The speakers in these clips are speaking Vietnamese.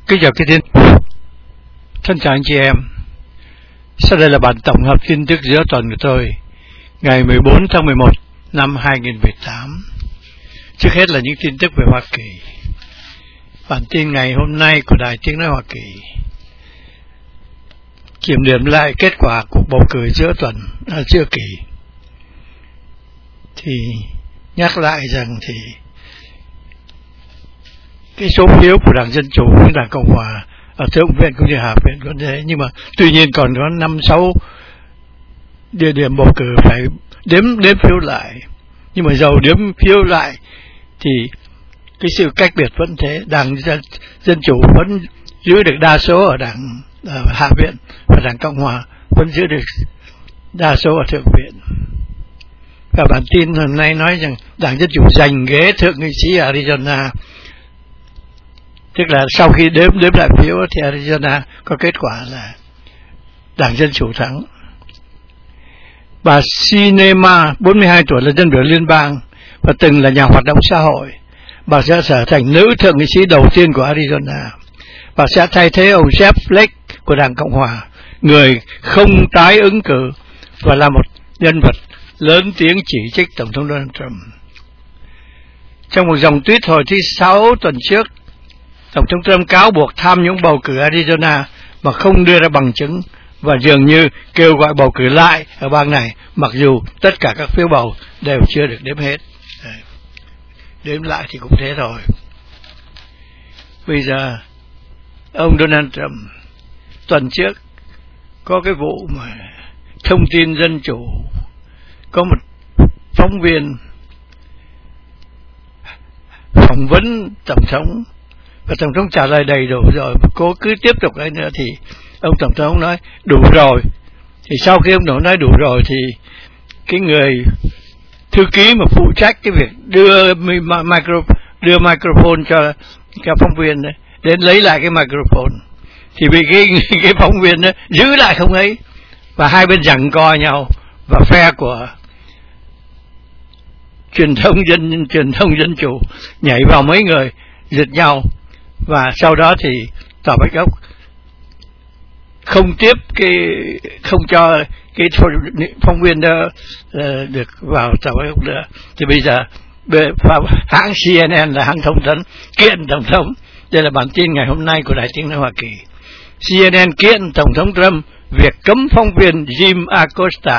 Kính chào quý tín, thân chào anh chị em. Sau đây là bản tổng hợp tin tức giữa tuần của tôi, ngày 14 tháng 11 năm 2018. Trước hết là những tin tức về Hoa Kỳ. Bản tin ngày hôm nay của Đài Tiếng Nói Hoa Kỳ kiểm điểm lại kết quả cuộc bầu cử giữa kỳ. Thì nhắc lại rằng thì cái số phiếu của Đảng Dân Chủ với Đảng Cộng Hòa ở Thượng viện cũng như Hạ viện cũng thế, nhưng mà tuy nhiên còn có 5-6 địa điểm bầu cử phải đếm phiếu lại. Nhưng mà dầu đếm phiếu lại thì cái sự cách biệt vẫn thế. Đảng Dân Chủ vẫn giữ được đa số ở Đảng Hạ viện và Đảng Cộng Hòa vẫn giữ được đa số ở Thượng viện. Và bản tin hôm nay nói rằng Đảng Dân Chủ giành ghế thượng nghị sĩ ở Arizona. Tức là sau khi đếm lại phiếu thì Arizona có kết quả là Đảng Dân Chủ thắng. Bà Sinema, 42 tuổi, là dân biểu liên bang và từng là nhà hoạt động xã hội. Bà sẽ trở thành nữ thượng nghị sĩ đầu tiên của Arizona. Bà sẽ thay thế ông Jeff Flake của Đảng Cộng Hòa, người không tái ứng cử và là một nhân vật lớn tiếng chỉ trích Tổng thống Donald Trump. Trong một dòng tweet hồi thứ 6 tuần trước, Tổng thống Trump cáo buộc tham nhũng bầu cử Arizona mà không đưa ra bằng chứng và dường như kêu gọi bầu cử lại ở bang này, mặc dù tất cả các phiếu bầu đều chưa được đếm hết. Đếm lại thì cũng thế thôi. Bây giờ ông Donald Trump tuần trước có cái vụ mà thông tin Dân Chủ, có một phóng viên phỏng vấn Tổng thống và Tổng thống trả lời đầy đủ rồi, cô cứ tiếp tục ấy nữa thì ông Tổng thống nói đủ rồi. Thì sau khi ông nói đủ rồi thì cái người thư ký mà phụ trách cái việc đưa microphone cho phóng viên đấy, đến lấy lại cái microphone thì bị cái phóng viên đó giữ lại không ấy, và hai bên giằng co nhau, và phe của truyền thông Dân Chủ nhảy vào mấy người giật nhau, và sau đó thì Tòa Bạch Ốc không cho cái phóng viên đó được vào Tòa Bạch Ốc nữa. Thì bây giờ hãng CNN là hãng thông tấn kiện Tổng thống. Đây là bản tin ngày hôm nay của Đài Tiếng Nói Hoa Kỳ. CNN kiện Tổng thống Trump việc cấm phóng viên Jim Acosta.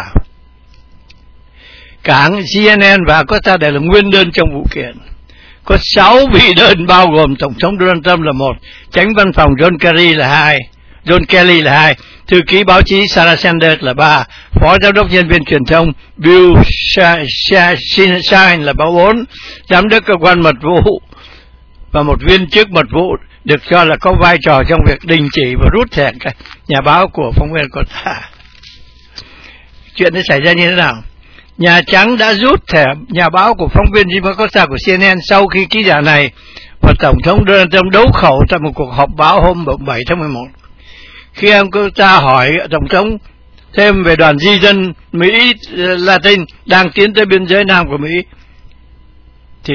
Cả hãng CNN và Acosta đều là nguyên đơn trong vụ kiện. Có 6 vị đơn bao gồm Tổng thống Donald Trump là 1, Chánh văn phòng John Kelly là 2, thư ký báo chí Sarah Sanders là 3, Phó Giám đốc Nhân viên Truyền thông Bill Shine là 4, Giám đốc Cơ quan Mật vụ và một viên chức mật vụ được cho là có vai trò trong việc đình chỉ và rút thẻ nhà báo của phóng viên Acosta. Chuyện đó xảy ra như thế nào? Nhà Trắng đã rút thẻ nhà báo của phóng viên Jim Acosta của CNN sau khi ký giả này và Tổng thống Donald Trump đấu khẩu tại một cuộc họp báo hôm 7 tháng 11. Khi ông Acosta hỏi Tổng thống thêm về đoàn di dân Mỹ Latin đang tiến tới biên giới Nam của Mỹ, thì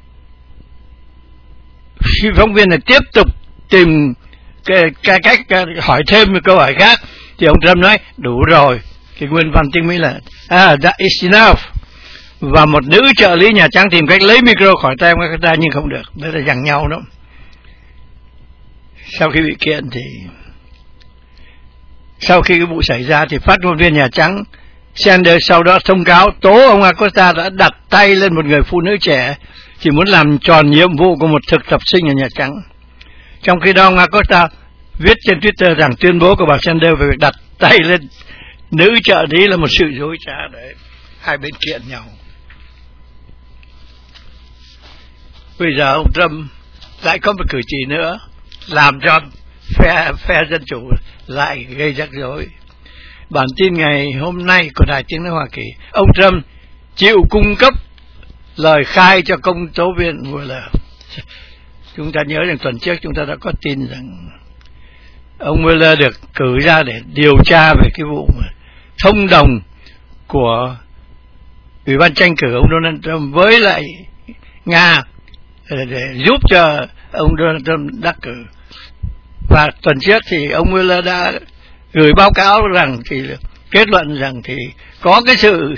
khi phóng viên này tiếp tục tìm cái cách hỏi thêm một câu hỏi khác, thì ông Trump nói đủ rồi. Cái nguyên văn tiếng Mỹ là that is enough. Và một nữ trợ lý Nhà Trắng tìm cách lấy micro khỏi tay ông Acosta nhưng không được. Đó là giằng nhau đó. Sau khi bị kiện thì sau khi cái vụ xảy ra thì phát ngôn viên Nhà Trắng Sanders sau đó thông cáo tố ông Acosta đã đặt tay lên một người phụ nữ trẻ chỉ muốn làm tròn nhiệm vụ của một thực tập sinh ở Nhà Trắng. Trong khi đó ông Acosta viết trên Twitter rằng tuyên bố của bà Sanders về việc đặt tay lên nữ trợ lý là một sự dối trá. Đấy, hai bên kiện nhau. Bây giờ ông Trump lại có một cử chỉ nữa làm cho phe Dân Chủ lại gây rắc rối. Bản tin ngày hôm nay của Đài Tiếng Nói Hoa Kỳ, ông Trump chịu cung cấp lời khai cho công tố viên Mueller. Chúng ta nhớ rằng tuần trước chúng ta đã có tin rằng ông Mueller được cử ra để điều tra về cái vụ thông đồng của Ủy ban tranh cử ông Donald Trump với lại Nga để giúp cho ông Donald Trump đắc cử. Và tuần trước thì ông Mueller đã gửi báo cáo rằng thì kết luận rằng thì có cái sự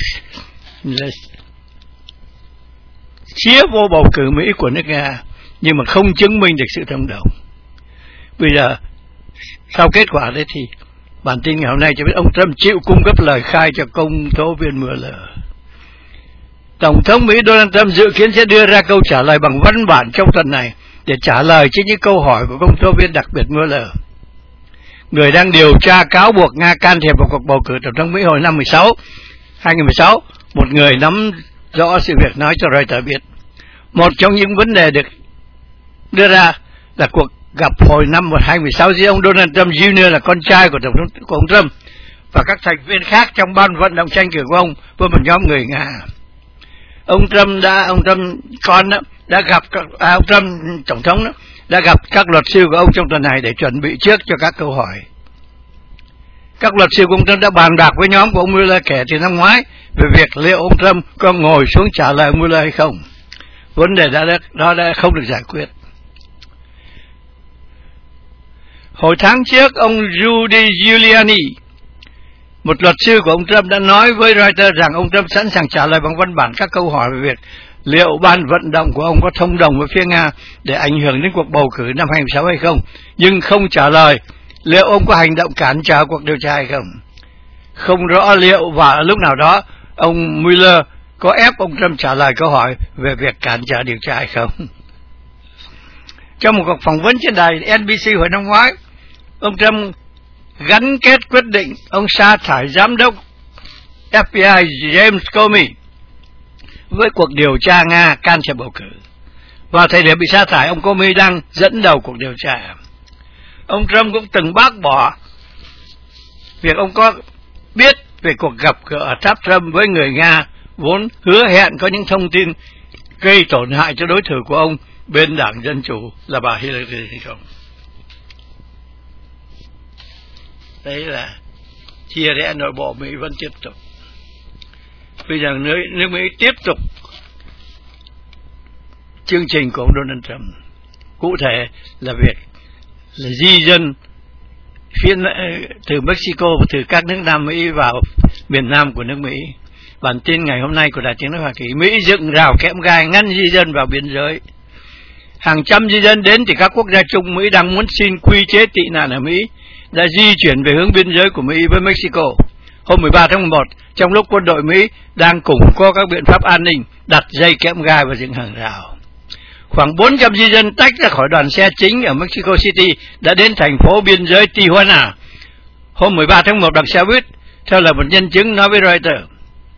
xía vô bầu cử Mỹ của nước Nga, nhưng mà không chứng minh được sự thông đồng. Bây giờ sau kết quả đấy thì bản tin ngày hôm nay cho biết ông Trump chịu cung cấp lời khai cho công tố viên Mueller. Tổng thống Mỹ Donald Trump dự kiến sẽ đưa ra câu trả lời bằng văn bản trong tuần này để trả lời trước những câu hỏi của công tố viên đặc biệt Mueller, người đang điều tra cáo buộc Nga can thiệp vào cuộc bầu cử tổng thống Mỹ hồi năm 2016. Một người nắm rõ sự việc nói cho Reuters biết, một trong những vấn đề được đưa ra là cuộc gặp hồi năm 2016 giữa ông Donald Trump Jr. là con trai của tổng thống của ông Trump và các thành viên khác trong ban vận động tranh cử của ông với một nhóm người Nga. Ông Trump tổng thống đó, đã gặp các luật sư của ông trong tuần này để chuẩn bị trước cho các câu hỏi. Các luật sư của ông Trump đã bàn bạc với nhóm của ông Mueller kể từ năm ngoái về việc liệu ông Trump có ngồi xuống trả lời ông Mueller hay không. Vấn đề đó đã không được giải quyết. Hồi tháng trước, ông Rudy Giuliani, một luật sư của ông Trump, đã nói với Reuters rằng ông Trump sẵn sàng trả lời bằng văn bản các câu hỏi về việc liệu ban vận động của ông có thông đồng với phía Nga để ảnh hưởng đến cuộc bầu cử năm 2016 hay không, nhưng không trả lời liệu ông có hành động cản trở cuộc điều tra hay không. Không rõ liệu và lúc nào đó ông Mueller có ép ông Trump trả lời câu hỏi về việc cản trở điều tra hay không. Trong một cuộc phỏng vấn trên đài NBC hồi năm ngoái, ông Trump gắn kết quyết định ông sa thải giám đốc FBI James Comey với cuộc điều tra Nga can thiệp bầu cử. Vào thời điểm bị sa thải, ông Comey đang dẫn đầu cuộc điều tra. Ông Trump cũng từng bác bỏ việc ông có biết về cuộc gặp gỡ ở tháp Trump với người Nga vốn hứa hẹn có những thông tin gây tổn hại cho đối thủ của ông bên Đảng Dân Chủ là bà Hillary hay không. Đấy là chia rẽ nội bộ Mỹ vẫn tiếp tục. Bây giờ nước Mỹ tiếp tục chương trình của ông Donald Trump. Cụ thể là việc là di dân từ Mexico và từ các nước Nam Mỹ vào miền Nam của nước Mỹ. Bản tin ngày hôm nay của Đài Tiếng nói Hoa Kỳ: Mỹ dựng rào kẽm gai ngăn di dân vào biên giới. Hàng trăm di dân đến từ các quốc gia Trung Mỹ đang muốn xin quy chế tị nạn ở Mỹ đã di chuyển về hướng biên giới của Mỹ với Mexico. Hôm 13 tháng 11, trong lúc quân đội Mỹ đang củng cố các biện pháp an ninh, đặt dây kẽm gai và dựng hàng rào, khoảng 400 di dân tách ra khỏi đoàn xe chính ở Mexico City đã đến thành phố biên giới Tijuana. Hôm 13 tháng 1 bằng xe buýt, theo lời một nhân chứng nói với Reuters.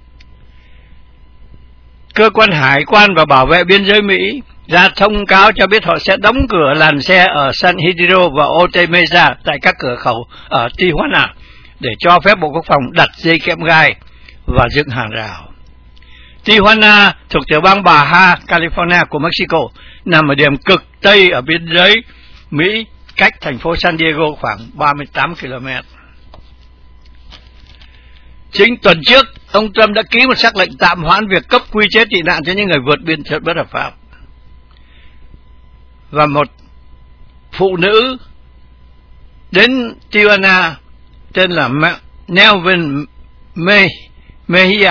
Cơ quan hải quan và bảo vệ biên giới Mỹ ra thông cáo cho biết họ sẽ đóng cửa làn xe ở San Isidro và Otay Mesa tại các cửa khẩu ở Tijuana để cho phép Bộ Quốc phòng đặt dây kẽm gai và dựng hàng rào. Tijuana thuộc tiểu bang Baja California của Mexico, nằm ở điểm cực Tây ở biên giới Mỹ, cách thành phố San Diego khoảng 38 km. Chính tuần trước, ông Trump đã ký một sắc lệnh tạm hoãn việc cấp quy chế tị nạn cho những người vượt biên bất hợp pháp. Và một phụ nữ đến Tijuana tên là Nelvin Mejia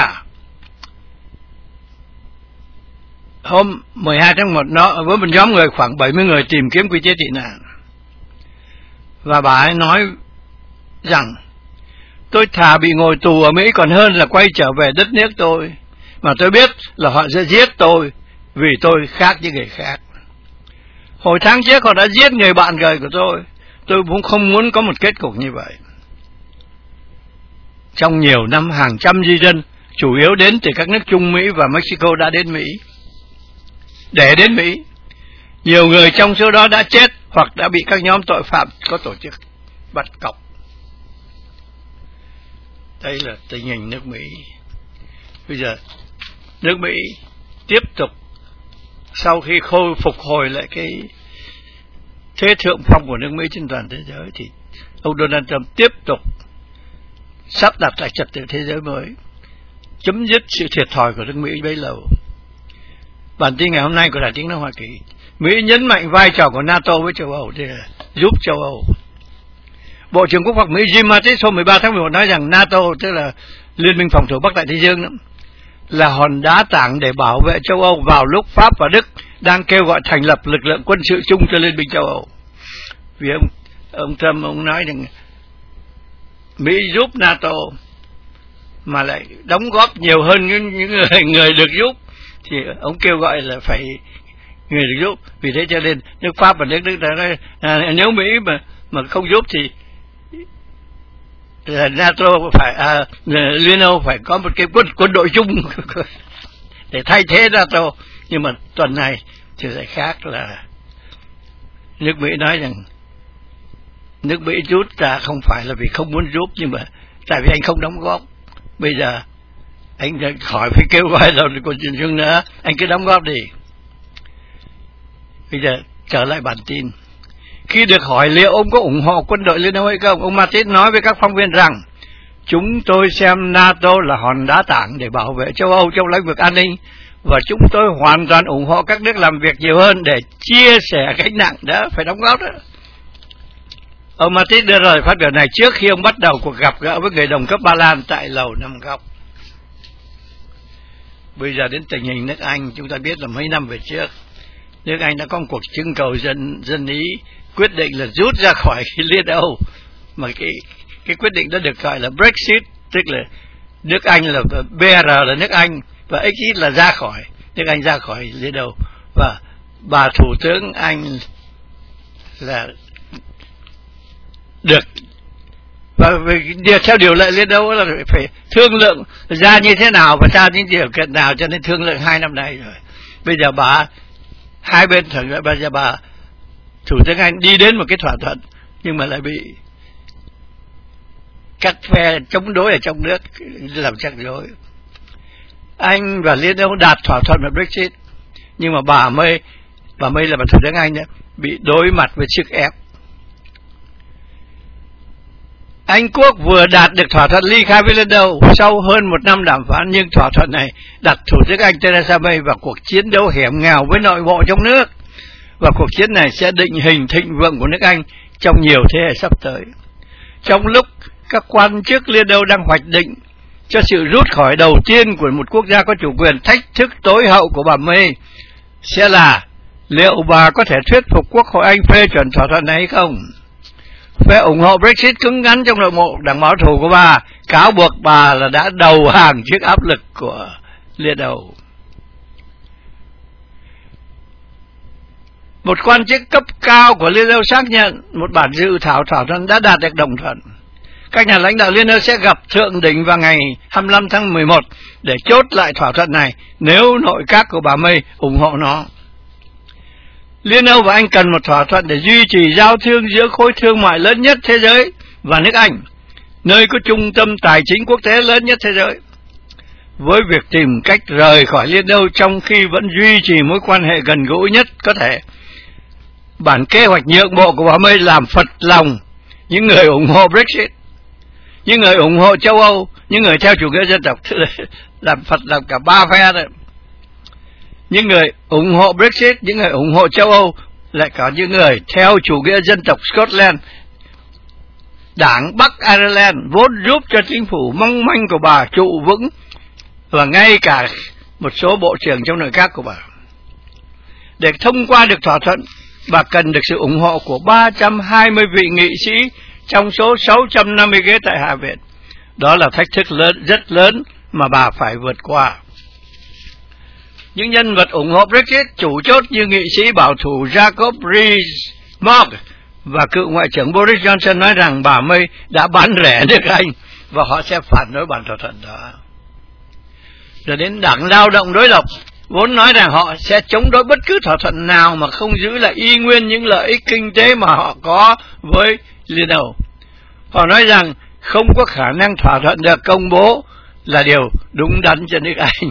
hôm 12 tháng 1 nó với một nhóm người khoảng 70 người tìm kiếm quy chế tị nạn. Và bà ấy nói rằng tôi thà bị ngồi tù ở Mỹ còn hơn là quay trở về đất nước tôi, mà tôi biết là họ sẽ giết tôi vì tôi khác với người khác. Hồi tháng trước họ đã giết người bạn gầy của tôi cũng không muốn có một kết cục như vậy. Trong nhiều năm, hàng trăm di dân chủ yếu đến từ các nước Trung Mỹ và Mexico đã đến Mỹ. Để đến Mỹ, nhiều người trong số đó đã chết hoặc đã bị các nhóm tội phạm có tổ chức bắt cóc. Đây là tình hình nước Mỹ. Bây giờ nước Mỹ tiếp tục, sau khi phục hồi lại cái thế thượng phong của nước Mỹ trên toàn thế giới, thì ông Donald Trump tiếp tục sắp đặt lại trật tự thế giới mới, chấm dứt sự thiệt thòi của nước Mỹ bấy lâu. Bản tin ngày hôm nay của Đài Tiếng nói Hoa Kỳ Mỹ nhấn mạnh vai trò của NATO với châu Âu để giúp châu Âu. Bộ trưởng Quốc phòng Mỹ Jim Mattis hôm 13 tháng 11 nói rằng NATO, tức là Liên minh phòng thủ Bắc Đại Tây Dương đó, là hòn đá tảng để bảo vệ châu Âu vào lúc Pháp và Đức đang kêu gọi thành lập lực lượng quân sự chung cho Liên minh châu Âu. Vì ông Trump ông nói rằng Mỹ giúp NATO mà lại đóng góp nhiều hơn những người được giúp, thì ông kêu gọi là phải người được giúp. Vì thế cho nên nước Pháp và nước Đức đã nói nếu Mỹ mà không giúp thì NATO phải Liên Âu phải có một cái quân đội chung để thay thế NATO. Nhưng mà tuần này thì lại khác, là nước Mỹ nói rằng nước Mỹ rút ra không phải là vì không muốn giúp, nhưng mà tại vì anh không đóng góp. Bây giờ anh khỏi phải kêu gọi là quân sự chung nữa, anh cứ đóng góp đi. Bây giờ trở lại bản tin. Khi được hỏi liệu ông có ủng hộ quân đội Liên Âu hay không, ông Mattis nói với các phóng viên rằng chúng tôi xem NATO là hòn đá tảng để bảo vệ châu Âu trong lĩnh vực an ninh, và chúng tôi hoàn toàn ủng hộ các nước làm việc nhiều hơn để chia sẻ gánh nặng. Đó, phải đóng góp đó. Ông Mattis đưa ra lời phát biểu này trước khi ông bắt đầu cuộc gặp gỡ với người đồng cấp Ba Lan tại Lầu Năm Góc. Bây giờ đến tình hình nước Anh, chúng ta biết là mấy năm về trước, nước Anh đã có một cuộc trưng cầu dân Ý quyết định là rút ra khỏi Liên Âu, mà cái quyết định đó được gọi là Brexit, tức là nước Anh là BR là nước Anh và Exit là ra khỏi, nước Anh ra khỏi Liên Âu. Và bà thủ tướng Anh là được, và theo điều lệ Liên Âu là phải thương lượng ra như thế nào và ra những điều kiện nào, cho nên thương lượng 2 năm nay rồi. Bây giờ hai bên bây giờ bà thủ tướng Anh đi đến một cái thỏa thuận, nhưng mà lại bị các phe chống đối ở trong nước làm rắc rối. Anh và Liên Âu đạt thỏa thuận về Brexit, nhưng mà bà May là bà thủ tướng Anh đó, bị đối mặt với sức ép. Anh Quốc vừa đạt được thỏa thuận ly khai với Liên Âu sau hơn 1 năm đàm phán, nhưng thỏa thuận này đặt thủ tướng Anh Theresa May vào cuộc chiến đấu hiểm nghèo với nội bộ trong nước, và cuộc chiến này sẽ định hình thịnh vượng của nước Anh trong nhiều thế hệ sắp tới. Trong lúc các quan chức Liên Âu đang hoạch định cho sự rút khỏi đầu tiên của một quốc gia có chủ quyền, thách thức tối hậu của bà May sẽ là liệu bà có thể thuyết phục Quốc hội Anh phê chuẩn thỏa thuận này hay không. Phe ủng hộ Brexit cứng rắn trong nội bộ đảng bảo thủ của bà cáo buộc bà là đã đầu hàng trước áp lực của Liên Âu. Một quan chức cấp cao của Liên Âu xác nhận một bản dự thảo thỏa thuận đã đạt được đồng thuận. Các nhà lãnh đạo Liên Âu sẽ gặp thượng đỉnh vào ngày 25 tháng 11 để chốt lại thỏa thuận này nếu nội các của bà May ủng hộ nó. Liên Âu và Anh cần một thỏa thuận để duy trì giao thương giữa khối thương mại lớn nhất thế giới và nước Anh, nơi có trung tâm tài chính quốc tế lớn nhất thế giới. Với việc tìm cách rời khỏi Liên Âu trong khi vẫn duy trì mối quan hệ gần gũi nhất có thể, bản kế hoạch nhượng bộ của bà May làm phật lòng những người ủng hộ Brexit, những người ủng hộ châu Âu, những người theo chủ nghĩa dân tộc, làm phật lòng cả ba phe đấy. Những người ủng hộ Brexit, những người ủng hộ châu Âu, lại có những người theo chủ nghĩa dân tộc Scotland. Đảng Bắc Ireland vốn giúp cho chính phủ mong manh của bà trụ vững, và ngay cả một số bộ trưởng trong nội các của bà. Để thông qua được thỏa thuận, bà cần được sự ủng hộ của 320 vị nghị sĩ trong số 650 ghế tại Hạ viện. Đó là thách thức rất lớn mà bà phải vượt qua. Những nhân vật ủng hộ Brexit chủ chốt như nghị sĩ bảo thủ Jacob Rees-Mogg và cựu Ngoại trưởng Boris Johnson nói rằng bà May đã bán rẻ nước Anh và họ sẽ phản đối bản thỏa thuận đó. Rồi đến Đảng Lao động đối lập vốn nói rằng họ sẽ chống đối bất cứ thỏa thuận nào mà không giữ lại y nguyên những lợi ích kinh tế mà họ có với Liên Âu. Họ nói rằng không có khả năng thỏa thuận được công bố là điều đúng đắn cho nước Anh.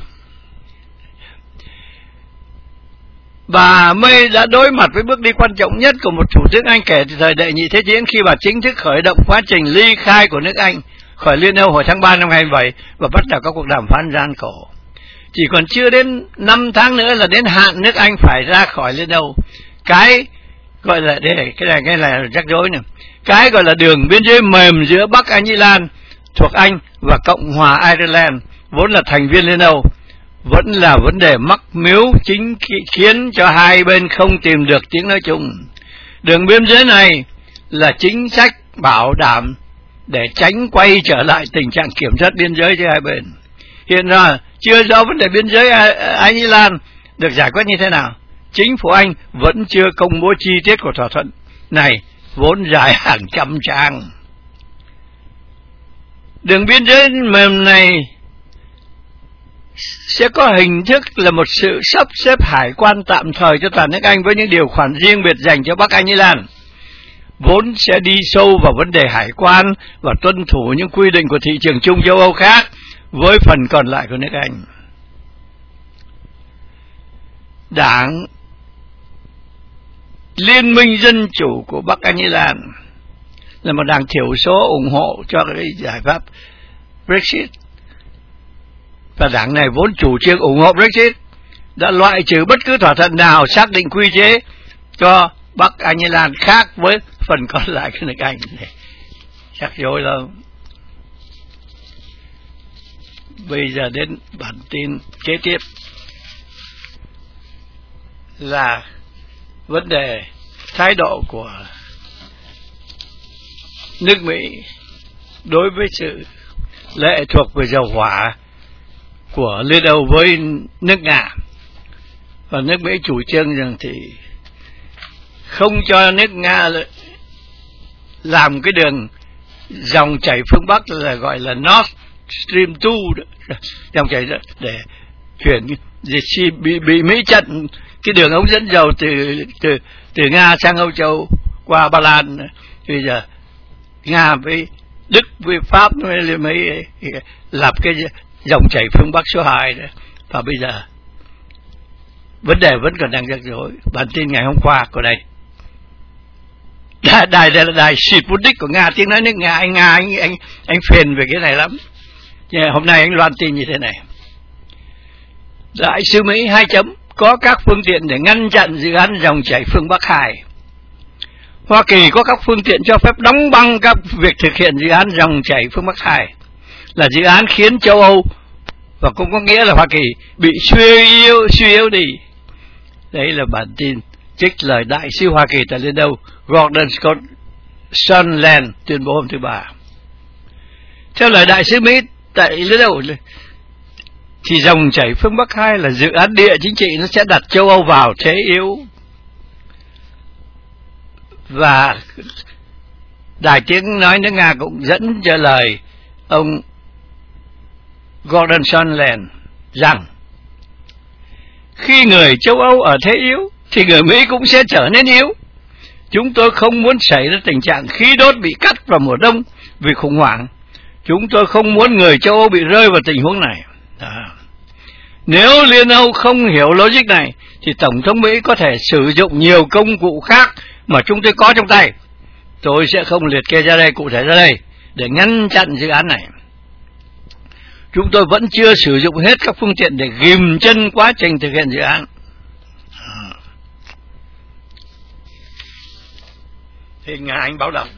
Bà May đã đối mặt với bước đi quan trọng nhất của một thủ tướng Anh kể từ thời đệ nhị thế chiến, khi bà chính thức khởi động quá trình ly khai của nước Anh khỏi Liên Âu hồi tháng 3 năm 2007 và bắt đầu các cuộc đàm phán gian khổ. chỉ còn chưa đến 5 tháng nữa là đến hạn nước Anh phải ra khỏi Liên Âu. Cái gọi là cái này rắc rối nè. Cái gọi là đường biên giới mềm giữa Bắc Ireland thuộc Anh và Cộng hòa Ireland vốn là thành viên Liên Âu vẫn là vấn đề mắc mếu chính khiến cho hai bên không tìm được tiếng nói chung. Đường biên giới này là chính sách bảo đảm để tránh quay trở lại tình trạng kiểm soát biên giới giữa hai bên. Hiện ra chưa rõ vấn đề biên giới Ireland được giải quyết như thế nào. Chính phủ Anh vẫn chưa công bố chi tiết của thỏa thuận này vốn dài hàng trăm trang. Đường biên giới mềm này sẽ có hình thức là một sự sắp xếp hải quan tạm thời cho toàn nước Anh với những điều khoản riêng biệt dành cho Bắc Ireland, vốn sẽ đi sâu vào vấn đề hải quan và tuân thủ những quy định của thị trường chung châu Âu khác với phần còn lại của nước Anh. Đảng Liên minh Dân chủ của Bắc Ireland là một đảng thiểu số ủng hộ cho cái giải pháp Brexit, và đảng này vốn chủ trương ủng hộ Brexit đã loại trừ bất cứ thỏa thuận nào xác định quy chế cho Bắc Ireland khác với phần còn lại của nước Anh. Chắc rồi lắm. Bây giờ đến bản tin kế tiếp là vấn đề thái độ của nước Mỹ đối với sự lệ thuộc về dầu hỏa của Liên Âu với nước Nga. Và nước Mỹ chủ trương rằng thì không cho nước Nga làm cái đường dòng chảy phương Bắc là gọi là Nord Stream 2 dòng chảy để chuyển bị Mỹ chặn cái đường ống dẫn dầu từ Nga sang Âu Châu qua Ba Lan. Bây giờ Nga với Đức với Pháp mới lập cái dòng chảy phương Bắc số 2 đó. Và bây giờ vấn đề vẫn còn đang rắc rối. Bản tin ngày hôm qua của đây đài là đài Sputnik của Nga, tiếng nói nước Nga. Anh phiền về cái này lắm. Hôm nay anh loan tin như thế này: Đại sứ Mỹ 2 có các phương tiện để ngăn chặn dự án dòng chảy phương Bắc 2. Hoa Kỳ có các phương tiện cho phép đóng băng các việc thực hiện dự án dòng chảy phương Bắc 2, là dự án khiến châu Âu, và cũng có nghĩa là Hoa Kỳ, bị suy yếu đi. Đấy là bản tin trích lời đại sứ Hoa Kỳ tại Liên Âu Gordon Scott Sondland tuyên bố hôm thứ Ba. Theo lời đại sứ Mỹ tại Liên Âu thì dòng chảy phương Bắc 2 là dự án địa chính trị, nó sẽ đặt châu Âu vào thế yếu. Và đài tiếng nói nước Nga cũng dẫn cho lời ông Gordon Sondland rằng khi người châu Âu ở thế yếu thì người Mỹ cũng sẽ trở nên yếu. Chúng tôi không muốn xảy ra tình trạng khí đốt bị cắt vào mùa đông vì khủng hoảng. Chúng tôi không muốn người châu Âu bị rơi vào tình huống này. Nếu Liên Âu không hiểu logic này thì Tổng thống Mỹ có thể sử dụng nhiều công cụ khác mà chúng tôi có trong tay. Tôi sẽ không liệt kê ra đây, cụ thể ra đây, để ngăn chặn dự án này. Chúng tôi vẫn chưa sử dụng hết các phương tiện để ghim chân quá trình thực hiện dự án. Thì Nga anh báo động.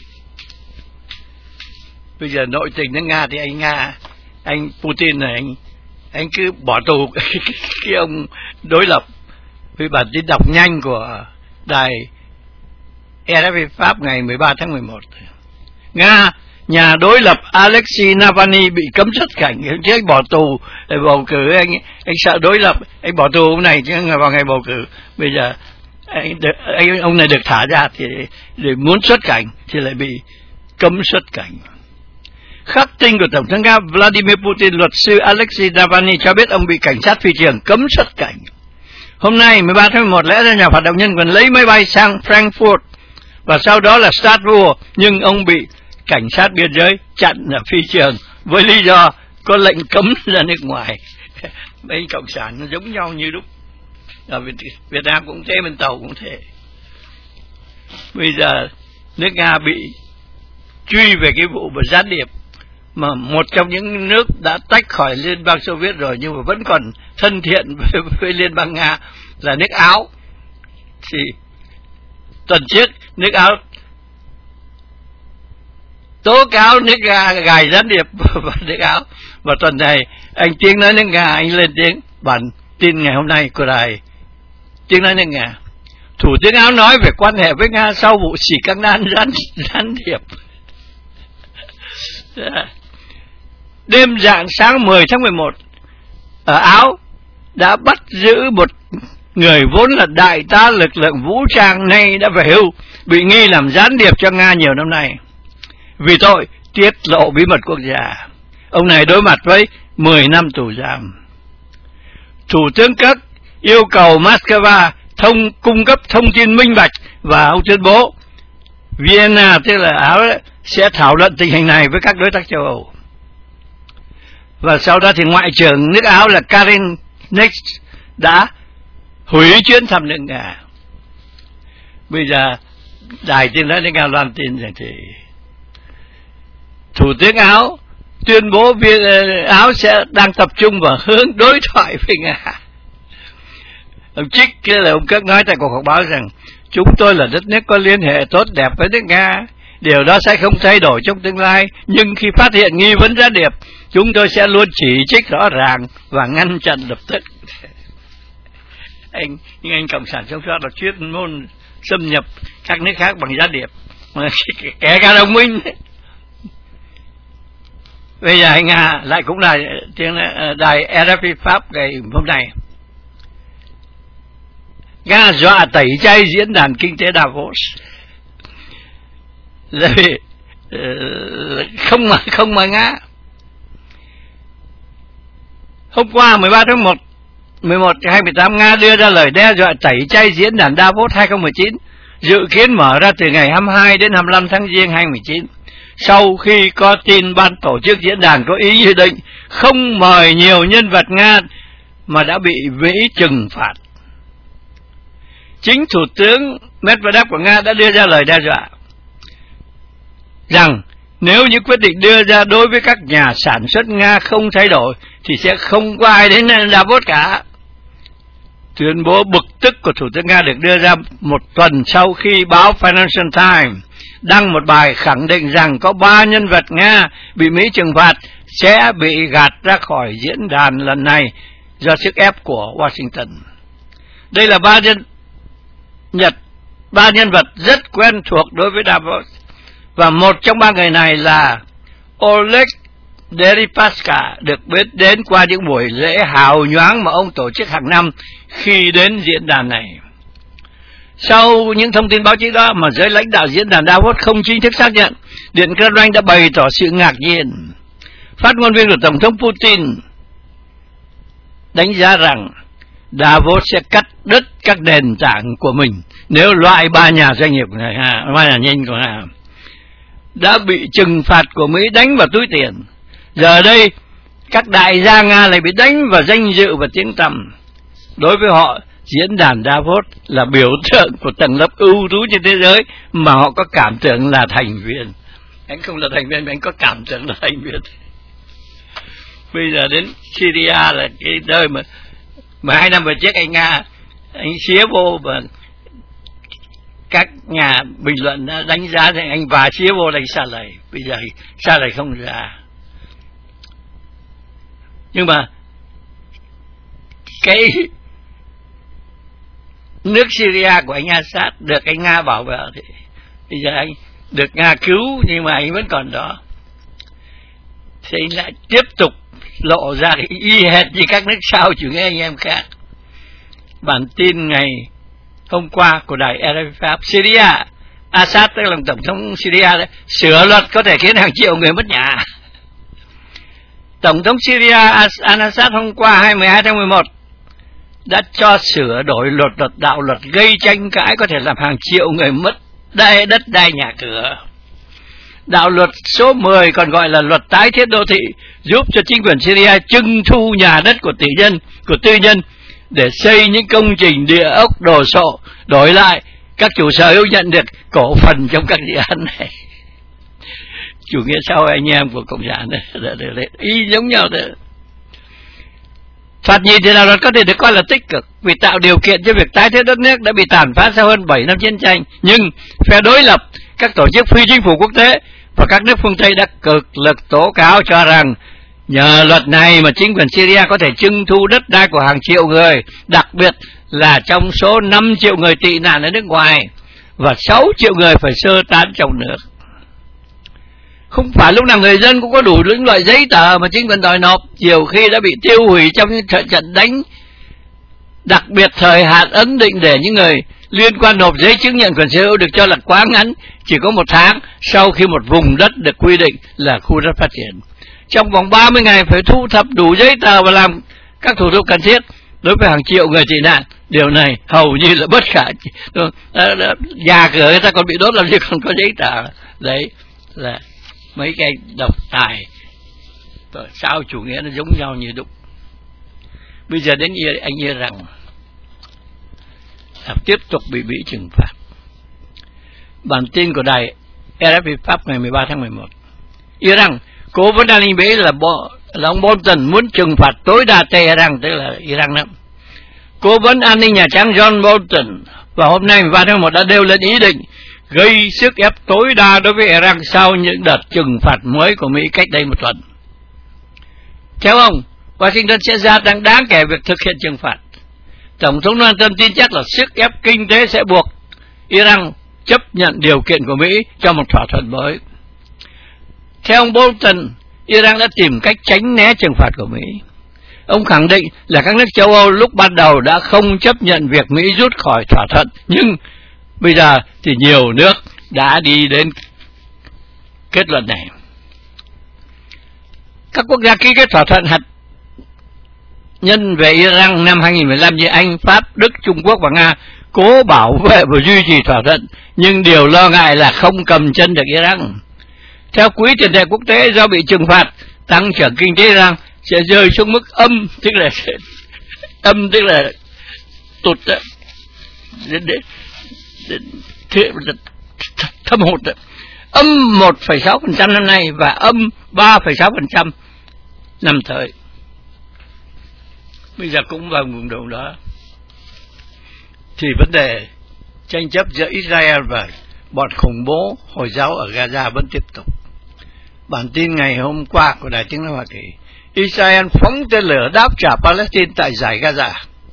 Bây giờ nội tình nước Nga thì anh Putin này anh cứ bỏ tù cái ông đối lập. Với bản tin đọc nhanh của đài RFI Pháp ngày 13 tháng 11. Nga, nhà đối lập Alexei Navalny bị cấm xuất cảnh. Chứ anh bỏ tù để bầu cử, anh sợ đối lập, anh bỏ tù hôm này chứ vào ngày bầu cử. Bây giờ ông này được thả ra thì để muốn xuất cảnh thì lại bị cấm xuất cảnh. Khắc tinh của Tổng thống Nga Vladimir Putin, luật sư Alexei Navalny cho biết ông bị cảnh sát phi trường cấm xuất cảnh. Hôm nay 13 tháng 11, lẽ ra nhà hoạt động nhân quyền lấy máy bay sang Frankfurt và sau đó là Strasbourg, nhưng ông bị cảnh sát biên giới chặn ở phi trường với lý do có lệnh cấm ra nước ngoài. Mấy cộng sản nó giống nhau như lúc ở Việt Nam cũng thế, bên Tàu cũng thế. Bây giờ nước Nga bị truy về cái vụ gián điệp mà một trong những nước đã tách khỏi Liên bang Xô Viết rồi nhưng mà vẫn còn thân thiện với Liên bang Nga là nước Áo. Thì tuần trước nước Áo tố cáo nước Nga gài gián điệp vào nước Áo, và tuần này anh Tiếng nói nước Nga anh lên tiếng bản tin ngày hôm nay của đài Tiếng nói nước Nga. Thủ tướng Áo nói về quan hệ với Nga sau vụ xỉ căng đan gián điệp. Đêm rạng sáng 10 tháng 11 ở Áo đã bắt giữ một người vốn là đại tá lực lượng vũ trang, nay đã về hưu, bị nghi làm gián điệp cho Nga nhiều năm nay vì tội tiết lộ bí mật quốc gia. Ông này đối mặt với 10 năm tù giam. Thủ tướng Kirk yêu cầu Moscow cung cấp thông tin minh bạch, và ông tuyên bố Vienna, tức là Áo, sẽ thảo luận tình hình này với các đối tác châu Âu. Và sau đó thì Ngoại trưởng nước Áo là Karin Nix đã hủy chuyến thăm nước Nga. Bây giờ đài Tiếng nói nước Nga loan tin rằng thì Thủ tướng Áo tuyên bố Áo sẽ đang tập trung vào hướng đối thoại với Nga. Ông Trích là ông Kirk nói tại cuộc họp báo rằng chúng tôi là đất nước có liên hệ tốt đẹp với nước Nga, điều đó sẽ không thay đổi trong tương lai, nhưng khi phát hiện nghi vấn gián điệp, chúng tôi sẽ luôn chỉ trích rõ ràng và ngăn chặn lập tức. Nhưng anh Cộng sản Trung Quốc là chuyên môn xâm nhập các nước khác bằng gián điệp, kể cả đồng minh. Bây giờ anh Nga lại cũng là tiếng đài RFI Pháp ngày hôm nay. Nga dọa tẩy chay diễn đàn kinh tế Davos. Không mà Nga. Hôm qua 13 tháng 11 2018, Nga đưa ra lời đe dọa tẩy chay diễn đàn Davos 2019, dự kiến mở ra từ ngày 22 đến 25 tháng Giêng 2019. Sau khi có tin ban tổ chức diễn đàn có ý dự định không mời nhiều nhân vật Nga mà đã bị Mỹ trừng phạt. Chính Thủ tướng Medvedev của Nga đã đưa ra lời đe dọa rằng nếu những quyết định đưa ra đối với các nhà sản xuất Nga không thay đổi thì sẽ không có ai đến Davos cả. Tuyên bố bực tức của Thủ tướng Nga được đưa ra một tuần sau khi báo Financial Times đăng một bài khẳng định rằng có 3 nhân vật Nga bị Mỹ trừng phạt sẽ bị gạt ra khỏi diễn đàn lần này do sức ép của Washington. Đây là ba nhân vật rất quen thuộc đối với Davos, và một trong 3 người này là Oleg Deripaska, được biết đến qua những buổi lễ hào nhoáng mà ông tổ chức hàng năm khi đến diễn đàn này. Sau những thông tin báo chí đó mà giới lãnh đạo diễn đàn Davos không chính thức xác nhận, Điện Kremlin đã bày tỏ sự ngạc nhiên. Phát ngôn viên của Tổng thống Putin đánh giá rằng Davos sẽ cắt đứt các nền tảng của mình nếu loại 3 nhà doanh nghiệp của Nga, 3 nhà nhanh của Nga đã bị trừng phạt của Mỹ đánh vào túi tiền. Giờ đây các đại gia Nga lại bị đánh vào danh dự và tiếng tăm. Đối với họ, diễn đàn Davos là biểu tượng của tầng lớp ưu tú trên thế giới mà họ có cảm tưởng là thành viên. Anh không là thành viên mà anh có cảm tưởng là thành viên. Bây giờ đến Syria là cái nơi mà 2 năm về trước anh xía vô và các nhà bình luận đã đánh giá rằng anh và xía vô đánh xa lầy. Bây giờ xa lầy không ra. Nhưng mà cái nước Syria của anh Assad được anh Nga bảo vệ thì bây giờ anh được Nga cứu nhưng mà anh vẫn còn đó. Thì anh lại tiếp tục lộ ra cái y hệt như các nước sau chủ nghĩa anh em khác. Bản tin ngày hôm qua của đài RFI Pháp, Syria, Assad tức là tổng thống Syria đấy, sửa luật có thể khiến hàng triệu người mất nhà. Tổng thống Syria Assad hôm qua 12 tháng 11 đã cho sửa đổi đạo luật gây tranh cãi có thể làm hàng triệu người mất đất đai nhà cửa. Đạo luật số 10 còn gọi là luật tái thiết đô thị, giúp cho chính quyền Syria trưng thu nhà đất của tư nhân để xây những công trình địa ốc đồ sộ, đổi lại các chủ sở hữu nhận được cổ phần trong các dự án này. chủ nghĩa xã hội anh em của cộng sản đấy, y giống nhau đấy. Thoạt nhìn thì nào có thể được coi là tích cực vì tạo điều kiện cho việc tái thiết đất nước đã bị tàn phá sau hơn 7 năm chiến tranh, nhưng phe đối lập, các tổ chức phi chính phủ quốc tế và các nước phương Tây đã cực lực tố cáo cho rằng nhờ luật này mà chính quyền Syria có thể trưng thu đất đai của hàng triệu người, đặc biệt là trong số 5 triệu người tị nạn ở nước ngoài và 6 triệu người phải sơ tán trong nước. Không phải lúc nào người dân cũng có đủ những loại giấy tờ mà chính quyền đòi nộp, nhiều khi đã bị tiêu hủy trong những trận đánh, đặc biệt thời hạn ấn định để những người liên quan nộp giấy chứng nhận quyền sở hữu được cho là quá ngắn, chỉ có 1 tháng sau khi một vùng đất được quy định là khu đất phát triển. Trong vòng 30 ngày phải thu thập đủ giấy tờ và làm các thủ tục cần thiết đối với hàng triệu người tị nạn. Điều này hầu như là bất khả. Nhà cửa người ta còn bị đốt làm gì còn có giấy tờ. Đấy là mấy cái độc tài. Sao chủ nghĩa nó giống nhau như đúc. Bây giờ đến anh Iran tiếp tục bị Mỹ trừng phạt. Bản tin của đài RFI Pháp ngày 13 tháng 11. Iran, cố vấn an ninh Mỹ là ông Bolton muốn trừng phạt tối đa Tehran, tức là Iran đó. Cố vấn an ninh Nhà Trắng John Bolton vào hôm nay 13 tháng 11 đã nêu lên ý định gây sức ép tối đa đối với Iran sau những đợt trừng phạt mới của Mỹ cách đây 1 tuần. Theo ông, Washington sẽ gia tăng đáng kể việc thực hiện trừng phạt. Tổng thống Donald Trump tin chắc là sức ép kinh tế sẽ buộc Iran chấp nhận điều kiện của Mỹ cho một thỏa thuận mới. Theo ông Bolton, Iran đã tìm cách tránh né trừng phạt của Mỹ. Ông khẳng định là các nước châu Âu lúc ban đầu đã không chấp nhận việc Mỹ rút khỏi thỏa thuận, nhưng bây giờ thì nhiều nước đã đi đến kết luận này. Các quốc gia ký kết thỏa thuận hạt nhân về Iran năm 2015 như Anh, Pháp, Đức, Trung Quốc và Nga cố bảo vệ và duy trì thỏa thuận, nhưng điều lo ngại là không cầm chân được Iran. Theo Quỹ tiền tệ quốc tế, do bị trừng phạt, tăng trưởng kinh tế Iran sẽ rơi xuống mức âm, tức là tụt thâm hụt âm 1,6% năm nay và âm 3,6% năm tới. Bây giờ cũng vào vùng đầu đó thì vấn đề tranh chấp giữa Israel và bọn khủng bố Hồi giáo ở Gaza vẫn tiếp tục. Bản tin ngày hôm qua của Đài Tiếng nói Hoa Kỳ: Israel phóng tên lửa đáp trả Palestine tại dải Gaza.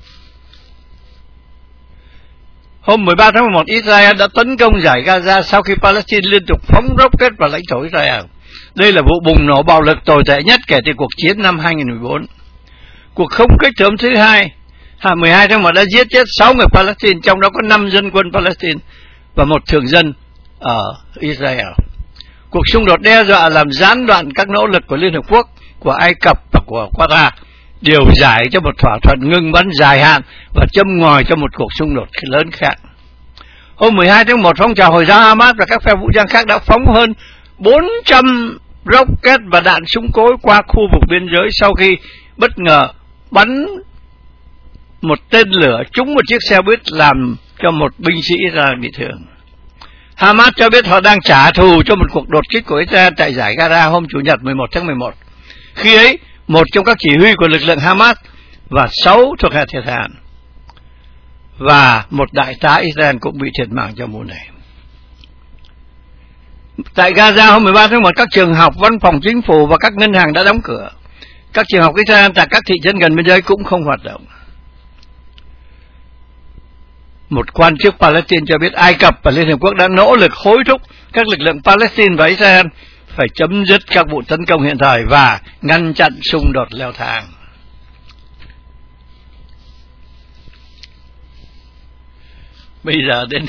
Hôm 13 tháng 11, Israel đã tấn công dải Gaza sau khi Palestine liên tục phóng rocket vào lãnh thổ Israel. Đây là vụ bùng nổ bạo lực tồi tệ nhất kể từ cuộc chiến năm 2014. Cuộc không kích hôm thứ Hai, 12 tháng 1 đã giết chết 6 người Palestine, trong đó có 5 dân quân Palestine và 1 thường dân ở Israel. Cuộc xung đột đe dọa làm gián đoạn các nỗ lực của Liên Hợp Quốc, của Ai Cập và của Qatar điều giải cho một thỏa thuận ngừng bắn dài hạn và châm ngòi cho một cuộc xung đột lớn khác. Hôm 12 tháng 1, phong trào Hồi giáo Hamas và các phe vũ trang khác đã phóng hơn 400 rocket và đạn súng cối qua khu vực biên giới sau khi bất ngờ bắn một tên lửa trúng một chiếc xe buýt làm cho một binh sĩ Israel bị thương. Hamas cho biết họ đang trả thù cho một cuộc đột kích của Israel tại dải Gaza hôm Chủ nhật 11 tháng 11. Khi ấy, một trong các chỉ huy của lực lượng Hamas và 6 thuộc hạ thiệt hại, và một đại tá Israel cũng bị thiệt mạng trong vụ này. Tại Gaza hôm 13 tháng 1, các trường học, văn phòng chính phủ và các ngân hàng đã đóng cửa. Các trường học Israel tại các thị trấn gần biên giới cũng không hoạt động. Một quan chức Palestine cho biết Ai Cập và Liên Hợp Quốc đã nỗ lực hối thúc các lực lượng Palestine và Israel phải chấm dứt các vụ tấn công hiện thời và ngăn chặn xung đột leo thang. Bây giờ đến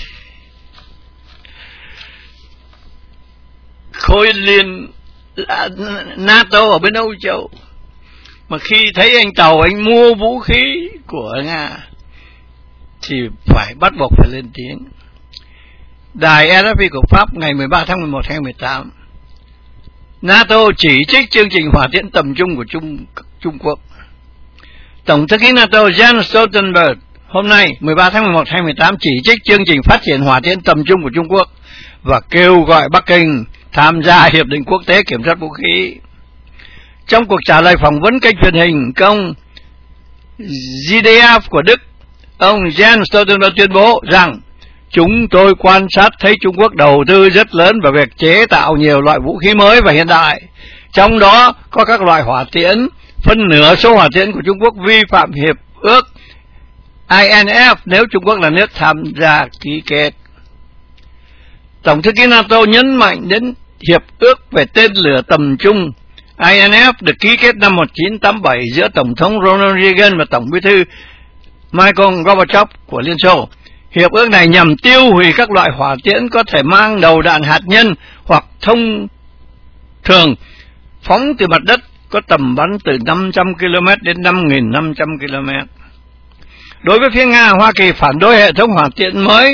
khối liên NATO ở bên Âu Châu, mà khi thấy anh tàu anh mua vũ khí của Nga thì phải bắt buộc phải lên tiếng. Đài RFI của Pháp ngày 13 tháng 11 2018: NATO chỉ trích chương trình hỏa tiễn tầm trung của Trung Quốc. Tổng thư ký NATO Jens Stoltenberg hôm nay 13 tháng 11 2018 chỉ trích chương trình phát triển hỏa tiễn tầm trung của Trung Quốc và kêu gọi Bắc Kinh tham gia Hiệp định Quốc tế Kiểm soát Vũ khí. Trong cuộc trả lời phỏng vấn kênh truyền hình công ZDF của Đức, ông Jens Stoltenberg tuyên bố rằng chúng tôi quan sát thấy Trung Quốc đầu tư rất lớn vào việc chế tạo nhiều loại vũ khí mới và hiện đại, trong đó có các loại hỏa tiễn. Phân nửa số hỏa tiễn của Trung Quốc vi phạm hiệp ước INF nếu Trung Quốc là nước tham gia ký kết. Tổng thư ký NATO nhấn mạnh đến hiệp ước về tên lửa tầm trung INF được ký kết năm 1987 giữa Tổng thống Ronald Reagan và Tổng bí thư Mikhail Gorbachev của Liên Xô. Hiệp ước này nhằm tiêu hủy các loại hỏa tiễn có thể mang đầu đạn hạt nhân hoặc thông thường phóng từ mặt đất có tầm bắn từ 500 km đến 5.500 km. Đối với phía Nga, Hoa Kỳ phản đối hệ thống hỏa tiễn mới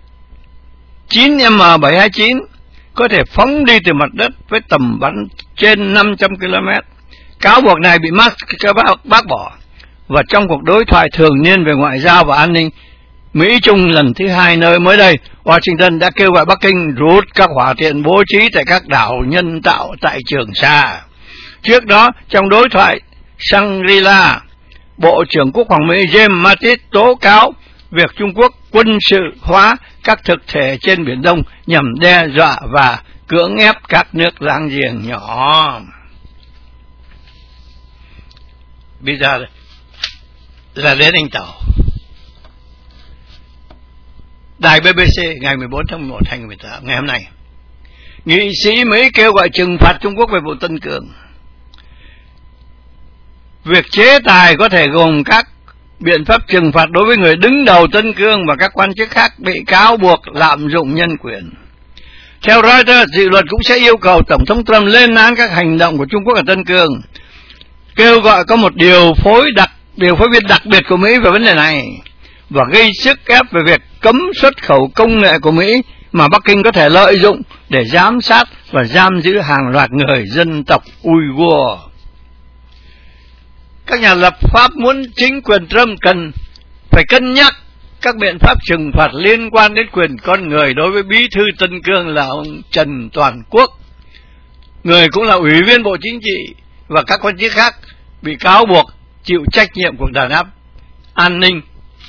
9M729 có thể phóng đi từ mặt đất với tầm bắn trên 500 km. Cáo buộc này bị Moscow bác bỏ. Và trong cuộc đối thoại thường niên về ngoại giao và an ninh Mỹ-Trung lần thứ 2 nơi mới đây, Washington đã kêu gọi Bắc Kinh rút các hỏa tiễn bố trí tại các đảo nhân tạo tại Trường Sa. Trước đó, trong đối thoại Shangri-La, Bộ trưởng Quốc phòng Mỹ James Mattis tố cáo việc Trung Quốc quân sự hóa các thực thể trên Biển Đông nhằm đe dọa và cưỡng ép các nước láng giềng nhỏ. Bây giờ là đến anh Tàu. Đài BBC ngày 14 tháng 11 2018, ngày hôm nay, nghị sĩ Mỹ kêu gọi trừng phạt Trung Quốc về vụ Tân Cương. Việc chế tài có thể gồm các biện pháp trừng phạt đối với người đứng đầu Tân Cương và các quan chức khác bị cáo buộc lạm dụng nhân quyền. Theo Reuters, dự luật cũng sẽ yêu cầu Tổng thống Trump lên án các hành động của Trung Quốc ở Tân Cương, kêu gọi có một điều phối viên đặc biệt của Mỹ về vấn đề này, và gây sức ép về việc cấm xuất khẩu công nghệ của Mỹ mà Bắc Kinh có thể lợi dụng để giám sát và giam giữ hàng loạt người dân tộc Uyghur. Các nhà lập pháp muốn chính quyền Trump cần phải cân nhắc các biện pháp trừng phạt liên quan đến quyền con người đối với bí thư Tân Cương là ông Trần Toàn Quốc, người cũng là ủy viên Bộ Chính trị, và các quan chức khác bị cáo buộc chịu trách nhiệm cuộc đàn áp an ninh.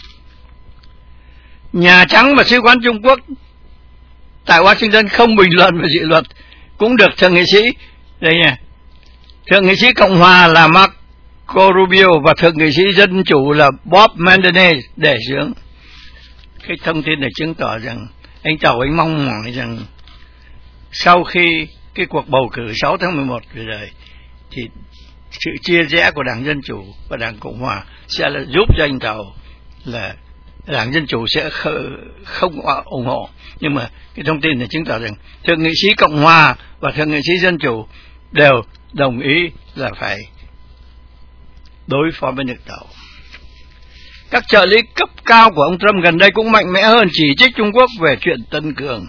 Nhà Trắng và Sứ quán Trung Quốc tại Washington không bình luận về dự luật, cũng được Thượng nghị sĩ Thượng nghị sĩ Cộng hòa là Marco Rubio và Thượng nghị sĩ Dân chủ là Bob Menendez đề xướng. Cái thông tin này chứng tỏ rằng anh Tàu anh mong mỏi rằng sau khi cái cuộc bầu cử 6 tháng 11 vừa rồi thì sự chia rẽ của Đảng Dân Chủ và Đảng Cộng Hòa sẽ là giúp cho anh Tàu là Đảng Dân Chủ sẽ không ủng hộ. Nhưng mà cái thông tin này chứng tỏ rằng Thượng nghị sĩ Cộng Hòa và Thượng nghị sĩ Dân Chủ đều đồng ý là phải đối phó với nước Tàu. Các trợ lý cấp cao của ông Trump gần đây cũng mạnh mẽ hơn, chỉ trích Trung Quốc về chuyện Tân Cương.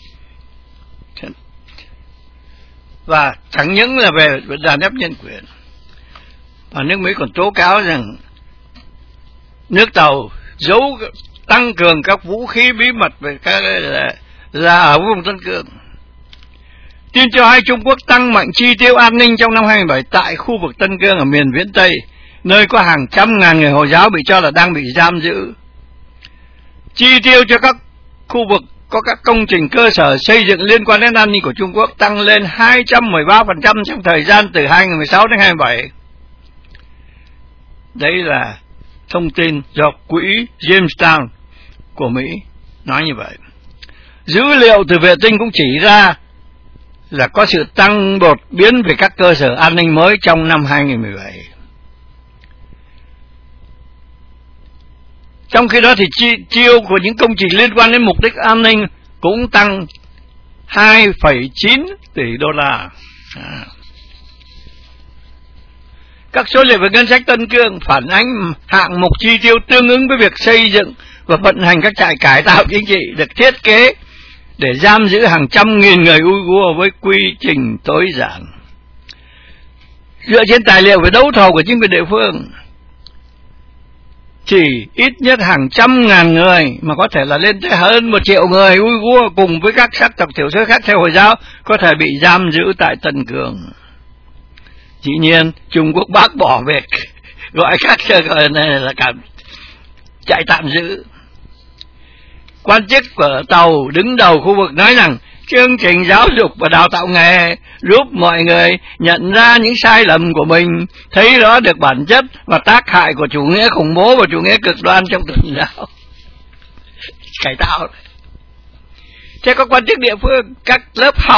Và chẳng những là về đàn áp nhân quyền, mà nước Mỹ còn tố cáo rằng nước Tàu tăng cường các vũ khí bí mật về các là ở vùng Tân Cương. Tin cho hay Trung Quốc tăng mạnh chi tiêu an ninh trong năm 2017 tại khu vực Tân Cương ở miền viễn Tây, nơi có hàng trăm ngàn người Hồi giáo bị cho là đang bị giam giữ. Chi tiêu cho các khu vực có các công trình cơ sở xây dựng liên quan đến an ninh của Trung Quốc tăng lên 213% trong thời gian từ 2016 đến 2017. Đấy là thông tin do quỹ Jamestown của Mỹ nói như vậy. Dữ liệu từ vệ tinh cũng chỉ ra là có sự tăng đột biến về các cơ sở an ninh mới trong năm 2017. Trong khi đó thì chi tiêu của những công trình liên quan đến mục đích an ninh cũng tăng 2,9 tỷ đô la. Các số liệu về ngân sách Tân Cương phản ánh hạng mục chi tiêu tương ứng với việc xây dựng và vận hành các trại cải tạo chính trị được thiết kế để giam giữ hàng trăm nghìn người Uyghur với quy trình tối giản. Dựa trên tài liệu về đấu thầu của chính quyền địa phương, chỉ ít nhất hàng trăm ngàn người, mà có thể là lên tới hơn 1 triệu người Uyghur cùng với các sắc tộc thiểu số khác theo Hồi giáo có thể bị giam giữ tại Tân Cương. Dĩ nhiên Trung Quốc bác bỏ việc gọi các nơi này là cả trại tạm giữ. Quan chức của tàu đứng đầu khu vực nói rằng chương trình giáo dục và đào tạo nghề giúp mọi người nhận ra những sai lầm của mình, thấy rõ được bản chất và tác hại của chủ nghĩa khủng bố và chủ nghĩa cực đoan trong tôn giáo. Cải tạo. Thế có quan chức địa phương, các lớp học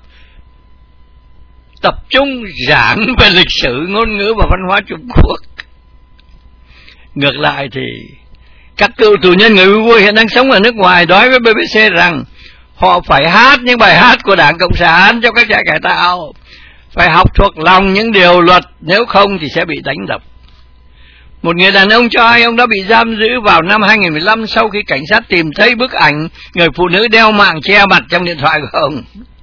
tập trung giảng về lịch sử, ngôn ngữ và văn hóa Trung Quốc. Ngược lại thì các cựu tù nhân người Uyghur hiện đang sống ở nước ngoài nói với BBC rằng họ phải hát những bài hát của Đảng Cộng sản trong các trại cải tạo, phải học thuộc lòng những điều luật, nếu không thì sẽ bị đánh đập. Một người đàn ông cho hay ông đã bị giam giữ vào năm 2015 sau khi cảnh sát tìm thấy bức ảnh người phụ nữ đeo mạng che mặt trong điện thoại của ông.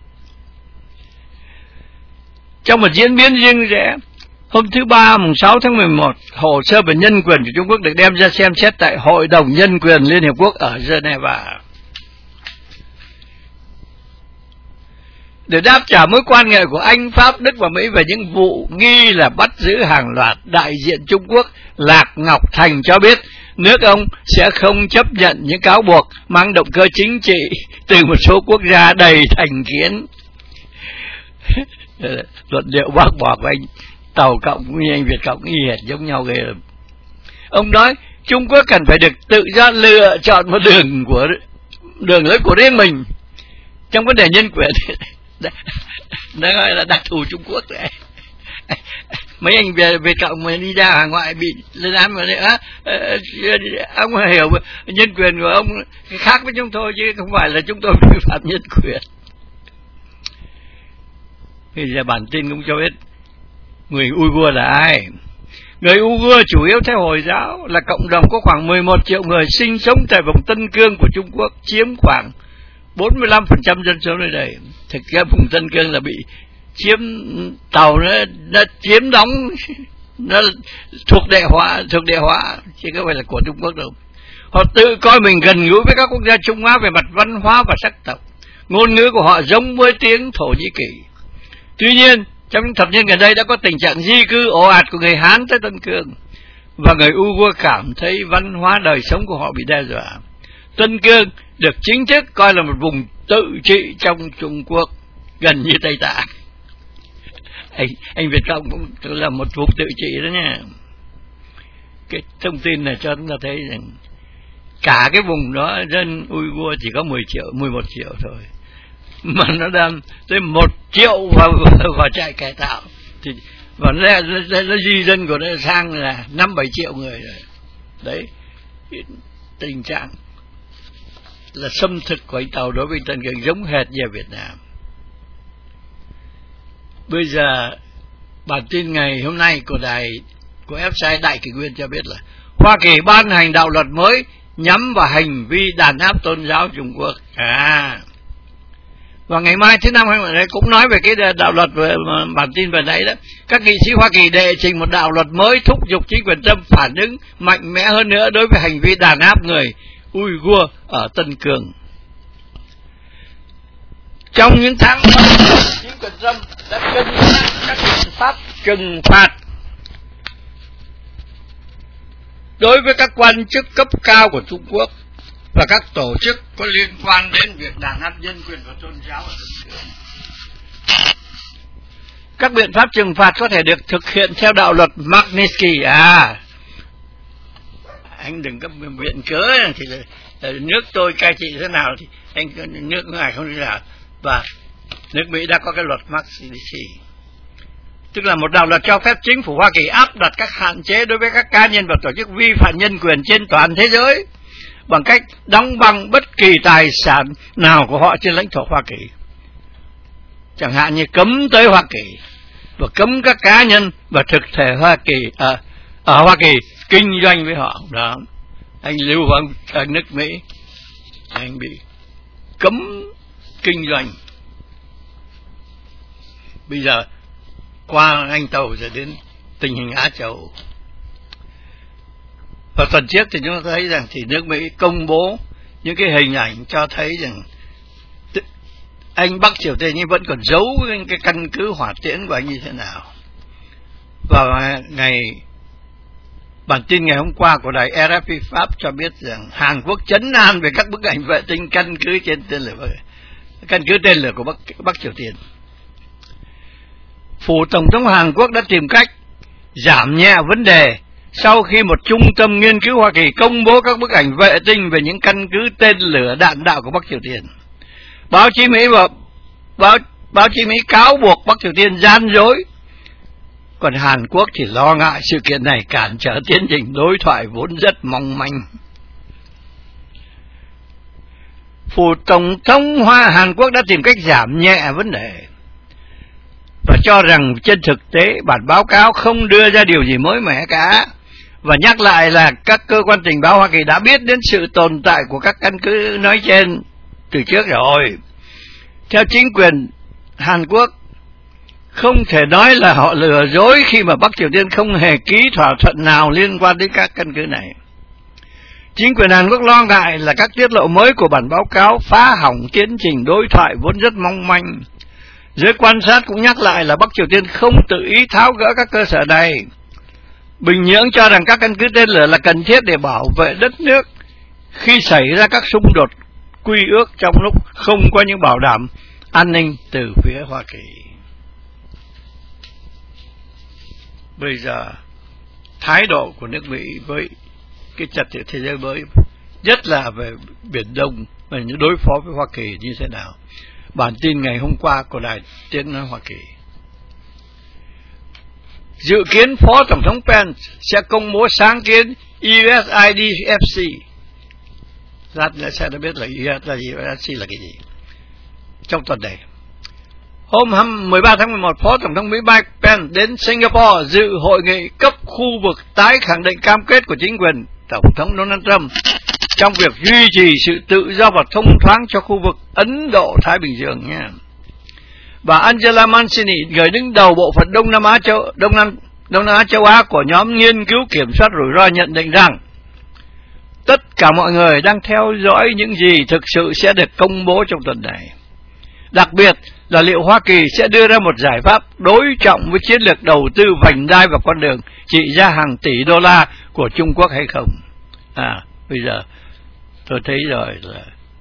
Trong một diễn biến riêng rẽ, hôm thứ Ba, mùng 6 tháng 11, hồ sơ về nhân quyền của Trung Quốc được đem ra xem xét tại Hội đồng Nhân quyền Liên Hiệp Quốc ở Geneva. Để đáp trả mối quan ngại của Anh, Pháp, Đức và Mỹ về những vụ nghi là bắt giữ hàng loạt, đại diện Trung Quốc Lạc Ngọc Thành cho biết nước ông sẽ không chấp nhận những cáo buộc mang động cơ chính trị từ một số quốc gia đầy thành kiến. Luận điệu bác bỏ của anh Tàu Cộng cũng như anh Việt Cộng y hệt giống nhau ghê lắm. Ông nói Trung Quốc cần phải được tự do lựa chọn một đường lối của riêng mình trong vấn đề nhân quyền. Nó gọi là đặc thù Trung Quốc đấy. Mấy anh Việt Cộng mà đi ra hải ngoại bị lên án mà ông hiểu nhân quyền của ông khác với chúng tôi, chứ không phải là chúng tôi vi phạm nhân quyền. Bây giờ bản tin cũng cho biết người Uyghur là ai. Người Uyghur chủ yếu theo Hồi giáo, là cộng đồng có khoảng 11 triệu người sinh sống tại vùng Tân Cương của Trung Quốc, chiếm khoảng 45% dân số nơi đây. Thực ra vùng Tân Cương là bị chiếm, tàu nó chiếm đóng, nó thuộc địa hóa chứ không phải là của Trung Quốc đâu. Họ tự coi mình gần gũi với các quốc gia Trung Á về mặt văn hóa và sắc tộc. Ngôn ngữ của họ giống với tiếng Thổ Nhĩ Kỳ. Tuy nhiên, trong những thập niên gần đây đã có tình trạng di cư ồ ạt của người Hán tới Tân Cương, và người Uyghur cảm thấy văn hóa đời sống của họ bị đe dọa. Tân Cương được chính thức coi là một vùng tự trị trong Trung Quốc, gần như Tây Tạng. Anh Việt Cộng cũng là một vùng tự trị đó nha. Cái thông tin này cho chúng ta thấy rằng cả cái vùng đó dân Uyghur chỉ có 11 triệu thôi, mà nó đang tới 1 triệu vào trại cải tạo, thì và nó di dân của nó sang là 5-7 triệu người rồi. Đấy, tình trạng là xâm thực của anh Tàu đối với Tân Cương giống hệt như Việt Nam. Bây giờ bản tin ngày hôm nay của website Đại Kỷ Nguyên cho biết là Hoa Kỳ ban hành đạo luật mới nhắm vào hành vi đàn áp tôn giáo Trung Quốc. Và ngày mai thứ Năm cũng nói về cái đạo luật bản tin vừa nãy đó. Các nghị sĩ Hoa Kỳ đệ trình một đạo luật mới thúc giục chính quyền Trump phản ứng mạnh mẽ hơn nữa đối với hành vi đàn áp người Uyghur ở Tân Cương. Trong những tháng qua, chính quyền Trump đã cân nhắc các biện pháp trừng phạt đối với các quan chức cấp cao của Trung Quốc và các tổ chức có liên quan đến việc đàn áp nhân quyền và tôn giáo ở Tân Cương. Các biện pháp trừng phạt có thể được thực hiện theo đạo luật Magnitsky. Anh đừng có viện cớ thì nước tôi cai trị thế nào thì anh nước ngài không thế nào. Và nước Mỹ đã có cái luật Magnitsky, tức là một đạo luật cho phép chính phủ Hoa Kỳ áp đặt các hạn chế đối với các cá nhân và tổ chức vi phạm nhân quyền trên toàn thế giới bằng cách đóng băng bất kỳ tài sản nào của họ trên lãnh thổ Hoa Kỳ, chẳng hạn như cấm tới Hoa Kỳ và cấm các cá nhân và thực thể Hoa Kỳ ở Hoa Kỳ kinh doanh với họ. Đó, anh lưu vào nước Mỹ, anh bị cấm kinh doanh. Bây giờ qua anh Tàu rồi đến tình hình Á Châu. Và tuần trước thì chúng ta thấy rằng thì nước Mỹ công bố những cái hình ảnh cho thấy rằng anh Bắc Triều Tiên nhưng vẫn còn giấu cái căn cứ hỏa tiễn của anh như thế nào. Và bản tin ngày hôm qua của đài RFI Pháp cho biết rằng Hàn Quốc trấn an về các bức ảnh vệ tinh căn cứ tên lửa của Bắc Triều Tiên. Phủ Tổng thống Hàn Quốc đã tìm cách giảm nhẹ vấn đề sau khi một trung tâm nghiên cứu Hoa Kỳ công bố các bức ảnh vệ tinh về những căn cứ tên lửa đạn đạo của Bắc Triều Tiên. Báo chí Mỹ cáo buộc Bắc Triều Tiên gian dối, còn Hàn Quốc thì lo ngại sự kiện này cản trở tiến trình đối thoại vốn rất mong manh. Phủ Tổng thống Hàn Quốc đã tìm cách giảm nhẹ vấn đề và cho rằng trên thực tế bản báo cáo không đưa ra điều gì mới mẻ cả, và nhắc lại là các cơ quan tình báo Hoa Kỳ đã biết đến sự tồn tại của các căn cứ nói trên từ trước rồi. Theo chính quyền Hàn Quốc, không thể nói là họ lừa dối khi mà Bắc Triều Tiên không hề ký thỏa thuận nào liên quan đến các căn cứ này. Chính quyền Hàn Quốc lo ngại là các tiết lộ mới của bản báo cáo phá hỏng tiến trình đối thoại vốn rất mong manh. Giới quan sát cũng nhắc lại là Bắc Triều Tiên không tự ý tháo gỡ các cơ sở này. Bình Nhưỡng cho rằng các căn cứ tên lửa là cần thiết để bảo vệ đất nước khi xảy ra các xung đột quy ước trong lúc không có những bảo đảm an ninh từ phía Hoa Kỳ. Bây giờ thái độ của nước Mỹ với cái trật tự thế giới mới, nhất là về Biển Đông và những đối phó với Hoa Kỳ như thế nào? Bản tin ngày hôm qua của Đài Tiếng nói Hoa Kỳ. Dự kiến Phó Tổng thống Pence sẽ công bố sáng kiến USIDFC. Lát nữa sẽ biết là USIDFC là cái gì trong tuần này. Hôm 13 tháng 11, Phó Tổng thống Mỹ Mike Pence đến Singapore dự hội nghị cấp khu vực tái khẳng định cam kết của chính quyền Tổng thống Donald Trump trong việc duy trì sự tự do và thông thoáng cho khu vực Ấn Độ-Thái Bình Dương nha. Bà Angela Mancini, người đứng đầu bộ phận Đông Nam Á châu Á của nhóm nghiên cứu kiểm soát rủi ro, nhận định rằng tất cả mọi người đang theo dõi những gì thực sự sẽ được công bố trong tuần này. Đặc biệt là liệu Hoa Kỳ sẽ đưa ra một giải pháp đối trọng với chiến lược đầu tư vành đai và con đường trị giá hàng tỷ đô la của Trung Quốc hay không. Bây giờ tôi thấy rồi là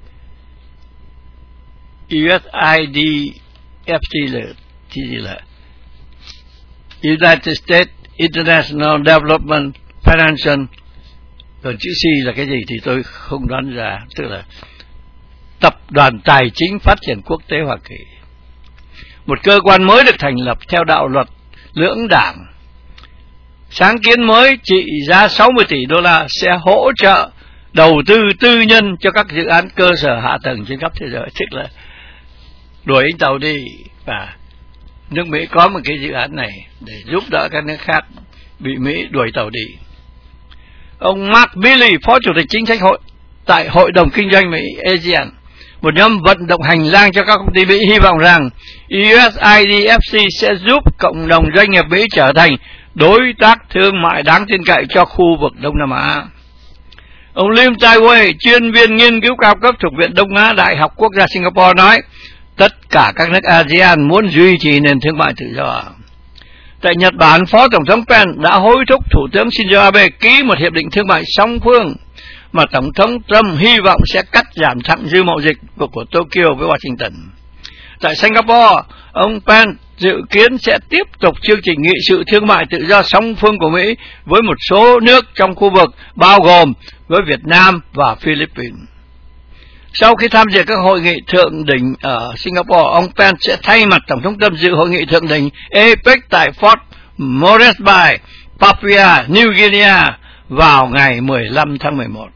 USIDFC là United States International Development Financial, còn chữ C là cái gì thì tôi không đoán ra, tức là Tập đoàn Tài chính Phát triển Quốc tế Hoa Kỳ, một cơ quan mới được thành lập theo đạo luật lưỡng đảng. Sáng kiến mới trị giá 60 tỷ đô la sẽ hỗ trợ đầu tư tư nhân cho các dự án cơ sở hạ tầng trên khắp thế giới, tức là đuổi anh tàu đi, và nước Mỹ có một cái dự án này để giúp đỡ các nước khác bị Mỹ đuổi tàu đi. Ông Mark Milley, Phó Chủ tịch Chính sách tại Hội đồng Kinh doanh Mỹ ASEAN, một nhóm vận động hành lang cho các công ty Mỹ, hy vọng rằng USIDFC sẽ giúp cộng đồng doanh nghiệp Mỹ trở thành đối tác thương mại đáng tin cậy cho khu vực Đông Nam Á. Ông Lim Tai Wei, chuyên viên nghiên cứu cao cấp thuộc Viện Đông Á Đại học Quốc gia Singapore nói, tất cả các nước ASEAN muốn duy trì nền thương mại tự do. Tại Nhật Bản, Phó Tổng thống Pence đã hối thúc Thủ tướng Shinzo Abe ký một hiệp định thương mại song phương mà Tổng thống Trump hy vọng sẽ cắt giảm thặng dư mậu dịch của Tokyo với Washington. Tại Singapore, ông Pence dự kiến sẽ tiếp tục chương trình nghị sự thương mại tự do song phương của Mỹ với một số nước trong khu vực, bao gồm với Việt Nam và Philippines. Sau khi tham dự các hội nghị thượng đỉnh ở Singapore, ông Pence sẽ thay mặt Tổng thống Trump dự hội nghị thượng đỉnh APEC tại Fort Moresby, Papua New Guinea vào ngày 15 tháng 11.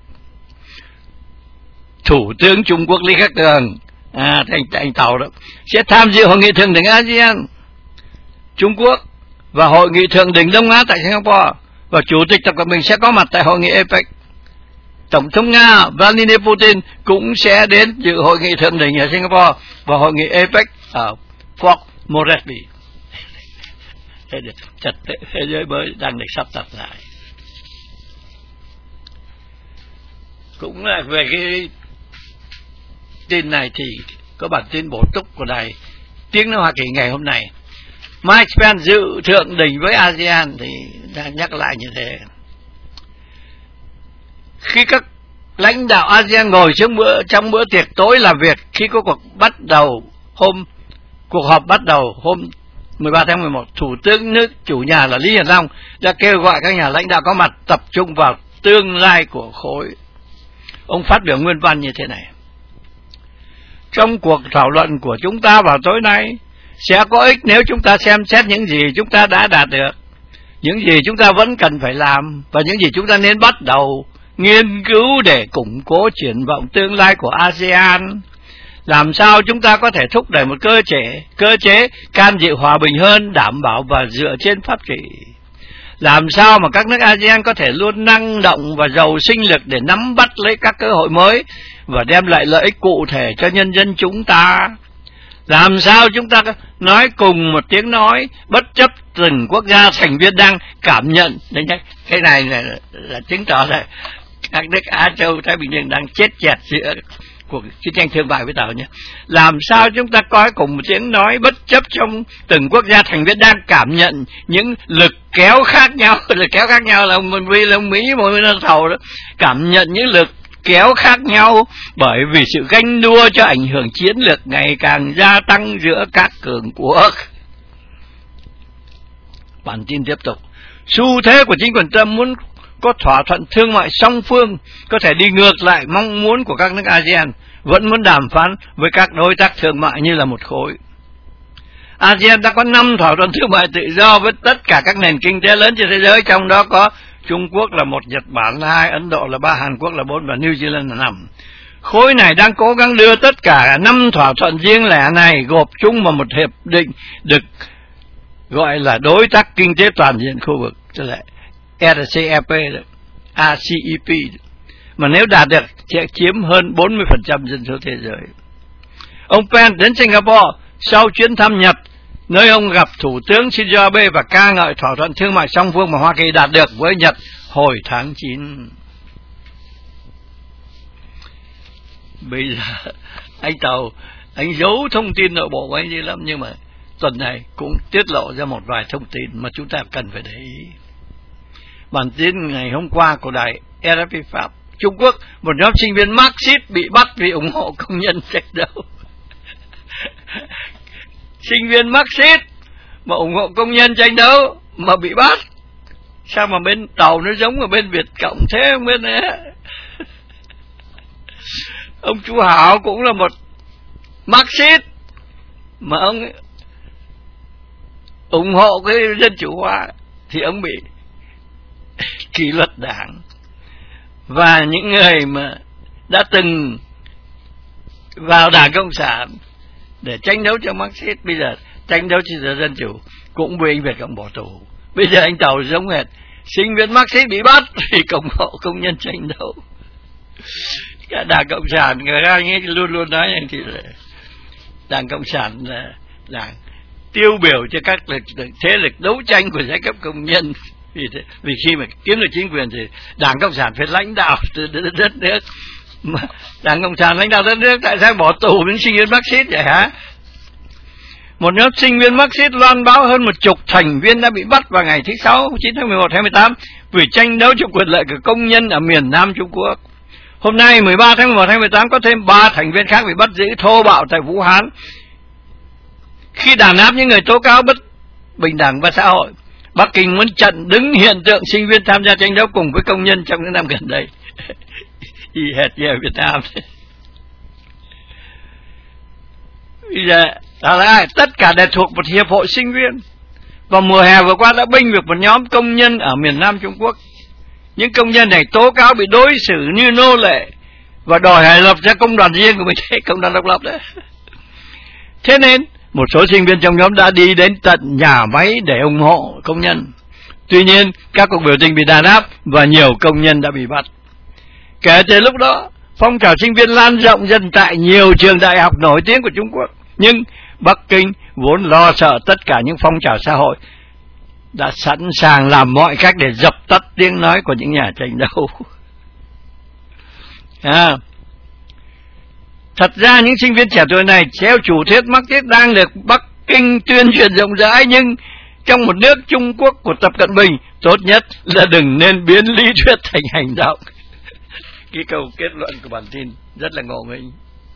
Thủ tướng Trung Quốc Lý Khắc Cường, anh Tàu đó, sẽ tham dự hội nghị thượng đỉnh ASEAN Trung Quốc và hội nghị thượng đỉnh Đông Á tại Singapore, và Chủ tịch Tập Cận Bình sẽ có mặt tại hội nghị APEC. Tổng thống Nga Vladimir Putin cũng sẽ đến dự hội nghị thượng đỉnh ở Singapore và hội nghị APEC ở Fort Moresby. Trật tự thế giới mới đang được sắp đặt lại. cũng là về cái tin này thì có bản tin bổ túc của đài Tiếng nói Hoa Kỳ ngày hôm nay. Mike Pence dự thượng đỉnh với ASEAN thì đã nhắc lại như thế. Khi các lãnh đạo ASEAN ngồi trong bữa tiệc tối làm việc, khi có cuộc họp bắt đầu hôm 13 tháng 11, Thủ tướng nước chủ nhà là Lý Hiển Long đã kêu gọi các nhà lãnh đạo có mặt tập trung vào tương lai của khối. Ông phát biểu nguyên văn như thế này: trong cuộc thảo luận của chúng ta vào tối nay sẽ có ích nếu chúng ta xem xét những gì chúng ta đã đạt được, những gì chúng ta vẫn cần phải làm và những gì chúng ta nên bắt đầu nghiên cứu để củng cố triển vọng tương lai của ASEAN. Làm sao chúng ta có thể thúc đẩy một cơ chế can dự hòa bình hơn, đảm bảo và dựa trên pháp trị. Làm sao mà các nước ASEAN có thể luôn năng động và giàu sinh lực để nắm bắt lấy các cơ hội mới và đem lại lợi ích cụ thể cho nhân dân chúng ta. Làm sao chúng ta nói cùng một tiếng nói, bất chấp từng quốc gia thành viên đang cảm nhận. Cái này là chứng tỏ là các nước Á Châu Thái Bình Dương đang chết chẹt giữa cuộc chiến tranh thương mại với Tàu nhé. Làm sao chúng ta có cùng một tiếng nói, bất chấp trong từng quốc gia thành viên đang cảm nhận những lực kéo khác nhau. Lực kéo khác nhau là vì là Mỹ một bên là Tàu đó, cảm nhận những lực kéo khác nhau bởi vì sự ganh đua cho ảnh hưởng chiến lược ngày càng gia tăng giữa các cường quốc. Bản tin tiếp tục. Xu thế của chính quyền Trump muốn có thỏa thuận thương mại song phương có thể đi ngược lại mong muốn của các nước ASEAN, vẫn muốn đàm phán với các đối tác thương mại như là một khối. ASEAN đã có 5 thỏa thuận thương mại tự do với tất cả các nền kinh tế lớn trên thế giới, trong đó có Trung Quốc là 1, Nhật Bản là 2, Ấn Độ là 3, Hàn Quốc là 4 và New Zealand là 5. Khối này đang cố gắng đưa tất cả 5 thỏa thuận riêng lẻ này gộp chung vào một hiệp định được gọi là đối tác kinh tế toàn diện khu vực, tức là RCEP, ACEP, mà nếu đạt được sẽ chiếm hơn 40% dân số thế giới. Ông Pence đến Singapore sau chuyến thăm Nhật, nơi ông gặp Thủ tướng Shinzo Abe và ca ngợi thỏa thuận thương mại song phương mà Hoa Kỳ đạt được với Nhật hồi tháng 9. Bây giờ anh Tàu, anh giấu thông tin nội bộ của anh dữ lắm, nhưng mà tuần này cũng tiết lộ ra một vài thông tin mà chúng ta cần phải để ý. Bản tin ngày hôm qua của đài RFI Pháp, Trung Quốc, một nhóm sinh viên Marxist bị bắt vì ủng hộ công nhân tranh đấu. Sinh viên Marxist mà ủng hộ công nhân tranh đấu mà bị bắt. Sao mà bên Tàu nó giống ở bên Việt Cộng thế không biết nữa. Ông Chu Hảo cũng là một Marxist mà ông ủng hộ cái dân chủ hóa thì ông bị kỷ luật đảng. Và những người mà đã từng vào Đảng Cộng sản để tranh đấu cho Marxist, bây giờ tranh đấu cho dân chủ cũng bị anh Việt Cộng bỏ tù. Bây giờ anh Tàu giống hệt sinh viên Marxist bị bắt vì ủng hộ công nhân tranh đấu. Cả Đảng Cộng sản người ta luôn luôn nói rằng thì là Đảng Cộng sản là đảng tiêu biểu cho các thế lực đấu tranh của giai cấp công nhân. Vì khi mà kiếm được chính quyền thì Đảng Cộng sản phải lãnh đạo đất nước. Mà Đảng Cộng sản lãnh đạo đất nước, tại sao bỏ tù những sinh viên Marxist vậy hả? Một nhóm sinh viên Marxist loan báo hơn 10 thành viên đã bị bắt vào ngày thứ 6, 9 tháng 11, 2018 vì tranh đấu cho quyền lợi của công nhân ở miền Nam Trung Quốc. Hôm nay 13 tháng 11, 2018 có thêm 3 thành viên khác bị bắt giữ thô bạo tại Vũ Hán khi đàn áp những người tố cáo bất bình đẳng và xã hội. Bắc Kinh muốn chặn đứng hiện tượng sinh viên tham gia tranh đấu cùng với công nhân trong những năm gần đây. Y hệt như ở Việt Nam. Bây giờ tất cả đều thuộc một hiệp hội sinh viên. Vào mùa hè vừa qua đã bênh vực một nhóm công nhân ở miền Nam Trung Quốc. Những công nhân này tố cáo bị đối xử như nô lệ và đòi phải lập ra công đoàn riêng của mình, công đoàn độc lập đấy. Thế nên một số sinh viên trong nhóm đã đi đến tận nhà máy để ủng hộ công nhân. Tuy nhiên các cuộc biểu tình bị đàn áp và nhiều công nhân đã bị bắt. Kể từ lúc đó, phong trào sinh viên lan rộng dần tại nhiều trường đại học nổi tiếng của Trung Quốc. Nhưng Bắc Kinh vốn lo sợ tất cả những phong trào xã hội đã sẵn sàng làm mọi cách để dập tắt tiếng nói của những nhà tranh đấu. Thật ra những sinh viên trẻ tuổi này theo chủ thuyết Marxist đang được Bắc Kinh tuyên truyền rộng rãi, nhưng trong một nước Trung Quốc của Tập Cận Bình, tốt nhất là đừng nên biến lý thuyết thành hành động. Cái câu kết luận của bản tin rất là ngộ nghĩnh.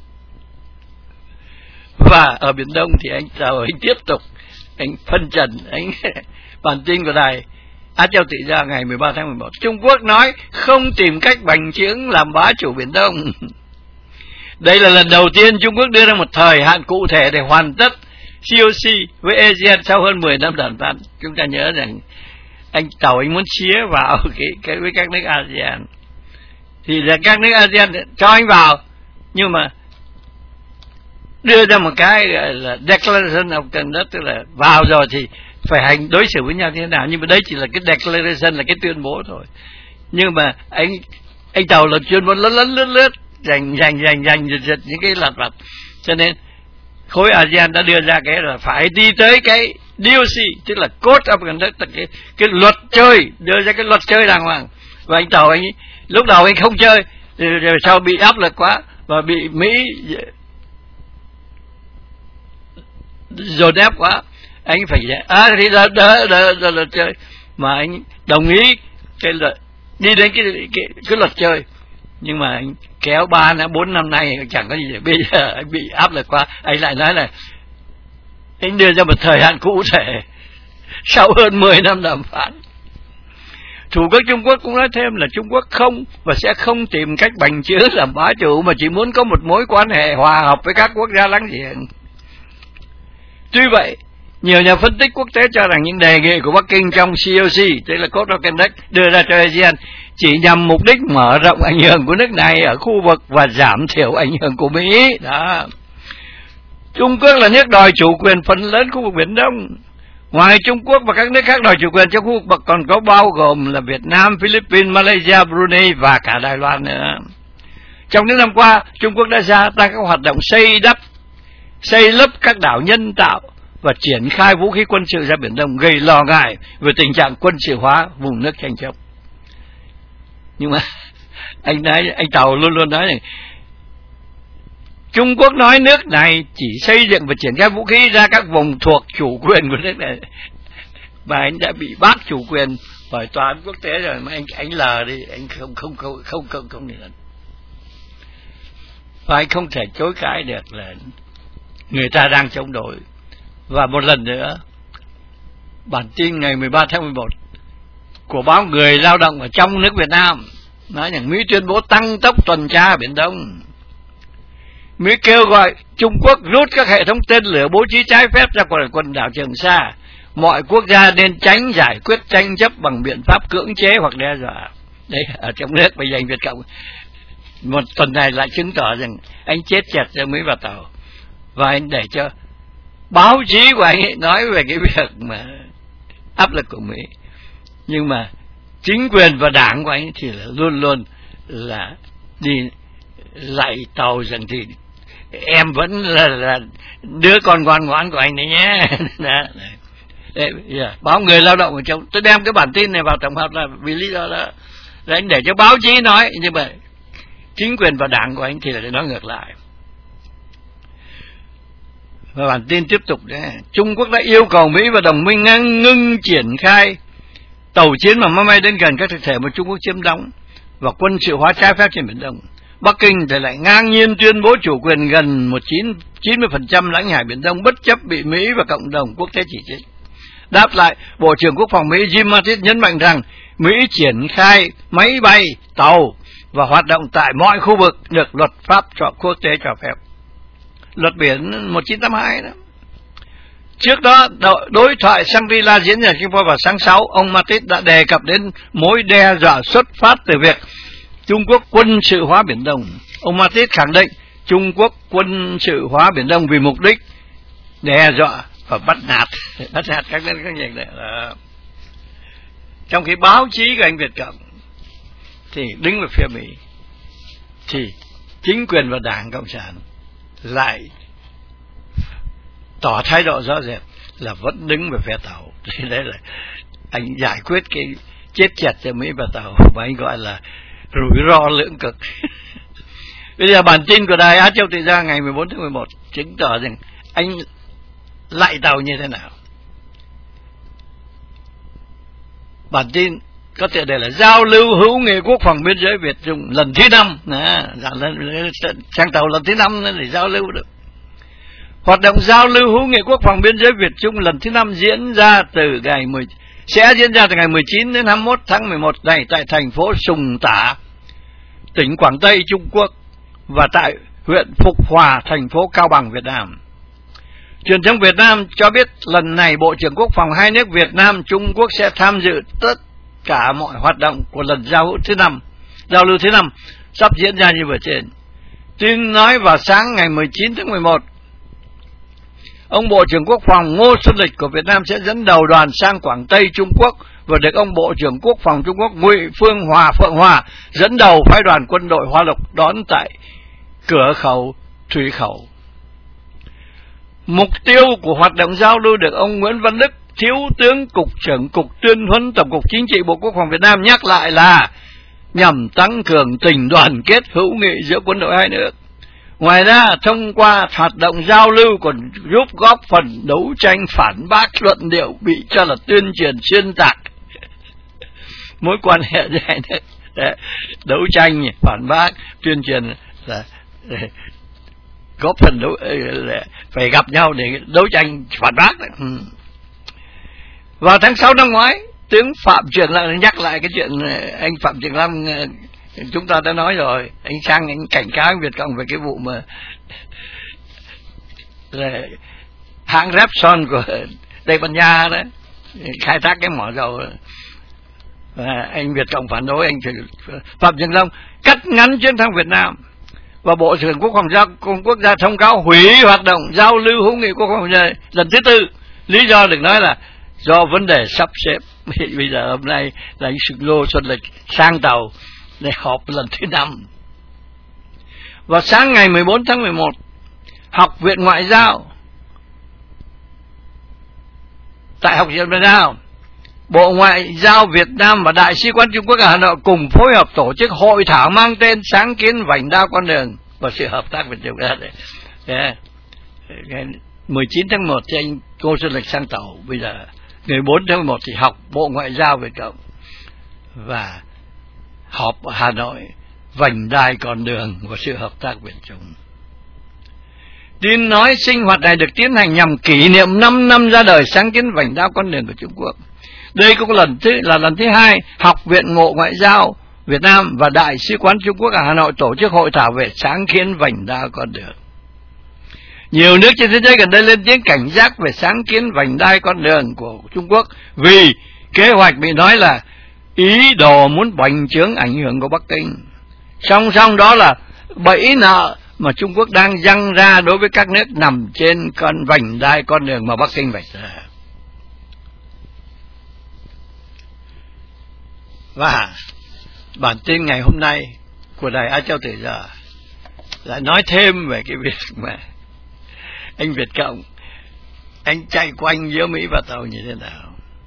Và ở Biển Đông thì anh tiếp tục anh phân trần bản tin của đài Á Châu Tự Do ngày 13 tháng 11. Trung Quốc nói không tìm cách bành trướng làm bá chủ Biển Đông. Đây là lần đầu tiên Trung Quốc đưa ra một thời hạn cụ thể để hoàn tất COC với ASEAN sau hơn 10 năm đàm phán. Chúng ta nhớ rằng Tàu muốn chia vào cái với các nước ASEAN, thì là các nước ASEAN cho anh vào, nhưng mà đưa ra một cái gọi là Declaration of Conduct, tức là vào rồi thì phải đối xử với nhau như thế nào. Nhưng mà đấy chỉ là cái Declaration, là cái tuyên bố thôi. Nhưng mà anh Tàu là chuyên môn lướt dành những cái lặt vặt, cho nên khối ASEAN đã đưa ra cái là phải đi tới cái DOC, tức là Code of Conduct, cái luật chơi, đưa ra cái luật chơi đàng hoàng. Và anh Tàu lúc đầu anh không chơi, rồi sau bị áp lực quá và bị Mỹ dồn ép quá, anh phải thì luật chơi, mà anh đồng ý cái luật, đi đến cái luật chơi. Nhưng mà anh kéo 4 năm nay chẳng có gì để, bây giờ anh bị áp lực quá, anh lại nói là anh đưa ra một thời hạn cụ thể sau hơn 10 năm đàm phán. Thủ quốc Trung Quốc cũng nói thêm là Trung Quốc không và sẽ không tìm cách bành trướng làm bá chủ, mà chỉ muốn có một mối quan hệ hòa hợp với các quốc gia láng giềng. Tuy vậy, nhiều nhà phân tích quốc tế cho rằng những đề nghị của Bắc Kinh trong COC, tức là Code of Conduct, đưa ra cho ASEAN chỉ nhằm mục đích mở rộng ảnh hưởng của nước này ở khu vực và giảm thiểu ảnh hưởng của Mỹ. Đó. Trung Quốc là nước đòi chủ quyền phần lớn khu vực Biển Đông. Ngoài Trung Quốc và các nước khác đòi chủ quyền trong khu vực còn có bao gồm là Việt Nam, Philippines, Malaysia, Brunei và cả Đài Loan nữa. Trong những năm qua, Trung Quốc đã gia tăng các hoạt động xây lấp các đảo nhân tạo và triển khai vũ khí quân sự ra Biển Đông, gây lo ngại về tình trạng quân sự hóa vùng nước tranh chấp. Nhưng mà anh Tàu luôn luôn nói này, Trung Quốc nói nước này chỉ xây dựng và triển khai vũ khí ra các vùng thuộc chủ quyền của nước này, và anh đã bị bác chủ quyền bởi tòa án quốc tế rồi, mà anh lờ đi, anh không nhận. Và anh không thể chối cãi được là người ta đang chống đối. Và một lần nữa, bản tin ngày 13 tháng 11 của báo Người Lao động ở trong nước Việt Nam nói rằng Mỹ tuyên bố tăng tốc tuần tra ở Biển Đông. Mỹ kêu gọi Trung Quốc rút các hệ thống tên lửa bố trí trái phép ra khỏi quần đảo Trường Sa. Mọi quốc gia nên tránh giải quyết tranh chấp bằng biện pháp cưỡng chế hoặc đe dọa. Đấy, ở trong nước bây giờ anh Việt Cộng một tuần này lại chứng tỏ rằng anh chết chẹt cho Mỹ và Tàu. Và anh để cho báo chí của anh ấy nói về cái việc mà áp lực của Mỹ. Nhưng mà chính quyền và đảng của anh thì là luôn luôn là đi lại Tàu rằng thì em vẫn là đứa con ngoan ngoãn của anh đấy nhé. Báo Người Lao động ở trong, tôi đem cái bản tin này vào tổng hợp là vì lý do đó là anh để cho báo chí nói, nhưng mà chính quyền và đảng của anh thì là để nói ngược lại. Và bản tin tiếp tục đấy, Trung Quốc đã yêu cầu Mỹ và đồng minh ngưng triển khai tàu chiến mà máy bay đến gần các thực thể mà Trung Quốc chiếm đóng và quân sự hóa trái phép trên Biển Đông. Bắc Kinh thì lại ngang nhiên tuyên bố chủ quyền gần 90% lãnh hải Biển Đông, bất chấp bị Mỹ và cộng đồng quốc tế chỉ trích. Đáp lại, Bộ trưởng Quốc phòng Mỹ Jim Mattis nhấn mạnh rằng Mỹ triển khai máy bay, tàu và hoạt động tại mọi khu vực được luật pháp quốc tế cho phép. Luật biển 1982 đó. Trước đó, đối thoại Shangri-La diễn ra Singapore vào tháng 6, ông Mattis đã đề cập đến mối đe dọa xuất phát từ việc Trung Quốc quân sự hóa Biển Đông. Ông Mattis khẳng định Trung Quốc quân sự hóa Biển Đông vì mục đích đe dọa và bắt nạt các nước các nhà. Trong khi báo chí của anh Việt Cộng thì đứng về phía Mỹ, thì chính quyền và Đảng Cộng sản lại tỏ thái độ rõ rệt là vẫn đứng về phía Tàu. Thì đấy là anh giải quyết cái chết chẹt cho Mỹ và Tàu, và anh gọi là rủi ro lưỡng cực. Bây giờ bản tin của Đài Á Châu Tự Do ngày 14 tháng 11 chứng tỏ rằng anh lại tàu như thế nào. Bản tin có tựa đề là giao lưu hữu nghị quốc phòng biên giới Việt Trung lần thứ 5, sang tàu lần thứ 5 để giao lưu được. Hoạt động giao lưu hữu nghị quốc phòng biên giới Việt Trung lần thứ 5 sẽ diễn ra từ ngày 19 đến 21 tháng 11 này tại thành phố Sùng Tả, tỉnh Quảng Tây, Trung Quốc, và tại huyện Phục Hòa, thành phố Cao Bằng, Việt Nam. Truyền thông Việt Nam cho biết lần này Bộ trưởng Quốc phòng hai nước Việt Nam, Trung Quốc sẽ tham dự tất cả mọi hoạt động của lần giao lưu thứ 5 sắp diễn ra như vừa trên. Tin nói vào sáng ngày 19 tháng 11, ông Bộ trưởng Quốc phòng Ngô Xuân Lịch của Việt Nam sẽ dẫn đầu đoàn sang Quảng Tây, Trung Quốc, và được ông Bộ trưởng Quốc phòng Trung Quốc Ngụy Phượng Hòa dẫn đầu phái đoàn quân đội Hoa Lục đón tại cửa khẩu Thủy Khẩu. Mục tiêu của hoạt động giao lưu được ông Nguyễn Văn Đức, Thiếu tướng Cục trưởng Cục Tuyên huấn Tổng cục Chính trị Bộ Quốc phòng Việt Nam nhắc lại là nhằm tăng cường tình đoàn kết hữu nghị giữa quân đội hai nước. Ngoài ra, thông qua hoạt động giao lưu còn giúp góp phần đấu tranh phản bác luận điệu bị cho là tuyên truyền xuyên tạc mối quan hệ giữa hai nước. Đấu tranh, phản bác, tuyên truyền là góp phần phải gặp nhau để đấu tranh phản bác. Vào tháng 6 năm ngoái, tướng Phạm Trường Lâm nhắc lại cái chuyện anh Phạm Trường Lâm chúng ta đã nói rồi, anh sang anh cảnh cáo anh Việt Cộng về cái vụ mà hãng Repsol của Tây Ban Nha đó khai thác cái mỏ dầu, anh Việt Cộng phản đối. Anh Phạm Trường Lâm cắt ngắn chuyến thăm Việt Nam, và Bộ trưởng Quốc phòng quốc gia thông cáo hủy hoạt động giao lưu hữu nghị quốc phòng lần thứ 4. Lý do được nói là do vấn đề sắp xếp. Bây giờ hôm nay là anh Ngô Xuân Lịch sang tàu để họp lần thứ 5. Vào sáng ngày 14 tháng 11, Học viện Ngoại giao tại Học viện Ngoại giao, Bộ Ngoại giao Việt Nam và Đại sứ quán Trung Quốc ở Hà Nội cùng phối hợp tổ chức hội thảo mang tên Sáng kiến vành đai con đường và sự hợp tác Việt Trung. Ngày 19 tháng 1 thì anh Ngô Xuân Lịch sang tàu. Bây giờ ngày 4 tháng 11 thì học Bộ Ngoại giao Việt Cộng và họp ở Hà Nội vành đai con đường và sự hợp tác Việt Trung. Tin nói sinh hoạt này được tiến hành nhằm kỷ niệm 5 năm ra đời sáng kiến vành đai con đường của Trung Quốc. Đây cũng là lần thứ 2 Học viện Bộ Ngoại giao Việt Nam và Đại sứ quán Trung Quốc ở Hà Nội tổ chức hội thảo về sáng kiến vành đai con đường. Nhiều nước trên thế giới gần đây lên tiếng cảnh giác về sáng kiến vành đai con đường của Trung Quốc vì kế hoạch bị nói là ý đồ muốn bành trướng ảnh hưởng của Bắc Kinh. Song song đó là bẫy nợ mà Trung Quốc đang giăng ra đối với các nước nằm trên con vành đai con đường mà Bắc Kinh vạch ra. Và bản tin ngày hôm nay của Đài Á Châu Tự Do lại nói thêm về cái việc mà anh Việt Cộng anh chạy quanh giữa Mỹ và tàu như thế nào.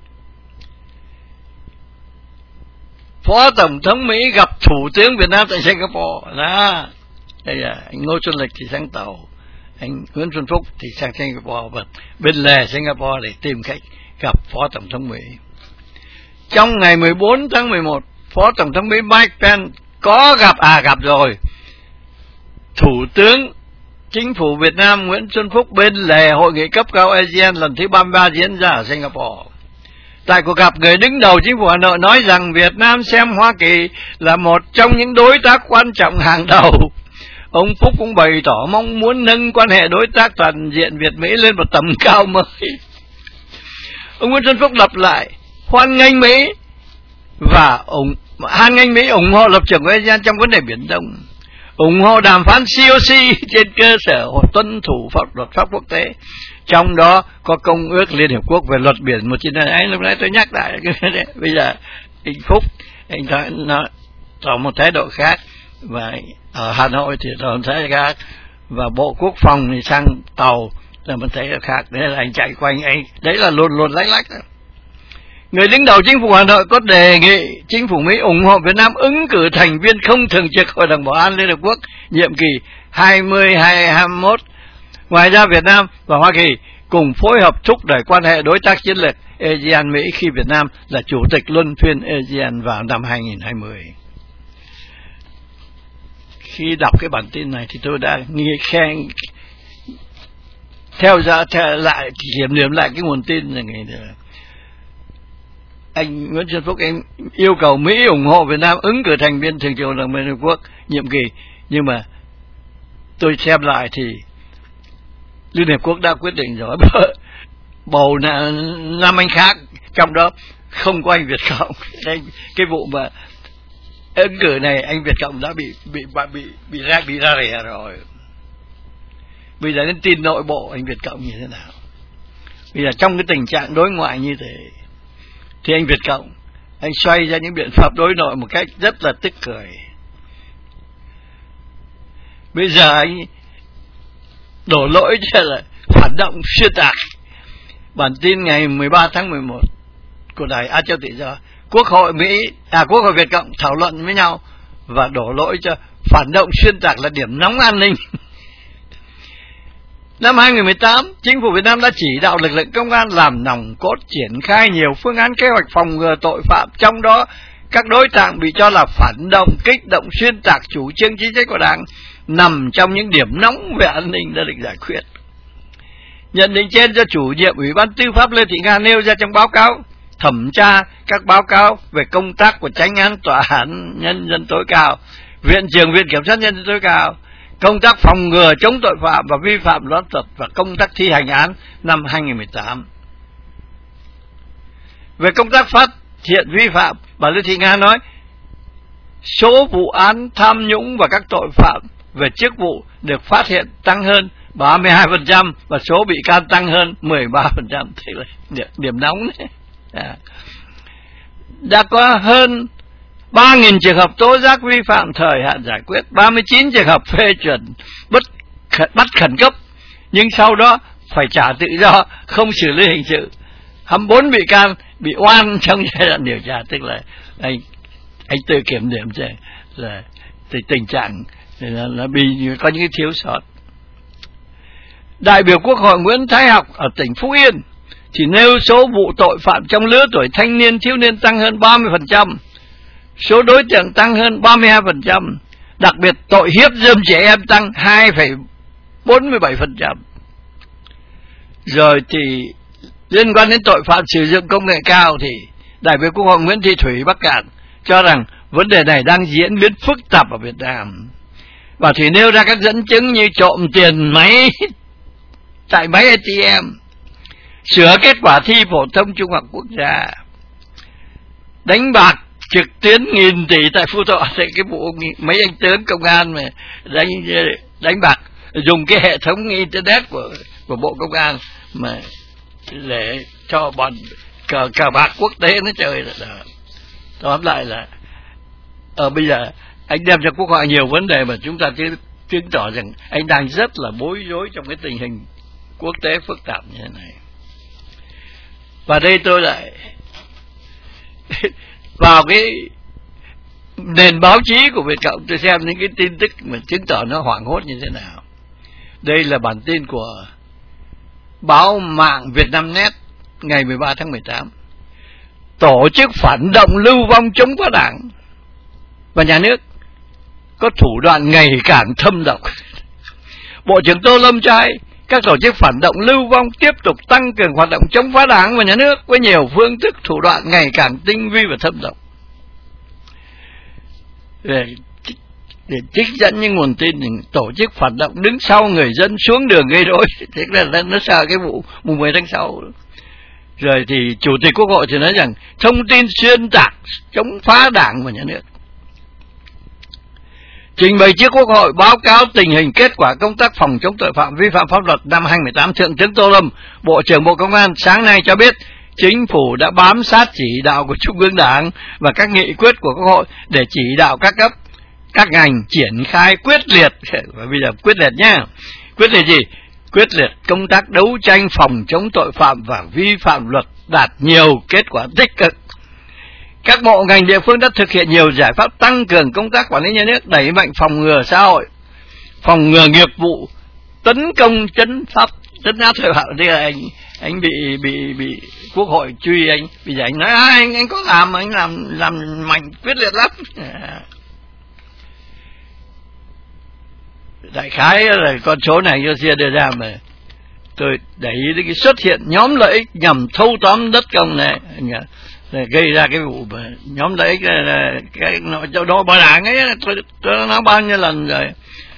Phó Tổng thống Mỹ gặp Thủ tướng Việt Nam tại Singapore. Đó. Đây là anh Ngô Xuân Lịch thì sang tàu, anh Nguyễn Xuân Phúc thì sang Singapore, và bên lề Singapore để tìm cách gặp Phó Tổng thống Mỹ. Trong ngày 14 tháng 11, Phó Tổng thống Mỹ Mike Pence có gặp rồi Thủ tướng Chính phủ Việt Nam Nguyễn Xuân Phúc bên lề hội nghị cấp cao ASEAN lần thứ 33 diễn ra ở Singapore. Tại cuộc gặp, người đứng đầu Chính phủ Hà Nội nói rằng Việt Nam xem Hoa Kỳ là một trong những đối tác quan trọng hàng đầu. Ông Phúc cũng bày tỏ mong muốn nâng quan hệ đối tác toàn diện Việt-Mỹ lên một tầm cao mới. Ông Nguyễn Xuân Phúc lặp lại hoan nghênh Mỹ ủng hộ lập trường của ASEAN trong vấn đề Biển Đông, ủng hộ đàm phán COC trên cơ sở tuân thủ luật pháp quốc tế, trong đó có Công ước Liên Hiệp Quốc về luật biển 1951. Lúc nãy tôi nhắc lại bây giờ anh Phúc anh tỏ một thái độ khác, và ở Hà Nội thì tỏ một thái độ khác, và Bộ Quốc phòng thì sang tàu là một thái độ khác. Đấy là anh chạy quanh anh, đấy là luôn lách lách. người đứng đầu chính phủ Hà Nội có đề nghị chính phủ Mỹ ủng hộ Việt Nam ứng cử thành viên không thường trực Hội đồng Bảo an Liên Hợp Quốc nhiệm kỳ 2021. Ngoài ra, Việt Nam và Hoa Kỳ cùng phối hợp thúc đẩy quan hệ đối tác chiến lược ASEAN-Mỹ khi Việt Nam là chủ tịch luân phiên ASEAN vào năm 2020. Khi đọc cái bản tin này thì tôi đã khen theo lại kiểm điểm lại cái nguồn tin này. Anh Nguyễn Xuân Phúc anh yêu cầu Mỹ ủng hộ Việt Nam ứng cử thành viên thường trực Hội đồng Liên Hợp Quốc nhiệm kỳ, nhưng mà tôi xem lại thì Liên Hợp Quốc đã quyết định rồi, bầu là 5 anh khác, trong đó không có anh Việt Cộng. Cái vụ mà ứng cử này anh Việt Cộng đã bị ra rẻ rồi. Bây giờ đến tin nội bộ anh Việt Cộng như thế nào? Bây giờ trong cái tình trạng đối ngoại như thế thì anh Việt Cộng anh xoay ra những biện pháp đối nội một cách rất là tức cười. Bây giờ anh đổ lỗi cho là phản động xuyên tạc. Bản tin ngày 13 tháng 11 của Đài Á Châu Tự Do, Quốc hội Việt Cộng thảo luận với nhau và đổ lỗi cho phản động xuyên tạc là điểm nóng an ninh. Năm 2018, chính phủ Việt Nam đã chỉ đạo lực lượng công an làm nòng cốt triển khai nhiều phương án kế hoạch phòng ngừa tội phạm, trong đó các đối tượng bị cho là phản động, kích động, xuyên tạc chủ trương chính sách của Đảng nằm trong những điểm nóng về an ninh đã được giải quyết. Nhận định trên do chủ nhiệm Ủy ban Tư pháp Lê Thị Nga nêu ra trong báo cáo thẩm tra các báo cáo về công tác của Chánh án Tòa án Nhân dân tối cao, Viện trưởng Viện Kiểm sát Nhân dân tối cao, công tác phòng ngừa chống tội phạm và vi phạm luật luật và công tác thi hành án năm 2018. Về công tác phát hiện vi phạm, bà Lê Thị Nga nói số vụ án tham nhũng và các tội phạm về chức vụ được phát hiện tăng hơn 32% và số bị can tăng hơn 13%. Thế là điểm nóng đấy. Đã có hơn 3.000 trường hợp tố giác vi phạm thời hạn giải quyết, 39 trường hợp phê chuẩn bắt khẩn cấp nhưng sau đó phải trả tự do, không xử lý hình sự. 24 bị can bị oan trong giai đoạn điều tra, tức là anh tự kiểm điểm là tình trạng là bị có những cái thiếu sót. Đại biểu Quốc hội Nguyễn Thái Học ở tỉnh Phú Yên thì nêu số vụ tội phạm trong lứa tuổi thanh niên thiếu niên tăng hơn 30%, số đối tượng tăng hơn 32%, đặc biệt tội hiếp dâm trẻ em tăng 2,47%. Rồi thì liên quan đến tội phạm sử dụng công nghệ cao thì đại biểu Quốc hội Nguyễn Thị Thủy Bắc Cạn cho rằng vấn đề này đang diễn biến phức tạp ở Việt Nam. Bà Thủy nêu ra các dẫn chứng như trộm tiền tại máy ATM, sửa kết quả thi phổ thông trung học quốc gia, đánh bạc trực tuyến nghìn tỷ tại Phú Thọ. Thì cái vụ mấy anh tướng công an mà đánh bạc dùng cái hệ thống internet của Bộ Công an mà để cho bọn cờ bạc quốc tế nó chơi là tóm lại là bây giờ anh đem cho Quốc hội nhiều vấn đề mà chúng ta chứng tỏ rằng anh đang rất là bối rối trong cái tình hình quốc tế phức tạp như thế này. Và đây tôi lại vào cái nền báo chí của Việt Cộng, tôi xem những cái tin tức mà chứng tỏ nó hoảng hốt như thế nào. Đây là bản tin của báo mạng Vietnamnet ngày 13 tháng 18. Tổ chức phản động lưu vong chống phá Đảng và nhà nước có thủ đoạn ngày càng thâm độc. Bộ trưởng Tô Lâm cho hay các tổ chức phản động lưu vong tiếp tục tăng cường hoạt động chống phá Đảng và nhà nước với nhiều phương thức thủ đoạn ngày càng tinh vi và thâm độc. Để trích dẫn những nguồn tin tổ chức phản động đứng sau người dân xuống đường gây rối, thế là nó sợ cái vụ mùng 10 tháng 6. Rồi thì Chủ tịch Quốc hội thì nói rằng thông tin xuyên tạc chống phá Đảng và nhà nước. Trình bày trước Quốc hội báo cáo tình hình kết quả công tác phòng chống tội phạm vi phạm pháp luật năm 2018, Thượng tướng Tô Lâm, Bộ trưởng Bộ Công an sáng nay cho biết Chính phủ đã bám sát chỉ đạo của Trung ương Đảng và các nghị quyết của Quốc hội để chỉ đạo các cấp, các ngành triển khai quyết liệt. Và bây giờ quyết liệt nhá. Quyết liệt gì? quyết liệt công tác đấu tranh phòng chống tội phạm và vi phạm luật, đạt nhiều kết quả tích cực. Các bộ ngành địa phương đã thực hiện nhiều giải pháp tăng cường công tác quản lý nhà nước, đẩy mạnh phòng ngừa xã hội, phòng ngừa nghiệp vụ, tấn công chấn áp tội phạm. Thì anh bị Quốc hội truy anh, bây giờ anh nói anh có làm, anh làm mạnh quyết liệt lắm. Đại khái là con số này do chia đưa ra mà tôi để ý đến cái xuất hiện nhóm lợi ích nhằm thâu tóm đất công này, gây ra cái vụ mà nhóm lợi ích là cái nội bộ đảng ấy. Tôi nói bao nhiêu lần rồi,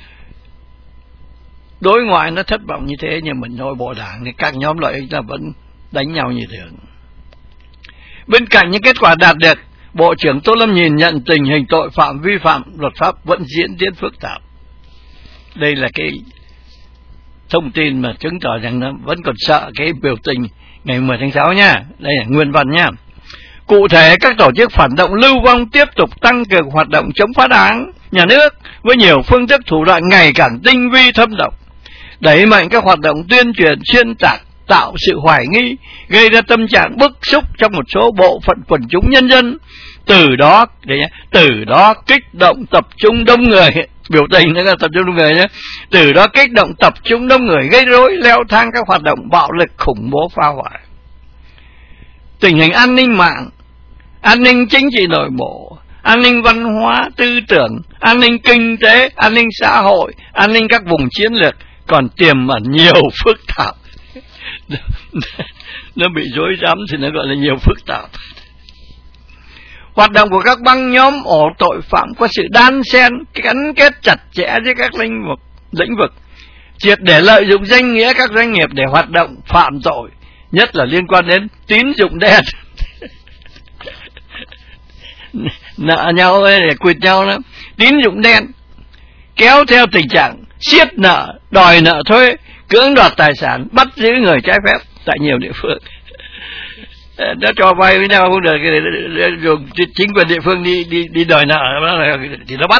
đối ngoại nó thất vọng như thế nhưng mà nội bộ đảng thì các nhóm lợi ích là vẫn đánh nhau như thường. Bên cạnh những kết quả đạt được, Bộ trưởng Tô Lâm nhìn nhận tình hình tội phạm vi phạm luật pháp vẫn diễn tiến phức tạp. Đây là cái thông tin mà chứng tỏ rằng nó vẫn còn sợ cái biểu tình ngày 10 tháng 6 nha. Đây là nguyên văn nha. Cụ thể, các tổ chức phản động lưu vong tiếp tục tăng cường hoạt động chống phá đảng, nhà nước với nhiều phương thức thủ đoạn ngày càng tinh vi thâm độc, đẩy mạnh các hoạt động tuyên truyền xuyên tạc, tạo sự hoài nghi, gây ra tâm trạng bức xúc trong một số bộ phận quần chúng nhân dân, từ đó kích động tập trung đông người, biểu tình nữa là tập trung đông người nhé, từ đó kích động tập trung đông người, gây rối, leo thang các hoạt động bạo lực khủng bố phá hoại. Tình hình an ninh mạng, an ninh chính trị nội bộ, an ninh văn hóa tư tưởng, an ninh kinh tế, an ninh xã hội, an ninh các vùng chiến lược còn tiềm ẩn nhiều phức tạp. Nó bị rối rắm thì nó gọi là nhiều phức tạp. Hoạt động của các băng nhóm ổ tội phạm có sự đan xen, gắn kết chặt chẽ với các lĩnh vực, triệt để lợi dụng danh nghĩa các doanh nghiệp để hoạt động phạm tội, nhất là liên quan đến tín dụng đen. Nợ nhau để quỵt nhau đó, tín dụng đen kéo theo tình trạng siết nợ, đòi nợ thuế, cưỡng đoạt tài sản, bắt giữ người trái phép tại nhiều địa phương. Nó cho vay với nhau không được, dùng chính quyền địa phương đi đòi nợ thì nó bắt.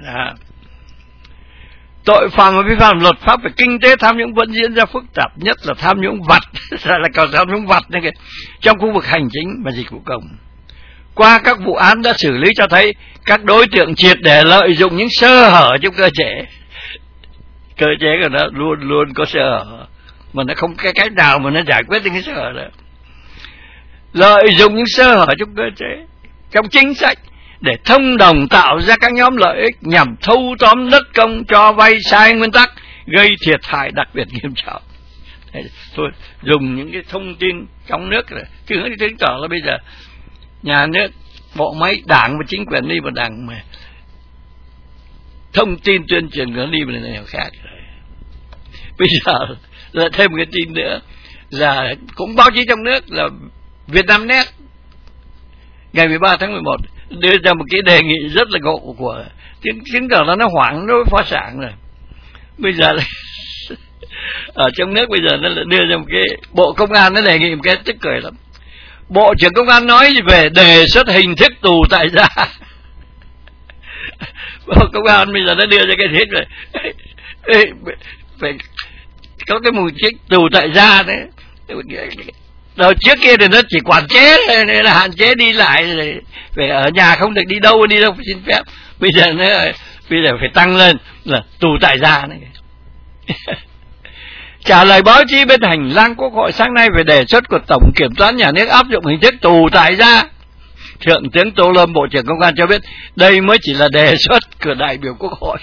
Tội phạm và vi phạm luật pháp về kinh tế tham nhũng vẫn diễn ra phức tạp, nhất là tham nhũng vặt, là còn tham nhũng vặt này kìa, trong khu vực hành chính và dịch vụ công. Qua các vụ án đã xử lý cho thấy các đối tượng triệt để lợi dụng những sơ hở trong cơ chế của nó luôn có sơ hở, mà nó không cái cách nào mà nó giải quyết những cái sơ hở đó. Lợi dụng những sơ hở trong cơ chế, trong chính sách để thông đồng tạo ra các nhóm lợi ích nhằm thâu tóm đất công, cho vay sai nguyên tắc, gây thiệt hại đặc biệt nghiêm trọng. Tôi dùng những cái thông tin trong nước rồi, chứ không chứng tỏ là bây giờ nhà nước, bộ máy đảng và chính quyền đi vào đảng mà thông tin tuyên truyền nó đi vào này khác rồi. Bây giờ là thêm một cái tin nữa là cũng báo chí trong nước là Vietnamnet ngày 13 tháng 11 đưa ra một cái đề nghị rất là ngộ của chứng tỏ là nó hoảng, nó phá sản rồi. Bây giờ là ở trong nước bây giờ nó đưa ra một cái, Bộ Công an nó đề nghị một cái tức cười lắm. Bộ trưởng Công an nói về đề xuất hình thức tù tại gia. Bộ Công an bây giờ nó đưa ra cái thiết rồi, phải có cái mục đích tù tại gia đấy. Rồi trước kia thì nó chỉ quản chế, nên là hạn chế đi lại, phải ở nhà không được đi đâu phải xin phép. Bây giờ phải tăng lên là tù tại gia này. Trả lời báo chí bên hành lang Quốc hội sáng nay về đề xuất của Tổng Kiểm toán Nhà nước áp dụng hình thức tù tại gia, Thượng tướng Tô Lâm, Bộ trưởng Công an cho biết đây mới chỉ là đề xuất của đại biểu Quốc hội.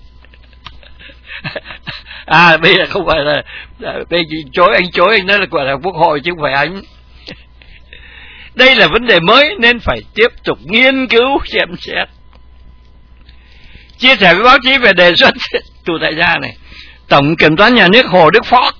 Bây giờ không phải là đây anh chối anh nói là gọi là Quốc hội chứ không phải anh. Đây là vấn đề mới nên phải tiếp tục nghiên cứu xem xét. Chia sẻ với báo chí về đề xuất tù tại gia này, Tổng Kiểm toán Nhà nước Hồ Đức Phước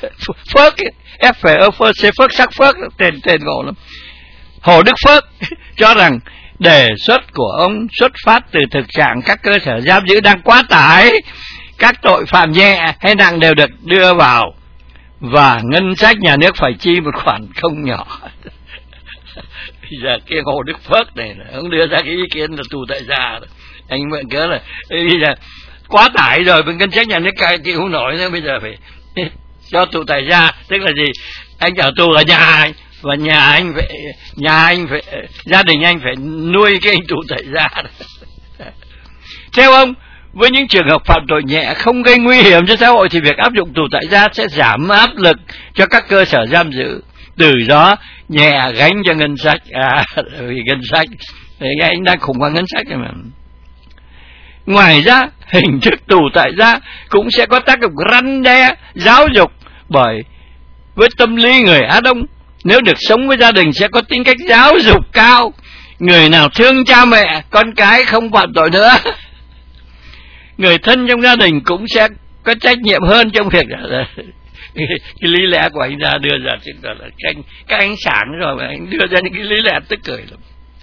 Phước sắc Phước, tên ngộ lắm, Hồ Đức Phước cho rằng đề xuất của ông xuất phát từ thực trạng các cơ sở giam giữ đang quá tải, các tội phạm nhẹ hay nặng đều được đưa vào và ngân sách nhà nước phải chi một khoản không nhỏ. Bây giờ cái Hồ Đức Phước này ông đưa ra cái ý kiến là tù tại gia, anh mượn cớ là bây giờ quá tải rồi, bên ngân sách nhà nước cai chịu không nổi nữa, bây giờ phải cho tù tại gia, tức là gì? Anh ở tù ở nhà anh, và nhà anh phải gia đình anh phải nuôi cái anh tù tại gia. Theo ông, với những trường hợp phạm tội nhẹ không gây nguy hiểm cho xã hội thì việc áp dụng tù tại gia sẽ giảm áp lực cho các cơ sở giam giữ, từ đó nhẹ gánh cho ngân sách. Vì ngân sách anh đang khủng hoảng ngân sách rồi mà. Ngoài ra, hình thức tù tại gia cũng sẽ có tác dụng răn đe, giáo dục, bởi với tâm lý người Á Đông, nếu được sống với gia đình sẽ có tính cách giáo dục cao. Người nào thương cha mẹ, con cái không phạm tội nữa. Người thân trong gia đình cũng sẽ có trách nhiệm hơn trong việc cái lý lẽ của anh ra đưa ra, chứng tỏ là các anh sáng rồi mà anh đưa ra những cái lý lẽ tức cười lắm.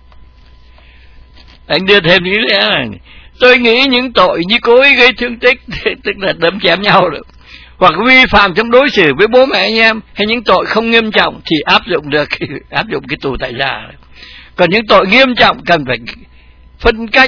Anh đưa thêm lý lẽ này: tôi nghĩ những tội như cố ý gây thương tích, tức là đâm chém nhau được, hoặc vi phạm trong đối xử với bố mẹ anh em, hay những tội không nghiêm trọng thì áp dụng cái tù tại gia. Còn những tội nghiêm trọng cần phải phân cách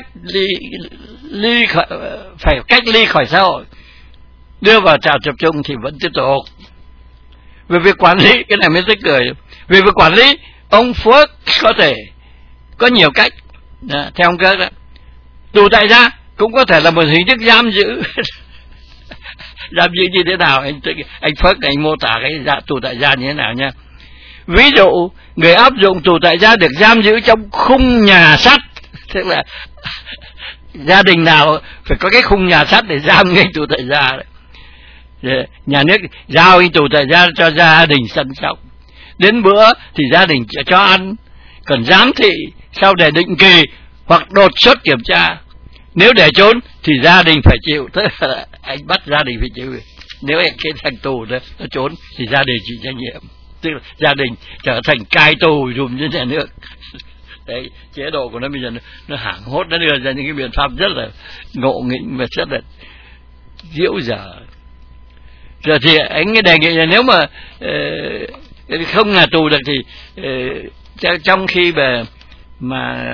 phải cách ly khỏi xã hội, đưa vào trại tập trung thì vẫn tiếp tục. Về việc quản lý, cái này mới tức cười. Về việc quản lý, ông Phước có thể có nhiều cách. Theo ông Cơ đó, tù tại gia cũng có thể là một hình thức giam giữ. Giam giữ như thế nào? Anh Phước anh mô tả cái tù tại gia như thế nào nha. Ví dụ, người áp dụng tù tại gia được giam giữ trong khung nhà sắt, tức là gia đình nào phải có cái khung nhà sắt để giam ngay tù tại gia đấy. Nhà nước giao cái tù tại gia cho gia đình săn sóc, đến bữa thì gia đình cho ăn, còn giám thị sau để định kỳ hoặc đột xuất kiểm tra. Nếu để trốn thì gia đình phải chịu, tức là anh bắt gia đình phải chịu. Nếu cái thằng tù đó nó trốn thì gia đình chịu trách nhiệm, tức là gia đình trở thành cai tù dùm cho nhà nước. Đấy, chế độ của nó bây giờ nó hoảng hốt, nó đưa ra những cái biện pháp rất là ngộ nghĩnh và rất là diễu dở. Rồi thì anh đề nghị là nếu mà không là tù được thì trong khi mà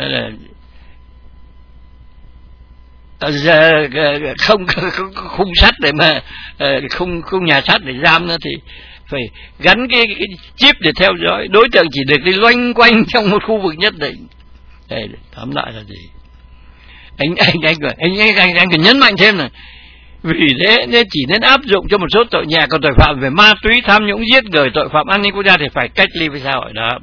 không khung sắt để mà khung nhà sắt để giam nữa thì phải gắn cái chip để theo dõi. Đối tượng chỉ được đi loanh quanh trong một khu vực nhất định. Đây, tóm lại là gì? Anh cần nhấn mạnh thêm này. Vì thế nên chỉ nên áp dụng cho một số tội nhẹ, còn tội phạm về ma túy, tham nhũng, giết người, tội phạm an ninh quốc gia thì phải cách ly với xã hội đó.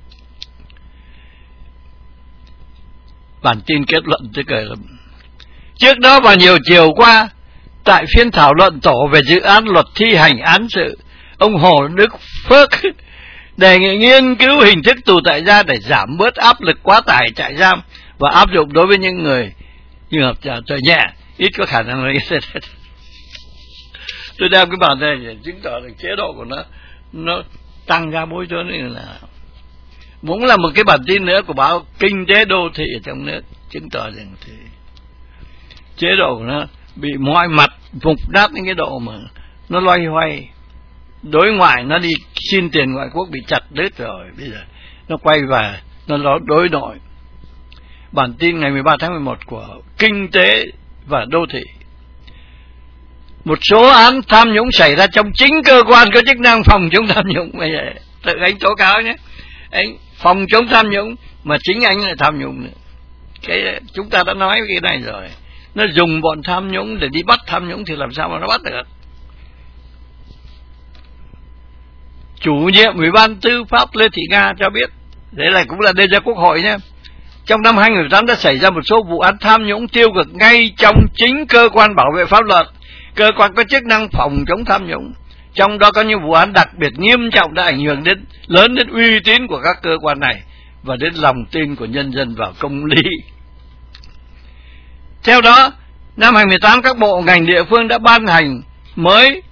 Bản tin kết luận tức là trước đó vào nhiều chiều qua, tại phiên thảo luận tổ về dự án luật thi hành án sự, ông Hồ Đức Phước đề nghị nghiên cứu hình thức tù tại gia để giảm bớt áp lực quá tải trại giam và áp dụng đối với những người trường hợp tội nhẹ, ít có khả năng lấy. Tôi đem cái bản này để chứng tỏ được chế độ của nó tăng ra bối rối là cũng là một cái bản tin nữa của báo Kinh tế Đô thị ở trong nước, chứng tỏ rằng thì chế độ của nó bị mọi mặt phục đáp những cái độ mà nó loay hoay. Đối ngoại nó đi xin tiền ngoại quốc bị chặt đứt rồi, bây giờ nó quay về nó đối nội. Bản tin ngày 13 tháng 11 của Kinh tế và Đô thị: một số án tham nhũng xảy ra trong chính cơ quan có chức năng phòng chống tham nhũng. Bây giờ tự anh tố cáo nhé, anh phòng chống tham nhũng mà chính anh lại tham nhũng nữa. Cái chúng ta đã nói cái này rồi, nó dùng bọn tham nhũng để đi bắt tham nhũng thì làm sao mà nó bắt được. Chủ nhiệm Ủy ban Tư pháp Lê Thị Nga cho biết, đấy là cũng là đưa ra Quốc hội nhé, trong năm 2018 đã xảy ra một số vụ án tham nhũng tiêu cực ngay trong chính cơ quan bảo vệ pháp luật, cơ quan có chức năng phòng chống tham nhũng. Trong đó có những vụ án đặc biệt nghiêm trọng đã ảnh hưởng lớn đến uy tín của các cơ quan này và đến lòng tin của nhân dân vào công lý. Theo đó, năm 2018 các bộ ngành địa phương đã ban hành mới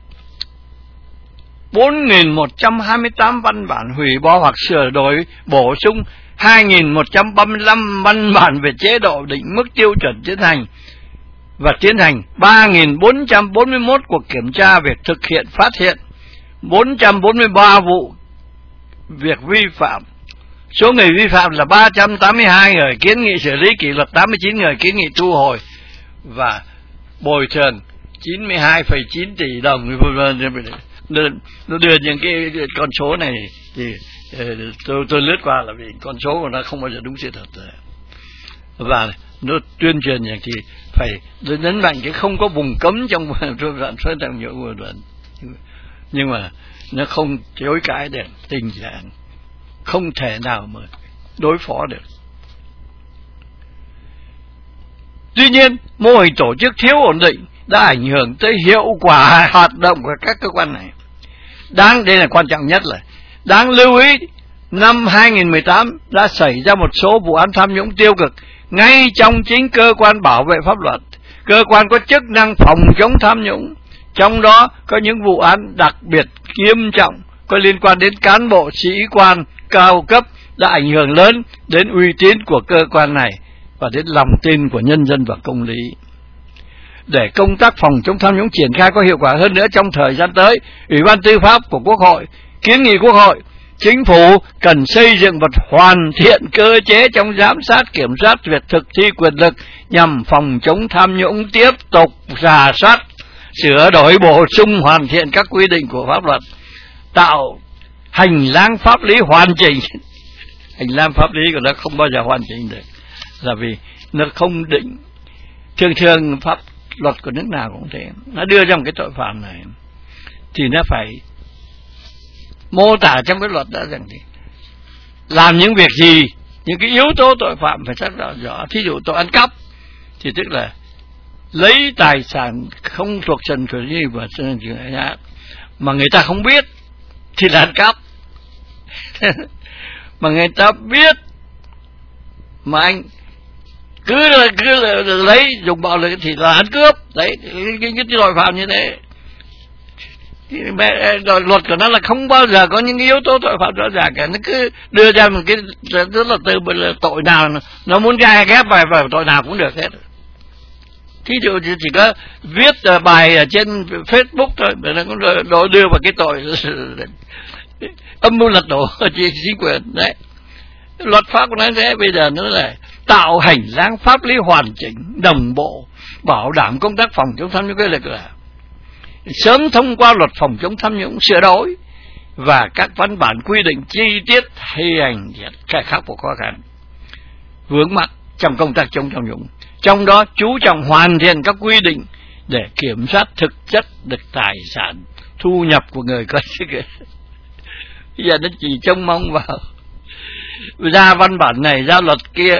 4.128 văn bản hủy bỏ hoặc sửa đổi bổ sung 2.135 văn bản về chế độ định mức tiêu chuẩn tiến hành và tiến hành 3.441 cuộc kiểm tra việc thực hiện, phát hiện 443 vụ việc vi phạm. Số người vi phạm là 382 người, kiến nghị xử lý kỷ luật 89 người, kiến nghị thu hồi và bồi thường 92,9 tỷ đồng. nó đưa những cái con số này thì tôi lướt qua là vì con số của nó không bao giờ đúng sự thật. Và nó tuyên truyềnอย่างthì phải nhấn mạnh cái không có vùng cấm trong đoạn phép tham nhũng của đoạn, nhưng mà nó không chối cãi được tình trạng không thể nào mà đối phó được. Tuy nhiên, mô hình tổ chức thiếu ổn định đã ảnh hưởng tới hiệu quả hoạt động của các cơ quan này. Đây là quan trọng nhất, là đáng lưu ý, năm 2018 đã xảy ra một số vụ án tham nhũng tiêu cực ngay trong chính cơ quan bảo vệ pháp luật, cơ quan có chức năng phòng chống tham nhũng. Trong đó có những vụ án đặc biệt nghiêm trọng có liên quan đến cán bộ sĩ quan cao cấp đã ảnh hưởng lớn đến uy tín của cơ quan này và đến lòng tin của nhân dân và công lý. Để công tác phòng chống tham nhũng triển khai có hiệu quả hơn nữa trong thời gian tới, Ủy ban Tư pháp của Quốc hội kiến nghị Quốc hội, Chính phủ cần xây dựng và hoàn thiện cơ chế trong giám sát kiểm soát việc thực thi quyền lực nhằm phòng chống tham nhũng, tiếp tục rà soát, sửa đổi, bổ sung, hoàn thiện các quy định của pháp luật, tạo hành lang pháp lý hoàn chỉnh. Hành lang pháp lý của nó không bao giờ hoàn chỉnh được, là vì nó không định. Thường pháp luật của nước nào cũng thế, nó đưa ra một cái tội phạm này thì nó phải mô tả trong cái luật đã rằng thì làm những việc gì, những cái yếu tố tội phạm phải xác định rõ. Thí dụ tội ăn cắp thì tức là lấy tài sản không thuộc trần của gì và mà người ta không biết thì là ăn cắp. Mà người ta biết mà anh cứ lấy dùng bạo lực thì là ăn cướp. Đấy, cái tội phạm như thế. Luật của nó là không bao giờ có những yếu tố tội phạm rõ ràng cả. Nó cứ đưa ra một cái rất là từ tội nào nó muốn ghép vào tội nào cũng được hết. Thí dụ chỉ có viết bài ở trên Facebook thôi, nó cũng đưa vào cái tội âm mưu lật đổ chính quyền. Đấy, luật pháp của nó thế. Bây giờ nó là tạo hành lang pháp lý hoàn chỉnh, đồng bộ, bảo đảm công tác phòng chống tham nhũng cái lực là sớm thông qua luật phòng chống tham nhũng sửa đổi và các văn bản quy định chi tiết thi hành khai khắc phục khó khăn vướng mắc trong công tác chống tham nhũng, trong đó chú trọng hoàn thiện các quy định để kiểm soát thực chất được tài sản thu nhập của người có chức. Bây giờ nó chỉ trông mong vào ra văn bản này, ra luật kia,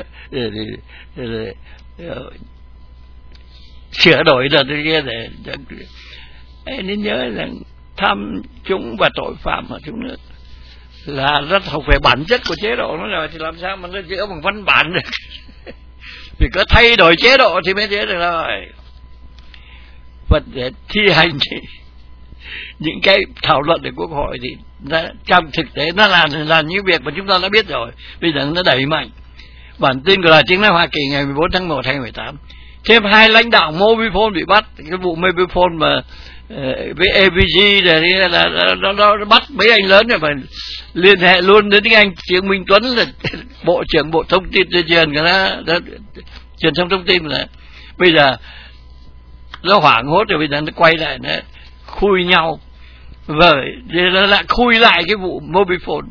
sửa đổi rồi kia để nên nhớ rằng tham nhũng và tội phạm ở trong nước là rất thuộc về bản chất của chế độ nó rồi, thì làm sao mà nó chữa bằng văn bản được. Vì có thay đổi chế độ thì mới chữa được rồi. Và để thi hành thì những cái thảo luận của Quốc hội thì trong thực tế nó là những việc mà chúng ta đã biết rồi. Bây giờ nó đẩy mạnh. Bản tin của Đài Tiếng nói Hoa Kỳ ngày 14 tháng 1 2018, thêm 2 lãnh đạo Mobifone bị bắt. Cái vụ Mobifone mà với AVG là nó bắt mấy anh lớn rồi, phải liên hệ luôn đến anh Trương Minh Tuấn là Bộ trưởng Bộ Thông tin Tuyên truyền của nó, truyền thông tin là bây giờ nó hoảng hốt rồi, bây giờ nó quay lại nó khui nhau, rồi nó lại khui lại cái vụ Mobifone.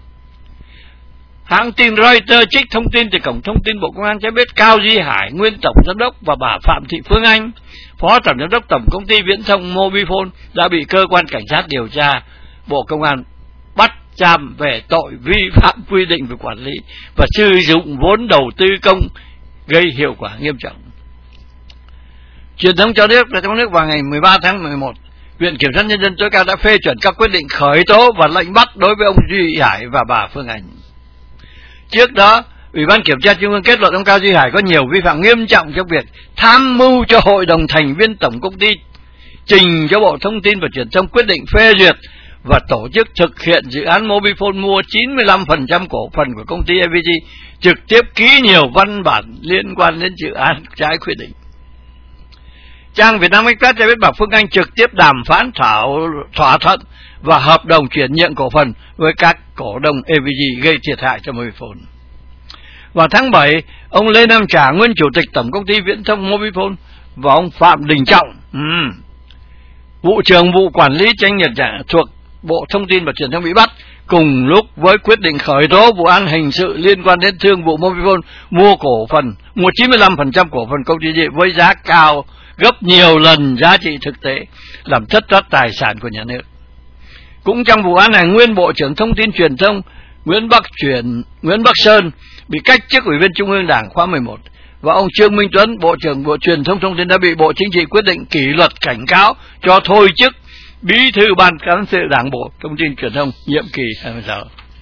Hãng tin Reuters trích thông tin từ cổng thông tin Bộ Công an cho biết Cao Duy Hải, nguyên tổng giám đốc, và bà Phạm Thị Phương Anh, phó tổng giám đốc tổng công ty viễn thông Mobifone đã bị cơ quan cảnh sát điều tra Bộ Công an bắt giam về tội vi phạm quy định về quản lý và sử dụng vốn đầu tư công gây hiệu quả nghiêm trọng. Truyền thông cho biết là trong nước vào ngày 13 tháng 11, Viện Kiểm sát Nhân dân tối cao đã phê chuẩn các quyết định khởi tố và lệnh bắt đối với ông Duy Hải và bà Phương Anh. Trước đó, Ủy ban Kiểm tra Trung ương kết luận ông Cao Duy Hải có nhiều vi phạm nghiêm trọng trong việc tham mưu cho Hội đồng thành viên tổng công ty trình cho Bộ Thông tin và Truyền thông quyết định phê duyệt và tổ chức thực hiện dự án Mobifone mua 95% cổ phần của công ty AVG, trực tiếp ký nhiều văn bản liên quan đến dự án trái quy định. Trang Việt Nam Express cho biết bà Phương Anh trực tiếp đàm phán thỏa thuận và hợp đồng chuyển nhượng cổ phần với các cổ đông AVG gây thiệt hại cho Mobifone. Vào tháng 7, ông Lê Nam Trà, nguyên chủ tịch tổng công ty viễn thông Mobifone, và ông Phạm Đình Trọng, vụ trưởng vụ quản lý tranh nhận trả thuộc Bộ Thông tin và Truyền thông bị bắt cùng lúc với quyết định khởi tố vụ án hình sự liên quan đến thương vụ Mobifone mua 95% cổ phần công ty điện với giá cao gấp nhiều lần giá trị thực tế, làm thất thoát tài sản của nhà nước. Cũng trong vụ án này, nguyên Bộ trưởng Thông tin Truyền thông Nguyễn Bắc Sơn bị cách chức Ủy viên Trung ương Đảng khóa 11 và ông Trương Minh Tuấn, Bộ trưởng Bộ Truyền thông Thông tin đã bị Bộ Chính trị quyết định kỷ luật cảnh cáo cho thôi chức Bí thư Ban cán sự Đảng Bộ Thông tin Truyền thông nhiệm kỳ 26.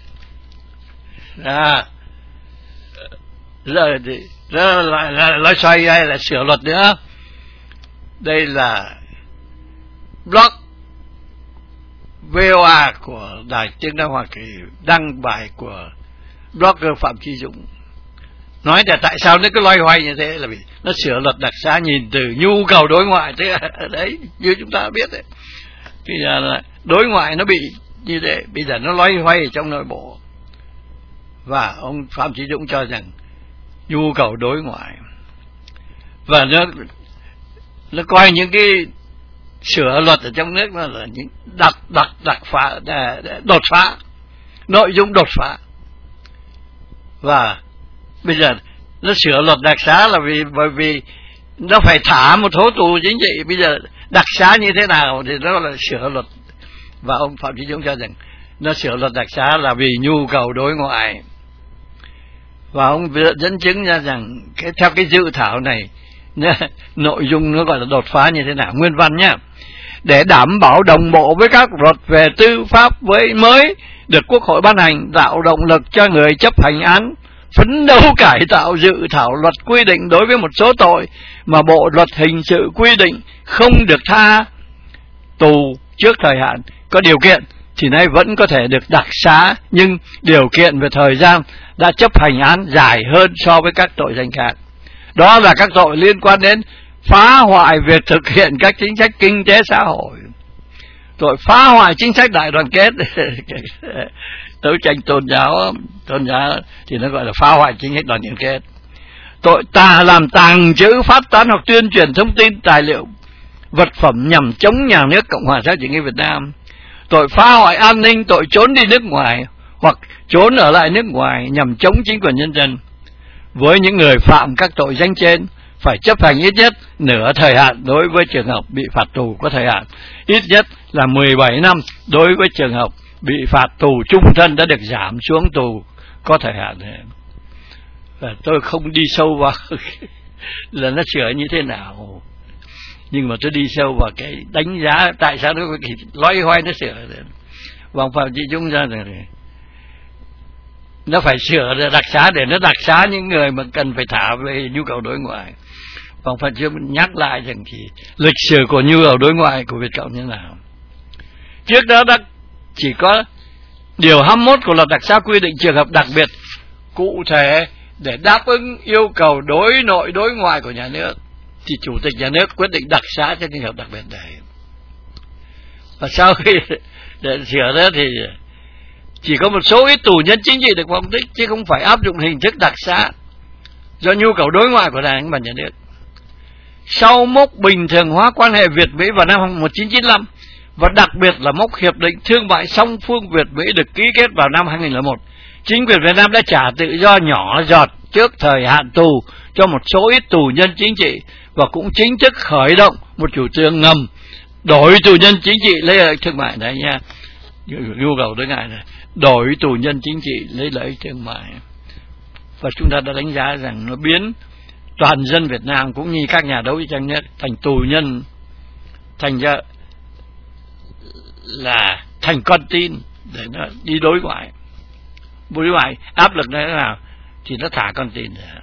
Giờ thì nói xoay hay là sửa luật nữa. Đây là blog VOA của Đài Tiếng nói Hoa Kỳ đăng bài của blogger Phạm Chí Dũng, nói là tại sao nó cứ loay hoay như thế, là vì nó sửa luật đặc xá nhìn từ nhu cầu đối ngoại. Thế đấy, như chúng ta biết đấy, bây giờ là đối ngoại nó bị như thế, bây giờ nó loay hoay trong nội bộ. Và ông Phạm Chí Dũng cho rằng nhu cầu đối ngoại, và nó coi những cái sửa luật ở trong nước nó là những đột phá, nội dung đột phá. Và bây giờ nó sửa luật đặc xá là bởi vì nó phải thả một số tù chính trị. Bây giờ đặc xá như thế nào thì nó là sửa luật. Và ông Phạm Chí Dũng cho rằng nó sửa luật đặc xá là vì nhu cầu đối ngoại. Và ông dẫn chứng ra rằng theo cái dự thảo này, nội dung nó gọi là đột phá như thế nào. Nguyên văn nhá: để đảm bảo đồng bộ với các luật về tư pháp mới được Quốc hội ban hành, tạo động lực cho người chấp hành án phấn đấu cải tạo dự thảo luật quy định đối với một số tội mà Bộ Luật Hình sự quy định không được tha tù trước thời hạn, có điều kiện thì nay vẫn có thể được đặc xá, nhưng điều kiện về thời gian đã chấp hành án dài hơn so với các tội danh khác. Đó là các tội liên quan đến phá hoại việc thực hiện các chính sách kinh tế xã hội, tội phá hoại chính sách đại đoàn kết, đấu tranh tôn giáo thì nó gọi là phá hoại chính sách đoàn kết, tội làm tàng trữ, phát tán hoặc tuyên truyền thông tin, tài liệu, vật phẩm nhằm chống nhà nước Cộng hòa xã hội chủ nghĩa Việt Nam, tội phá hoại an ninh, tội trốn đi nước ngoài hoặc trốn ở lại nước ngoài nhằm chống chính quyền nhân dân. Với những người phạm các tội danh trên phải chấp hành ít nhất nửa thời hạn đối với trường hợp bị phạt tù có thời hạn, ít nhất là 17 năm đối với trường hợp bị phạt tù chung thân đã được giảm xuống tù có thời hạn. Và tôi không đi sâu vào là nó sửa như thế nào, nhưng mà tôi đi sâu vào cái đánh giá tại sao nó loay hoay nó sửa. Và Phạm Chí Dũng ra rồi nó phải sửa đặc xá để nó đặc xá những người mà cần phải thả về nhu cầu đối ngoại. Và Phạm Chí Dũng nhắc lại rằng thì lịch sử của nhu cầu đối ngoại của Việt Cộng như thế nào. Trước đó đã chỉ có điều 21 của luật đặc xá quy định trường hợp đặc biệt cụ thể để đáp ứng yêu cầu đối nội đối ngoại của nhà nước thì Chủ tịch nhà nước quyết định đặc xá cho trường hợp đặc biệt này. Và sau khi để sửa đó thì chỉ có một số ít tù nhân chính trị được phong thích, chứ không phải áp dụng hình thức đặc xá do nhu cầu đối ngoại của Đảng và nhà nước. Sau mốc bình thường hóa quan hệ Việt-Mỹ vào năm 1995 và đặc biệt là mốc hiệp định thương mại song phương Việt-Mỹ được ký kết vào năm 2001, chính quyền Việt Nam đã trả tự do nhỏ giọt trước thời hạn tù cho một số ít tù nhân chính trị và cũng chính thức khởi động một chủ trương ngầm đổi tù nhân chính trị lấy lợi ích thương mại. Đấy nha, nhu cầu đối ngoại này, đổi tù nhân chính trị lấy lợi ích thương mại. Và chúng ta đã đánh giá rằng nó biến toàn dân Việt Nam cũng như các nhà đấu tranh nhất thành tù nhân, thành ra là thành con tin để nó đi đối ngoại. Đối ngoại áp lực như thế nào thì nó thả con tin ra.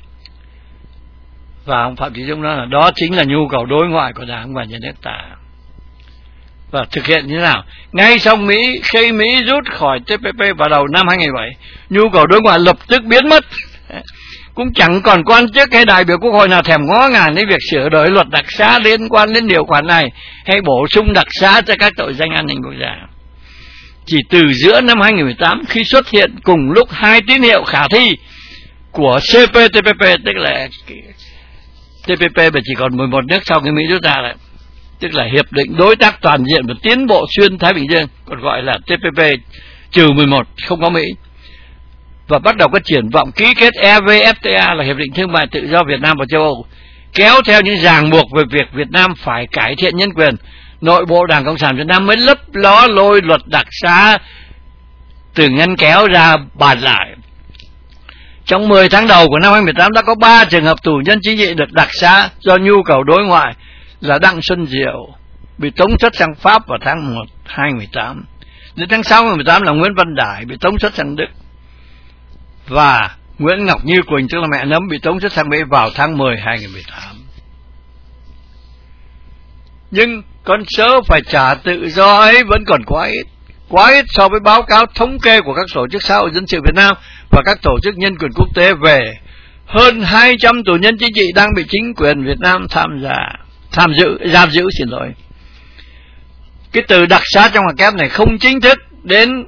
Và ông Phạm Chí Dũng nói là đó chính là nhu cầu đối ngoại của Đảng và nhà nước ta. Và thực hiện như thế nào? Ngay sau khi Mỹ rút khỏi TPP vào đầu năm 2007, nhu cầu đối ngoại lập tức biến mất. Cũng chẳng còn quan chức hay đại biểu Quốc hội nào thèm ngó ngàng đến việc sửa đổi luật đặc xá liên quan đến điều khoản này hay bổ sung đặc xá cho các tội danh an ninh quốc gia. Chỉ từ giữa năm 2018 khi xuất hiện cùng lúc hai tín hiệu khả thi của CPTPP, tức là TPP mà chỉ còn 11 nước sau khi Mỹ rút ra lại, tức là Hiệp định Đối tác Toàn diện và Tiến bộ Xuyên Thái Bình Dương, còn gọi là TPP-11, không có Mỹ. Và bắt đầu có triển vọng ký kết EVFTA là Hiệp định Thương mại Tự do Việt Nam và châu Âu, kéo theo những ràng buộc về việc Việt Nam phải cải thiện nhân quyền. Nội bộ Đảng Cộng sản Việt Nam mới lấp ló lôi luật đặc xá từ ngăn kéo ra bàn lại. Trong 10 tháng đầu của năm 2018 đã có 3 trường hợp tù nhân chính trị được đặc xá do nhu cầu đối ngoại là Đặng Xuân Diệu bị tống xuất sang Pháp vào tháng 1 2018. Đến tháng 6 2018 là Nguyễn Văn Đại bị tống xuất sang Đức, và Nguyễn Ngọc Như Quỳnh tức là mẹ Nấm bị tống xuất sang Mỹ vào tháng 10 2018. Nhưng con số phải trả tự do ấy vẫn còn quá ít so với báo cáo thống kê của các tổ chức xã hội dân sự Việt Nam và các tổ chức nhân quyền quốc tế về hơn 200 tù nhân chính trị đang bị chính quyền Việt Nam giam giữ. Cái từ đặc xá trong ngoặc kép này không chính thức đến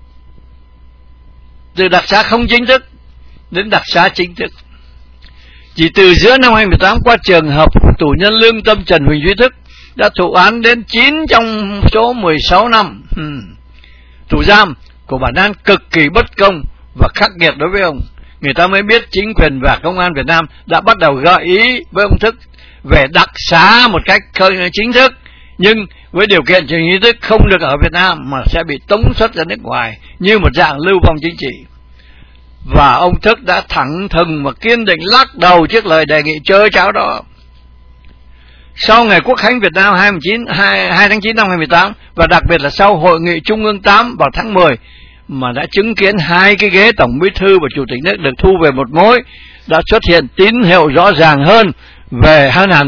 từ đặc xá không chính thức đến đặc xá chính thức. Chỉ từ giữa năm 2018 qua trường hợp tù nhân lương tâm Trần Huỳnh Duy Thức đã thụ án đến 9 trong số 16 năm tù giam của bản án cực kỳ bất công và khắc nghiệt đối với ông. Người ta mới biết chính quyền và công an Việt Nam đã bắt đầu gợi ý với ông Thức về đặc xá một cách chính thức, nhưng với điều kiện Trần Duy Thức không được ở Việt Nam mà sẽ bị tống xuất ra nước ngoài như một dạng lưu vong chính trị. Và ông Thức đã thẳng thừng và kiên định lắc đầu trước lời đề nghị trơ tráo đó. Sau ngày Quốc khánh Việt Nam 2 tháng 9 năm 2018 và đặc biệt là sau Hội nghị Trung ương 8 vào tháng 10 mà đã chứng kiến 2 cái ghế Tổng Bí thư và Chủ tịch nước được thu về một mối, đã xuất hiện tín hiệu rõ ràng hơn về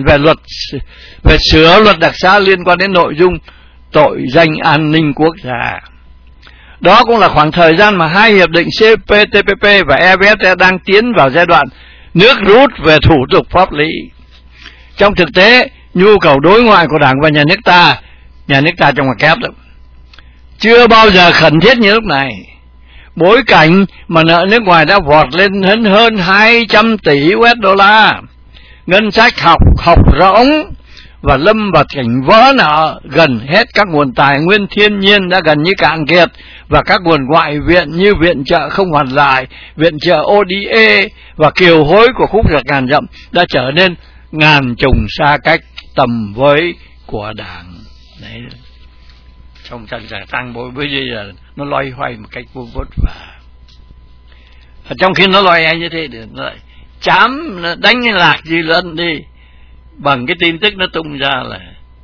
sửa luật đặc xá liên quan đến nội dung tội danh an ninh quốc gia. Đó cũng là khoảng thời gian mà 2 hiệp định CPTPP và EVFTA đang tiến vào giai đoạn nước rút về thủ tục pháp lý. Trong thực tế, nhu cầu đối ngoại của Đảng và nhà nước ta trong ngoặc kép đó, chưa bao giờ khẩn thiết như lúc này. Bối cảnh mà nợ nước ngoài đã vọt lên hơn 200 tỷ USD, ngân sách học rỗng và lâm vào cảnh vỡ nợ, gần hết các nguồn tài nguyên thiên nhiên đã gần như cạn kiệt, và các nguồn ngoại viện như viện trợ không hoàn lại, viện trợ ODA và kiều hối của khúc ruột ngàn dặm đã trở nên ngàn trùng xa cách tầm với của Đảng. Đấy, trong trận tăng bối bây giờ nó loay hoay một cách vô vút, và trong khi nó loay hoay như thế thì nó lại chám đánh lạc dư luận đi bằng cái tin tức nó tung ra là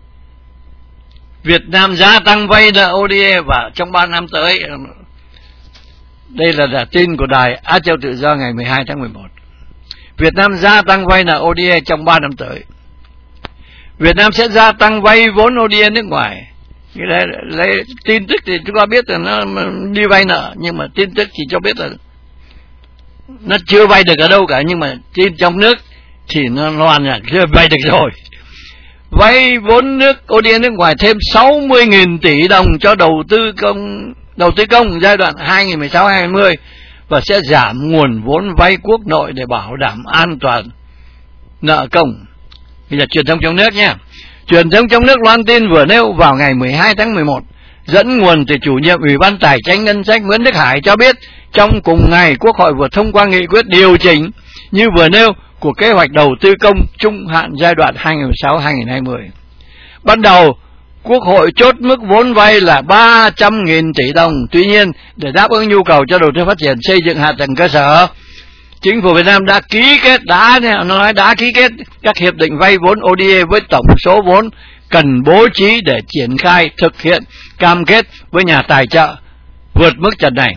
Việt Nam gia tăng vay nợ ODA và trong 3 năm tới. Đây là tin của đài Á Châu Tự Do ngày 12 tháng 11. Việt Nam gia tăng vay nợ ODA trong 3 năm tới. Việt Nam sẽ gia tăng vay vốn ODA nước ngoài. Lấy tin tức thì chúng ta biết là nó đi vay nợ, nhưng mà tin tức chỉ cho biết là nó chưa vay được ở đâu cả, nhưng mà tin trong nước thì nó loan là chưa vay được rồi. Vay vốn nước ODA nước ngoài thêm 60.000 tỷ đồng cho đầu tư công giai đoạn 2016-2020 và sẽ giảm nguồn vốn vay quốc nội để bảo đảm an toàn nợ công. Bây giờ truyền thông trong nước nhé. Truyền thông trong nước loan tin vừa nêu vào ngày 12 tháng 11 dẫn nguồn từ chủ nhiệm Ủy ban Tài chính Ngân sách Nguyễn Đức Hải cho biết trong cùng ngày Quốc hội vừa thông qua nghị quyết điều chỉnh như vừa nêu của kế hoạch đầu tư công trung hạn giai đoạn 2016-2020. Ban đầu Quốc hội chốt mức vốn vay là 300.000 tỷ đồng. Tuy nhiên, để đáp ứng nhu cầu cho đầu tư phát triển xây dựng hạ tầng cơ sở, Chính phủ Việt Nam đã ký kết các hiệp định vay vốn ODA với tổng số vốn cần bố trí để triển khai thực hiện cam kết với nhà tài trợ vượt mức trần này.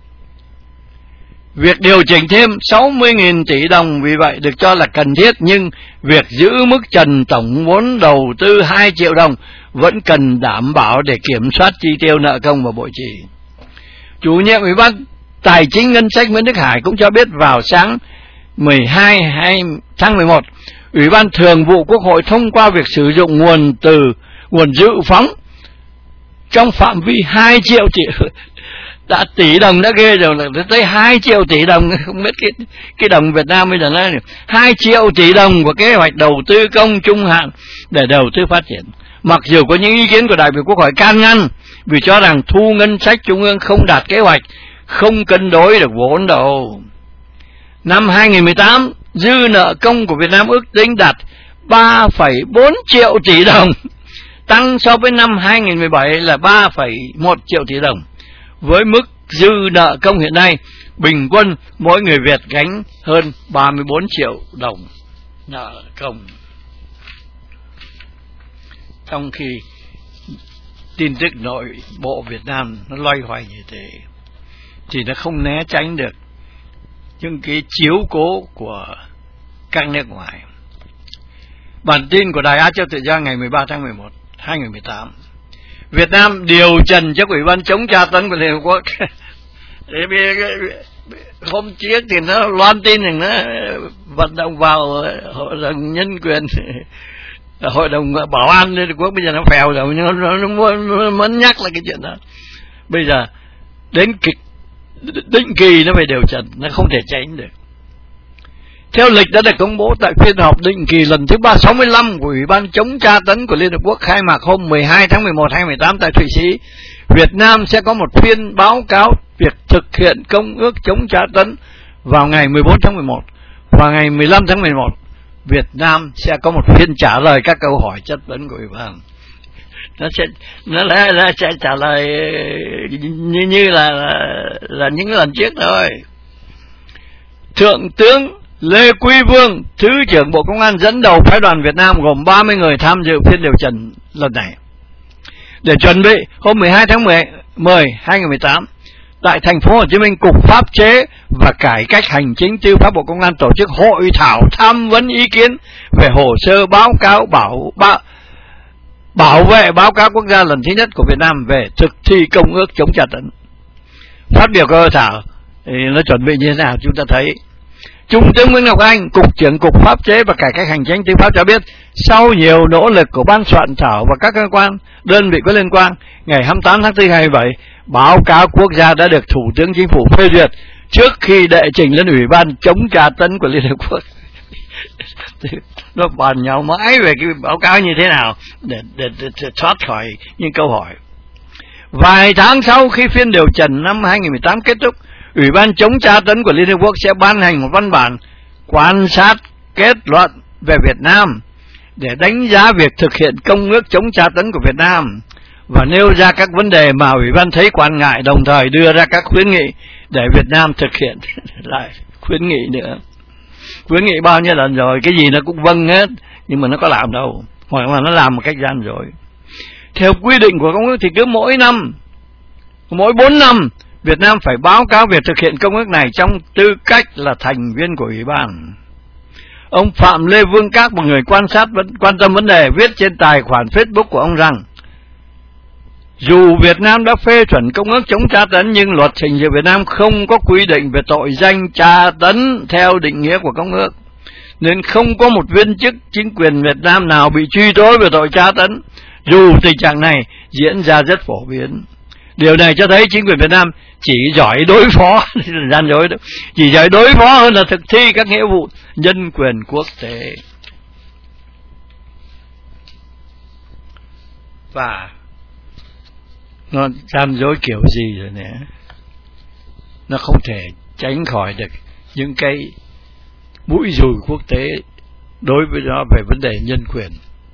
Việc điều chỉnh thêm 60.000 tỷ đồng vì vậy được cho là cần thiết, nhưng việc giữ mức trần tổng vốn đầu tư 2 triệu đồng vẫn cần đảm bảo để kiểm soát chi tiêu nợ công và bội trì. Chủ nhiệm Ủy ban Tài chính Ngân sách Nguyễn Đức Hải cũng cho biết vào sáng 12 tháng 11, Ủy ban Thường vụ Quốc hội thông qua việc sử dụng nguồn dự phóng trong phạm vi 2 triệu tỷ đồng đã ghê rồi, là tới 2 triệu tỷ đồng, không biết cái đồng Việt Nam bây giờ nó 2 triệu tỷ đồng của kế hoạch đầu tư công trung hạn để đầu tư phát triển. mặc dù có những ý kiến của đại biểu Quốc hội can ngăn vì cho rằng thu ngân sách trung ương không đạt kế hoạch, không cân đối được vốn đâu. Năm 2018, dư nợ công của Việt Nam ước tính đạt 3,4 triệu tỷ đồng, tăng so với năm 2017 là 3,1 triệu tỷ đồng. Với mức dư nợ công hiện nay, bình quân mỗi người Việt gánh hơn 34 triệu đồng nợ công. Trong khi tin tức nội bộ Việt Nam nó loay hoay như thế, thì nó không né tránh được những cái chiếu cố của các nước ngoài. Bản tin của Đài Á Châu Tự Do ngày 13 tháng 11, 2018. Việt Nam điều trần cho Ủy ban chống tra tấn của Liên Hợp Quốc. Hôm trước thì nó loan tin rằng nó vận động vào Hội đồng Nhân quyền, Hội đồng Bảo an Liên Hợp Quốc, bây giờ nó phèo rồi, nó muốn nhắc lại cái chuyện đó. Bây giờ đến định kỳ nó phải điều trần, nó không thể tránh được. Theo lịch đã được công bố tại phiên họp định kỳ lần thứ 365 của Ủy ban chống tra tấn của Liên Hợp Quốc khai mạc hôm 12 tháng 11 2018 tại Thụy Sĩ, Việt Nam sẽ có một phiên báo cáo việc thực hiện công ước chống tra tấn vào ngày 14 tháng 11 và ngày 15 tháng 11. Việt Nam sẽ có một phiên trả lời các câu hỏi chất vấn của Ủy ban. Nó sẽ trả lời như là những lần trước thôi. Thượng tướng Lê Quý Vương, Thứ trưởng Bộ Công an dẫn đầu phái đoàn Việt Nam gồm 30 người tham dự phiên điều trần lần này. Để chuẩn bị, hôm 12 tháng 10 2018, tại thành phố Hồ Chí Minh, Cục Pháp chế và Cải cách Hành chính Tư pháp Bộ Công an tổ chức hội thảo tham vấn ý kiến về hồ sơ báo cáo bảo vệ báo cáo quốc gia lần thứ nhất của Việt Nam về thực thi công ước chống tra tấn. Phát biểu của hội thảo thì nó chuẩn bị như thế nào chúng ta thấy. Trung tướng Nguyễn Ngọc Anh, Cục trưởng Cục Pháp chế và Cải cách Hành chính Tư pháp cho biết, sau nhiều nỗ lực của ban soạn thảo và các cơ quan, đơn vị có liên quan, ngày 28 tháng 4 2017, báo cáo quốc gia đã được Thủ tướng Chính phủ phê duyệt trước khi đệ trình lên Ủy ban chống tra tấn của Liên Hợp Quốc. Nó bàn nhau mãi về cái báo cáo như thế nào để thoát khỏi những câu hỏi. Vài tháng sau khi phiên điều trần năm 2018 kết thúc, Ủy ban chống tra tấn của Liên Hợp Quốc sẽ ban hành một văn bản quan sát kết luận về Việt Nam để đánh giá việc thực hiện công ước chống tra tấn của Việt Nam và nêu ra các vấn đề mà Ủy ban thấy quan ngại, đồng thời đưa ra các khuyến nghị để Việt Nam thực hiện lại khuyến nghị nữa. Khuyến nghị bao nhiêu lần rồi, cái gì nó cũng vâng hết, nhưng mà nó có làm đâu, hoặc là nó làm một cách gian dối. Theo quy định của công ước thì cứ mỗi 4 năm, Việt Nam phải báo cáo việc thực hiện công ước này trong tư cách là thành viên của Ủy ban. Ông Phạm Lê Vương Các, một người quan tâm vấn đề, viết trên tài khoản Facebook của ông rằng, dù Việt Nam đã phê chuẩn công ước chống tra tấn nhưng luật hình sự Việt Nam không có quy định về tội danh tra tấn theo định nghĩa của công ước, nên không có một viên chức chính quyền Việt Nam nào bị truy tố về tội tra tấn, dù tình trạng này diễn ra rất phổ biến. Điều này cho thấy chính quyền Việt Nam chỉ giỏi đối phó, gian dối đó, chỉ giỏi đối phó hơn là thực thi các nghĩa vụ nhân quyền quốc tế. Và nó gian dối kiểu gì rồi nè, nó không thể tránh khỏi được những cái mũi dùi quốc tế đối với nó về vấn đề nhân quyền.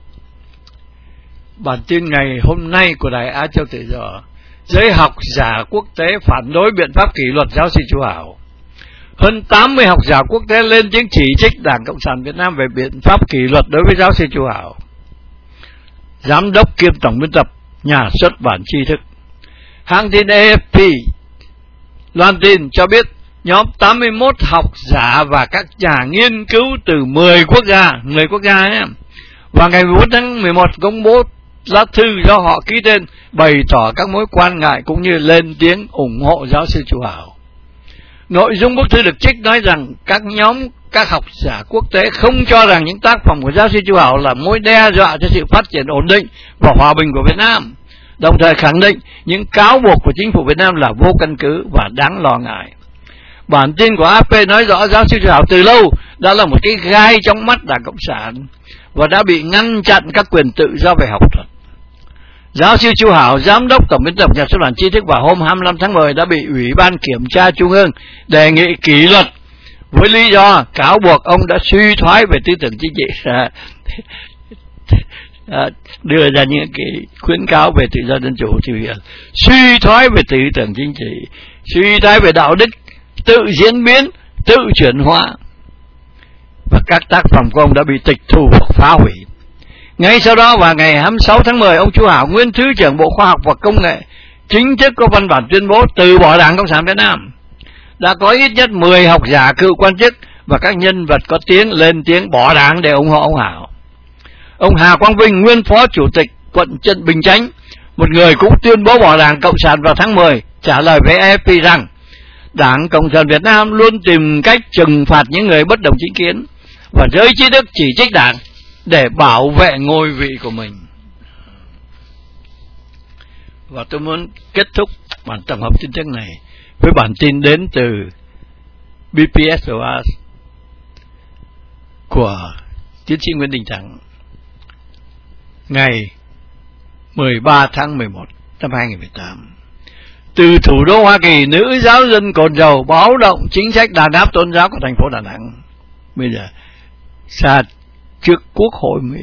Bản tin ngày hôm nay của Đài Á Châu Tự Do, giới học giả quốc tế phản đối biện pháp kỷ luật giáo sư Chu Hảo. Hơn 80 học giả quốc tế lên tiếng chỉ trích Đảng Cộng sản Việt Nam về biện pháp kỷ luật đối với giáo sư Chu Hảo. Giám đốc kiêm tổng biên tập nhà xuất bản tri thức. Hãng tin AFP loan tin cho biết nhóm 81 học giả và các nhà nghiên cứu từ 10 quốc gia nhé, vào ngày 14 tháng 11 công bố lá thư do họ ký tên bày tỏ các mối quan ngại cũng như lên tiếng ủng hộ giáo sư Chu Hảo. Nội dung bức thư được trích nói rằng các học giả quốc tế không cho rằng những tác phẩm của giáo sư Chu Hảo là mối đe dọa cho sự phát triển ổn định và hòa bình của Việt Nam, đồng thời khẳng định những cáo buộc của chính phủ Việt Nam là vô căn cứ và đáng lo ngại. Bản tin của AFP nói rõ giáo sư Chu Hảo từ lâu đã là một cái gai trong mắt Đảng Cộng sản và đã bị ngăn chặn các quyền tự do về học thuật, Giáo sư Chu Hảo, giám đốc tổng biên tập nhà xuất bản Tri Thức, vào hôm 25 tháng 10 đã bị Ủy ban Kiểm tra Trung ương đề nghị kỷ luật với lý do cáo buộc ông đã suy thoái về tư tưởng chính trị. Đưa ra những cái khuyến cáo về tự do dân chủ thì suy thoái về tư tưởng chính trị, suy thoái về đạo đức, tự diễn biến, tự chuyển hóa, và các tác phẩm của ông đã bị tịch thu hoặc phá hủy. Ngay sau đó, vào ngày 26 tháng 10, ông Chu Hảo, nguyên Thứ trưởng Bộ Khoa học và Công nghệ, chính thức có văn bản tuyên bố từ bỏ Đảng Cộng sản Việt Nam. Đã có ít nhất 10 học giả, cựu quan chức và các nhân vật có tiếng lên tiếng bỏ Đảng để ủng hộ ông Hảo. Ông Hà Quang Vinh, nguyên Phó Chủ tịch quận Trần Bình Chánh, một người cũng tuyên bố bỏ Đảng Cộng sản vào tháng 10, trả lời với AFP rằng Đảng Cộng sản Việt Nam luôn tìm cách trừng phạt những người bất đồng chính kiến, và giới trí thức chỉ trích Đảng để bảo vệ ngôi vị của mình. Và tôi muốn kết thúc bản tổng hợp tin tức này với bản tin đến từ BPSOA của tiến sĩ Nguyễn Đình Thắng ngày 13 tháng 11 năm 2018. Từ thủ đô Hoa Kỳ, nữ giáo dân cồn dầu báo động chính sách đàn áp tôn giáo của thành phố Đà Nẵng. Bây giờ xa trước Quốc hội Mỹ.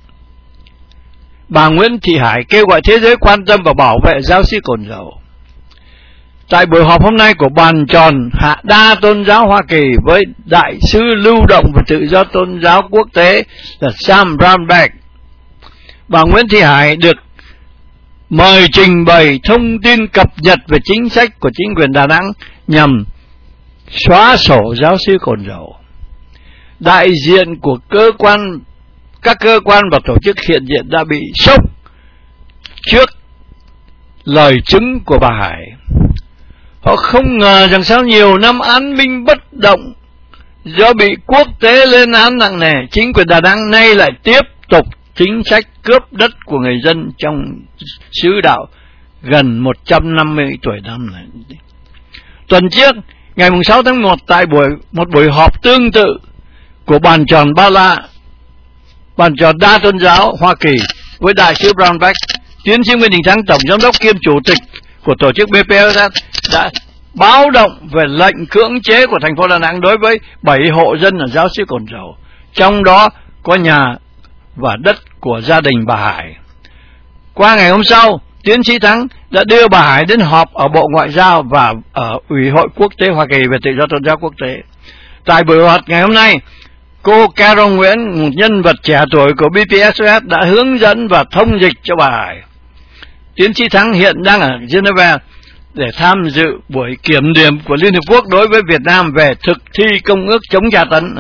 Bà Nguyễn Thị Hải kêu gọi thế giới quan tâm và bảo vệ giáo sĩ cồn dầu. Tại buổi họp hôm nay của bàn tròn hạ đa tôn giáo Hoa Kỳ với đại sứ lưu động và tự do tôn giáo quốc tế là Sam Brownback, bà Nguyễn Thị Hải được mời trình bày thông tin cập nhật về chính sách của chính quyền Đà Nẵng nhằm xóa sổ giáo sư cồn dầu. Đại diện của các cơ quan và tổ chức hiện diện đã bị sốc trước lời chứng của bà Hải. Họ không ngờ rằng sau nhiều năm án binh bất động do bị quốc tế lên án nặng nề, chính quyền Đà Nẵng nay lại tiếp tục chính sách cướp đất của người dân trong xứ đạo gần 150 tuổi năm này. Tuần trước, ngày 6 tháng 1, tại một buổi họp tương tự của bàn tròn bàn tròn đa tôn giáo Hoa Kỳ với đại sứ Brownback, tiến sĩ Nguyễn Đình Thắng, tổng giám đốc kiêm chủ tịch của tổ chức BPSS, đã báo động về lệnh cưỡng chế của thành phố Đà Nẵng đối với 7 hộ dân ở giáo xứ cồn dầu, trong đó có nhà và đất của gia đình bà Hải. Qua ngày hôm sau, tiến sĩ Thắng đã đưa bà Hải đến họp ở Bộ Ngoại giao và ở Ủy hội Quốc tế Hoa Kỳ về tự do tôn giáo quốc tế. Tại buổi họp ngày hôm nay, cô Carol Nguyễn, một nhân vật trẻ tuổi của BPSOS, đã hướng dẫn và thông dịch cho bà Hải. Tiến sĩ Thắng hiện đang ở Geneva để tham dự buổi kiểm điểm của Liên Hợp Quốc đối với Việt Nam về thực thi Công ước chống tra tấn.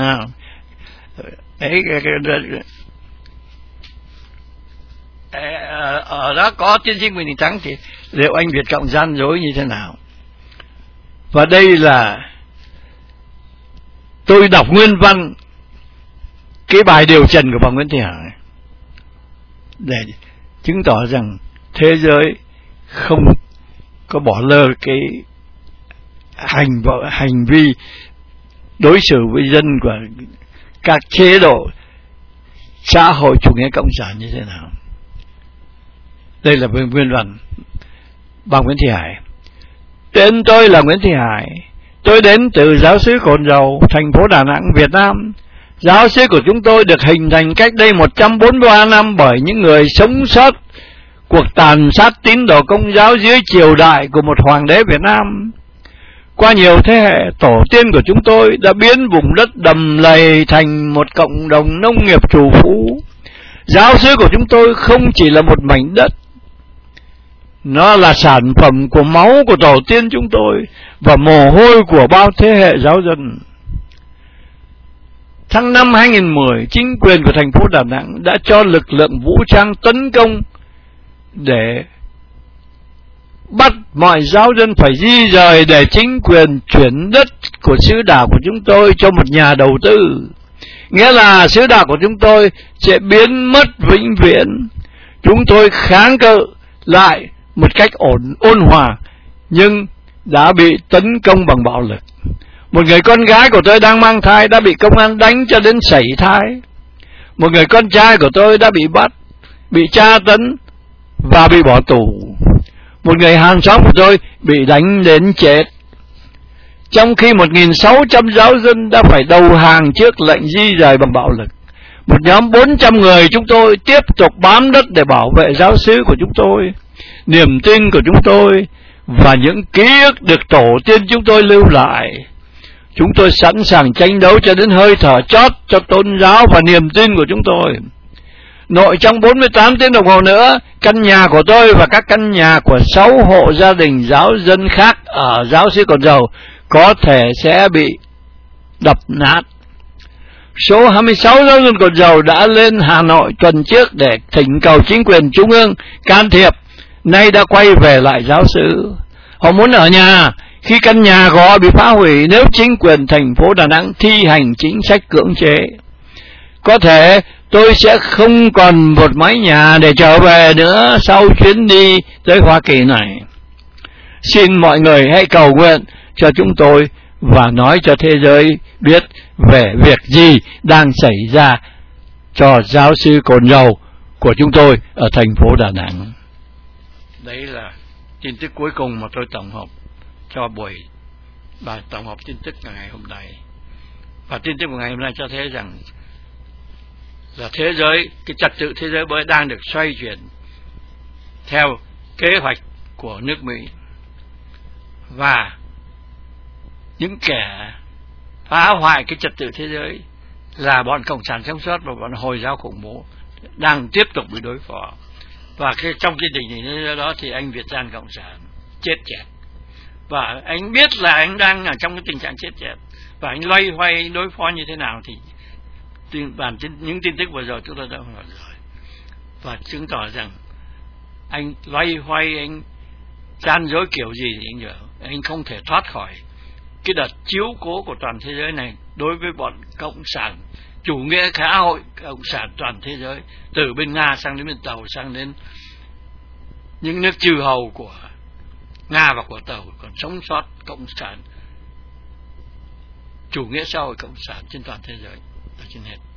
Ở đó có tiến sĩ Nguyễn Đình Thắng thì liệu anh Việt Cộng gian dối như thế nào? Và đây là tôi đọc nguyên văn cái bài điều trần của bà Nguyễn Thị Hải để chứng tỏ rằng thế giới không có bỏ lơ cái hành vi đối xử với dân của các chế độ xã hội chủ nghĩa cộng sản như thế nào. Đây là nguyên văn bà Nguyễn Thị Hải. Tên tôi là Nguyễn Thị Hải. Tôi đến từ giáo xứ Cồn Dầu, thành phố Đà Nẵng, Việt Nam. Giáo xứ của chúng tôi được hình thành cách đây 143 năm bởi những người sống sót cuộc tàn sát tín đồ Công giáo dưới triều đại của một hoàng đế Việt Nam. Qua nhiều thế hệ, tổ tiên của chúng tôi đã biến vùng đất đầm lầy thành một cộng đồng nông nghiệp trù phú. Giáo xứ của chúng tôi không chỉ là một mảnh đất, nó là sản phẩm của máu của tổ tiên chúng tôi và mồ hôi của bao thế hệ giáo dân. Tháng 5 2010, chính quyền của thành phố Đà Nẵng đã cho lực lượng vũ trang tấn công để bắt mọi giáo dân phải di rời để chính quyền chuyển đất của xứ đảo của chúng tôi cho một nhà đầu tư. Nghĩa là xứ đảo của chúng tôi sẽ biến mất vĩnh viễn. Chúng tôi kháng cự lại một cách ôn hòa, nhưng đã bị tấn công bằng bạo lực. Một người con gái của tôi đang mang thai đã bị công an đánh cho đến sảy thai. Một người con trai của tôi đã bị bắt, bị tra tấn và bị bỏ tù. Một người hàng xóm của tôi bị đánh đến chết, trong khi 1.600 giáo dân đã phải đầu hàng trước lệnh di rời bằng bạo lực. Một nhóm 400 người chúng tôi tiếp tục bám đất để bảo vệ giáo xứ của chúng tôi, niềm tin của chúng tôi và những ký ức được tổ tiên chúng tôi lưu lại. Chúng tôi sẵn sàng tranh đấu cho đến hơi thở chót cho tôn giáo và niềm tin của chúng tôi. Nội trong 48 tiếng đồng hồ nữa, căn nhà của tôi và các căn nhà của 6 hộ gia đình giáo dân khác ở giáo xứ Cồn Dầu có thể sẽ bị đập nát. Số 26 giáo dân Cồn Dầu đã lên Hà Nội tuần trước để thỉnh cầu chính quyền trung ương can thiệp, nay đã quay về lại giáo xứ. Họ muốn ở nhà khi căn nhà của họ bị phá hủy nếu chính quyền thành phố Đà Nẵng thi hành chính sách cưỡng chế. Có thể tôi sẽ không còn một mái nhà để trở về nữa sau chuyến đi tới Hoa Kỳ này. Xin mọi người hãy cầu nguyện cho chúng tôi và nói cho thế giới biết về việc gì đang xảy ra cho giáo sư Cồn Dầu của chúng tôi ở thành phố Đà Nẵng. Đấy là tin tức cuối cùng mà tôi tổng hợp cho buổi bài tổng hợp tin tức ngày hôm nay. Và tin tức của ngày hôm nay cho thấy rằng là thế giới, cái trật tự thế giới mới đang được xoay chuyển theo kế hoạch của nước Mỹ, và những kẻ phá hoại cái trật tự thế giới là bọn cộng sản sống sót và bọn Hồi giáo khủng bố đang tiếp tục bị đối phó. Và trong cái tình hình đó thì anh Việt Gian cộng sản chết chẹt, và anh biết là anh đang ở trong cái tình trạng chết chẹt, và anh loay hoay đối phó như thế nào thì những tin tức vừa rồi chúng tôi đã nói rồi, và chứng tỏ rằng anh loay hoay, anh gian dối kiểu gì thì anh không thể thoát khỏi cái đợt chiếu cố của toàn thế giới này đối với bọn cộng sản chủ nghĩa xã hội, cộng sản toàn thế giới, từ bên Nga sang đến bên Tàu, sang đến những nước chư hầu của Nga và của Tàu còn sống sót, cộng sản chủ nghĩa xã hội cộng sản trên toàn thế giới. Đó chính hết.